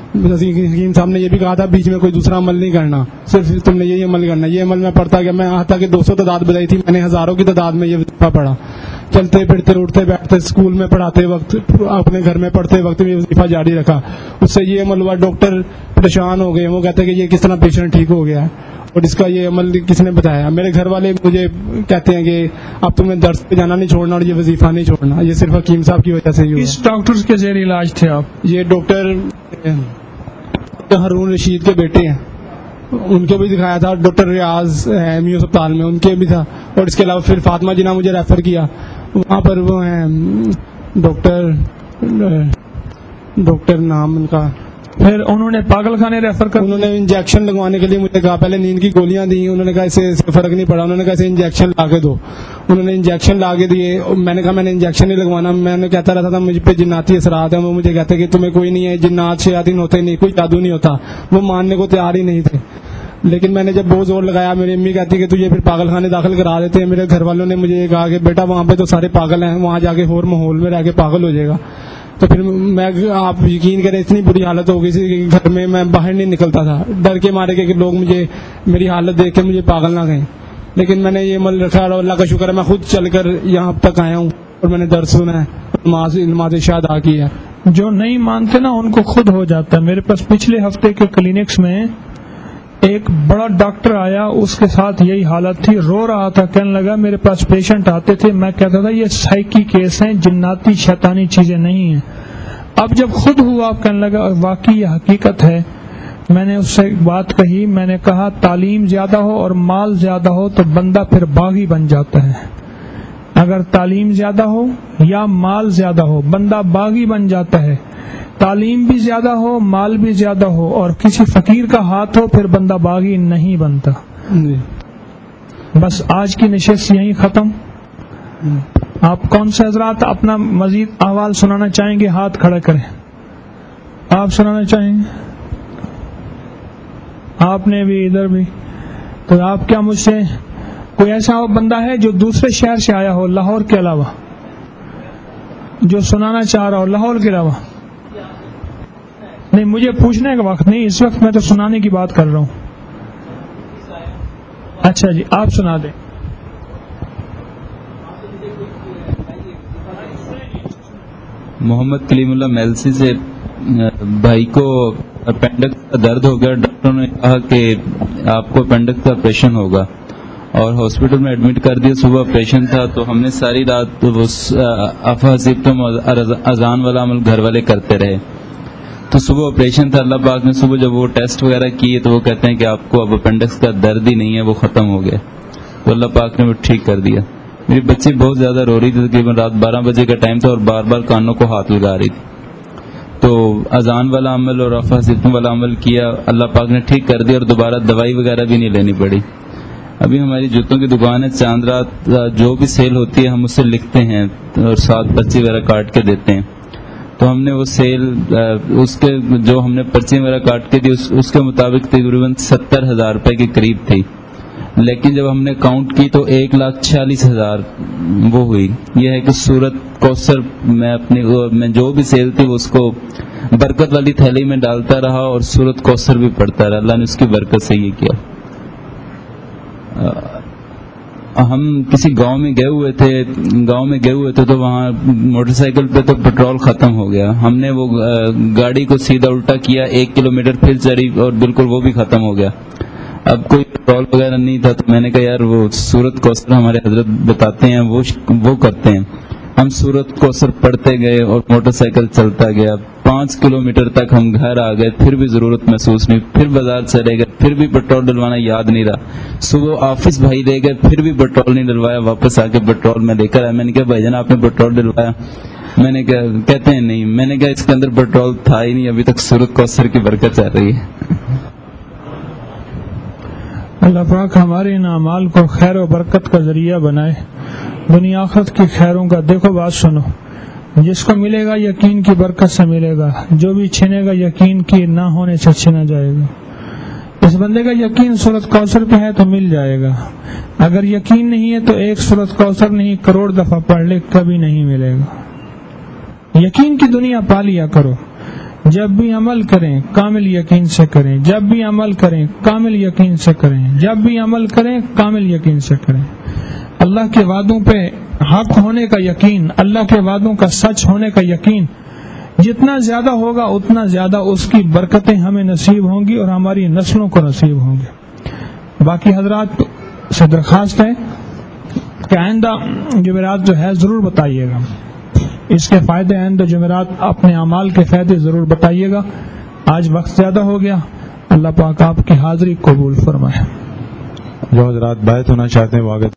حکیم صاحب نے یہ بھی کہا تھا بیچ میں کوئی دوسرا عمل نہیں کرنا, صرف تم نے یہی عمل کرنا. یہ عمل میں پڑھتا گیا, میں یہاں تک کہ 200 تعداد بتائی تھی, میں نے ہزاروں کی تعداد میں یہ وظیفہ پڑھا. چلتے پھرتے اٹھتے بیٹھتے اسکول میں پڑھاتے وقت, اپنے گھر میں پڑھتے وقت یہ وظیفہ جاری رکھا. اس سے یہ عمل ہوا, ڈاکٹر پریشان ہو گئے, وہ کہتے کہ یہ کس طرح پیشنٹ ٹھیک ہو گیا اور اس کا یہ عمل کس نے بتایا. میرے گھر والے مجھے کہتے ہیں کہ اب تمہیں درس پہ جانا نہیں چھوڑنا اور یہ وظیفہ نہیں چھوڑنا, یہ صرف حکیم صاحب کی وجہ سے ہی ہوا. کس ڈاکٹر کے زیر علاج تھے آپ؟ یہ ڈاکٹر ہارون رشید کے بیٹے ہیں, ان کے بھی دکھایا تھا. ڈاکٹر ریاض ایمی اسپتال میں ان کے بھی تھا, اور اس کے علاوہ پھر فاطمہ جناح مجھے ریفر کیا, وہاں پر وہ ہیں ڈاکٹر نام ان کا. پھر انہوں نے پاگل خانے ریفر کر, انہوں نے انجیکشن لگوانے کے لیے مجھے کہا, پہلے نیند کی گولیاں دی, انہوں نے کہا اس سے فرق نہیں پڑا, انہوں نے کہا اسے انجیکشن لا کے دو. انہوں نے انجیکشن لا کے دیے, میں نے کہا میں نے انجیکشن نہیں لگوانا. میں نے کہتا رہتا تھا مجھ پہ جناتی اثرات ہیں, وہ مجھے کہتے کہ تمہیں کوئی نہیں ہے, جنات شیاطین ہوتے نہیں, کوئی جادو نہیں ہوتا. وہ ماننے کو تیار ہی نہیں تھے. لیکن میں نے جب بہت زور لگایا, میری امی کہتی کہ تجھے پھر پاگل خانے داخل کرا دیتے ہیں. میرے گھر والوں نے مجھے یہ کہا کہ بیٹا وہاں پہ تو سارے پاگل ہیں, وہاں جا کے اور ماحول میں رہ کے پاگل ہو جائے گا. تو پھر میں, آپ یقین کریں, اتنی بری حالت ہو گئی تھی کہ گھر میں باہر نہیں نکلتا تھا, ڈر کے مارے کہ لوگ مجھے میری حالت دیکھ کے مجھے پاگل نہ کہیں. لیکن میں نے یہ عمل رکھا اور اللہ کا شکر ہے میں خود چل کر یہاں اب تک آیا ہوں اور میں نے درس سنا ہے, نماز عشاء ادا کی ہے. جو نہیں مانتے نا ان کو خود ہو جاتا ہے. میرے پاس پچھلے ہفتے کے کلینکس میں ایک بڑا ڈاکٹر آیا, اس کے ساتھ یہی حالت تھی, رو رہا تھا, کہنے لگا میرے پاس پیشنٹ آتے تھے, میں کہتا تھا یہ سائیکی کیس ہیں, جناتی شیطانی چیزیں نہیں ہیں. اب جب خود ہوا آپ کہنے لگا واقعی یہ حقیقت ہے. میں نے اس سے ایک بات کہی, میں نے کہا تعلیم زیادہ ہو اور مال زیادہ ہو تو بندہ پھر باغی بن جاتا ہے. اگر تعلیم زیادہ ہو یا مال زیادہ ہو بندہ باغی بن جاتا ہے. تعلیم بھی زیادہ ہو, مال بھی زیادہ ہو اور کسی فقیر کا ہاتھ ہو, پھر بندہ باغی نہیں بنتا. بس آج کی نشست یہیں ختم. آپ کون سے حضرات اپنا مزید احوال سنانا چاہیں گے؟ ہاتھ کھڑا کریں. آپ سنانا چاہیں گے؟ آپ نے بھی, ادھر بھی. تو آپ کیا مجھ سے کوئی ایسا بندہ ہے جو دوسرے شہر سے آیا ہو لاہور کے علاوہ, جو سنانا چاہ رہا ہو لاہور کے علاوہ؟ نہیں, مجھے پوچھنے کا وقت نہیں اس وقت, میں تو سنانے کی بات کر رہا ہوں. اچھا جی, آپ سنا دیں. محمد کلیم اللہ میلسی سے بھائی کو اپینڈکس کا درد ہو گیا, ڈاکٹروں نے کہا کہ آپ کو اپینڈکس کا آپریشن ہوگا اور ہاسپٹل میں ایڈمٹ کر دیا. صبح آپریشن تھا تو ہم نے ساری رات افاظتم اذان والا عمل گھر والے کرتے رہے. تو صبح آپریشن تھا, اللہ پاک نے صبح جب وہ ٹیسٹ وغیرہ کیے تو وہ کہتے ہیں کہ آپ کو اب اپینڈکس کا درد ہی نہیں ہے, وہ ختم ہو گیا. تو اللہ پاک نے وہ ٹھیک کر دیا. میری بچی بہت زیادہ رو رہی تھی, تقریباً رات 12 بجے کا ٹائم تھا اور بار بار کانوں کو ہاتھ لگا رہی تھی. تو اذان والا عمل اور رفع ستم والا عمل کیا, اللہ پاک نے ٹھیک کر دیا اور دوبارہ دوائی وغیرہ بھی نہیں لینی پڑی. ابھی ہماری جوتوں کی دکان ہے, چاند رات جو بھی سیل ہوتی ہے ہم اسے لکھتے ہیں اور ساتھ پرچی وغیرہ کاٹ کے دیتے ہیں. تو ہم نے وہ سیل اس کے جو ہم نے پرچی وغیرہ کاٹ کے دی اس کے مطابق تقریباً 70,000 روپے کے قریب تھی, لیکن جب ہم نے کاؤنٹ کی تو 1,46,000 وہ ہوئی. یہ ہے کہ سورت کوثر میں جو بھی سیل تھی وہ اس کو برکت والی تھیلی میں ڈالتا رہا اور سورت کوثر بھی پڑھتا رہا. اللہ نے اس کی برکت سے یہ کیا. ہم کسی گاؤں میں گئے ہوئے تھے تو وہاں موٹر سائیکل پہ تو پیٹرول ختم ہو گیا. ہم نے وہ گاڑی کو سیدھا الٹا کیا, 1 کلومیٹر پھر چلی اور بالکل وہ بھی ختم ہو گیا. اب کوئی پیٹرول وغیرہ نہیں تھا, تو میں نے کہا یار وہ سورت کوثر ہمارے حضرت بتاتے ہیں وہ کرتے ہیں. ہم سورت کوثر پڑھتے گئے اور موٹر سائیکل چلتا گیا. 5 کلومیٹر تک ہم گھر آ گئے, پھر بھی ضرورت محسوس نہیں. پھر بازار چلے گئے, پھر بھی پیٹرول ڈلوانا یاد نہیں رہا. صبح آفس بھائی لے گئے, پھر بھی پیٹرول نہیں ڈلوایا. واپس آ کے پیٹرول میں لے کر آیا. میں نے کہا بھائی جان آپ نے پیٹرول ڈلوایا؟ میں نے کہا کہتے ہیں نہیں. میں نے کہا اس کے اندر پیٹرول تھا ہی نہیں, ابھی تک سورت کوثر کی برکت چل رہی ہے. اللہ پاک ہمارے ان اعمال کو خیر و برکت کا ذریعہ بنائے, دنیا آخرت کی خیروں کا. دیکھو بات سنو, جس کو ملے گا یقین کی برکت سے ملے گا, جو بھی چھنے گا یقین کی نہ ہونے سے چھنا جائے گا. اس بندے کا یقین سورت کوثر پہ ہے تو مل جائے گا, اگر یقین نہیں ہے تو ایک سورت کوثر نہیں کروڑ دفعہ پڑھ لے کبھی نہیں ملے گا. یقین کی دنیا پا لیا کرو. جب بھی عمل کریں کامل یقین سے کریں, جب بھی عمل کریں کامل یقین سے کریں, جب بھی عمل کریں کامل یقین سے کریں. اللہ کے وعدوں پہ حق ہونے کا یقین, اللہ کے وعدوں کا سچ ہونے کا یقین جتنا زیادہ ہوگا اتنا زیادہ اس کی برکتیں ہمیں نصیب ہوں گی اور ہماری نسلوں کو نصیب ہوں گی. باقی حضرات سے درخواست ہے کہ آئندہ جمعرات جو ہے ضرور بتائیے گا, اس کے فائدے آئندہ جمعرات اپنے اعمال کے فائدے ضرور بتائیے گا. آج وقت زیادہ ہو گیا, اللہ پاک آپ کی حاضری قبول فرمائے. جو حضرات بیعت ہونا چاہتے ہیں وہ آگے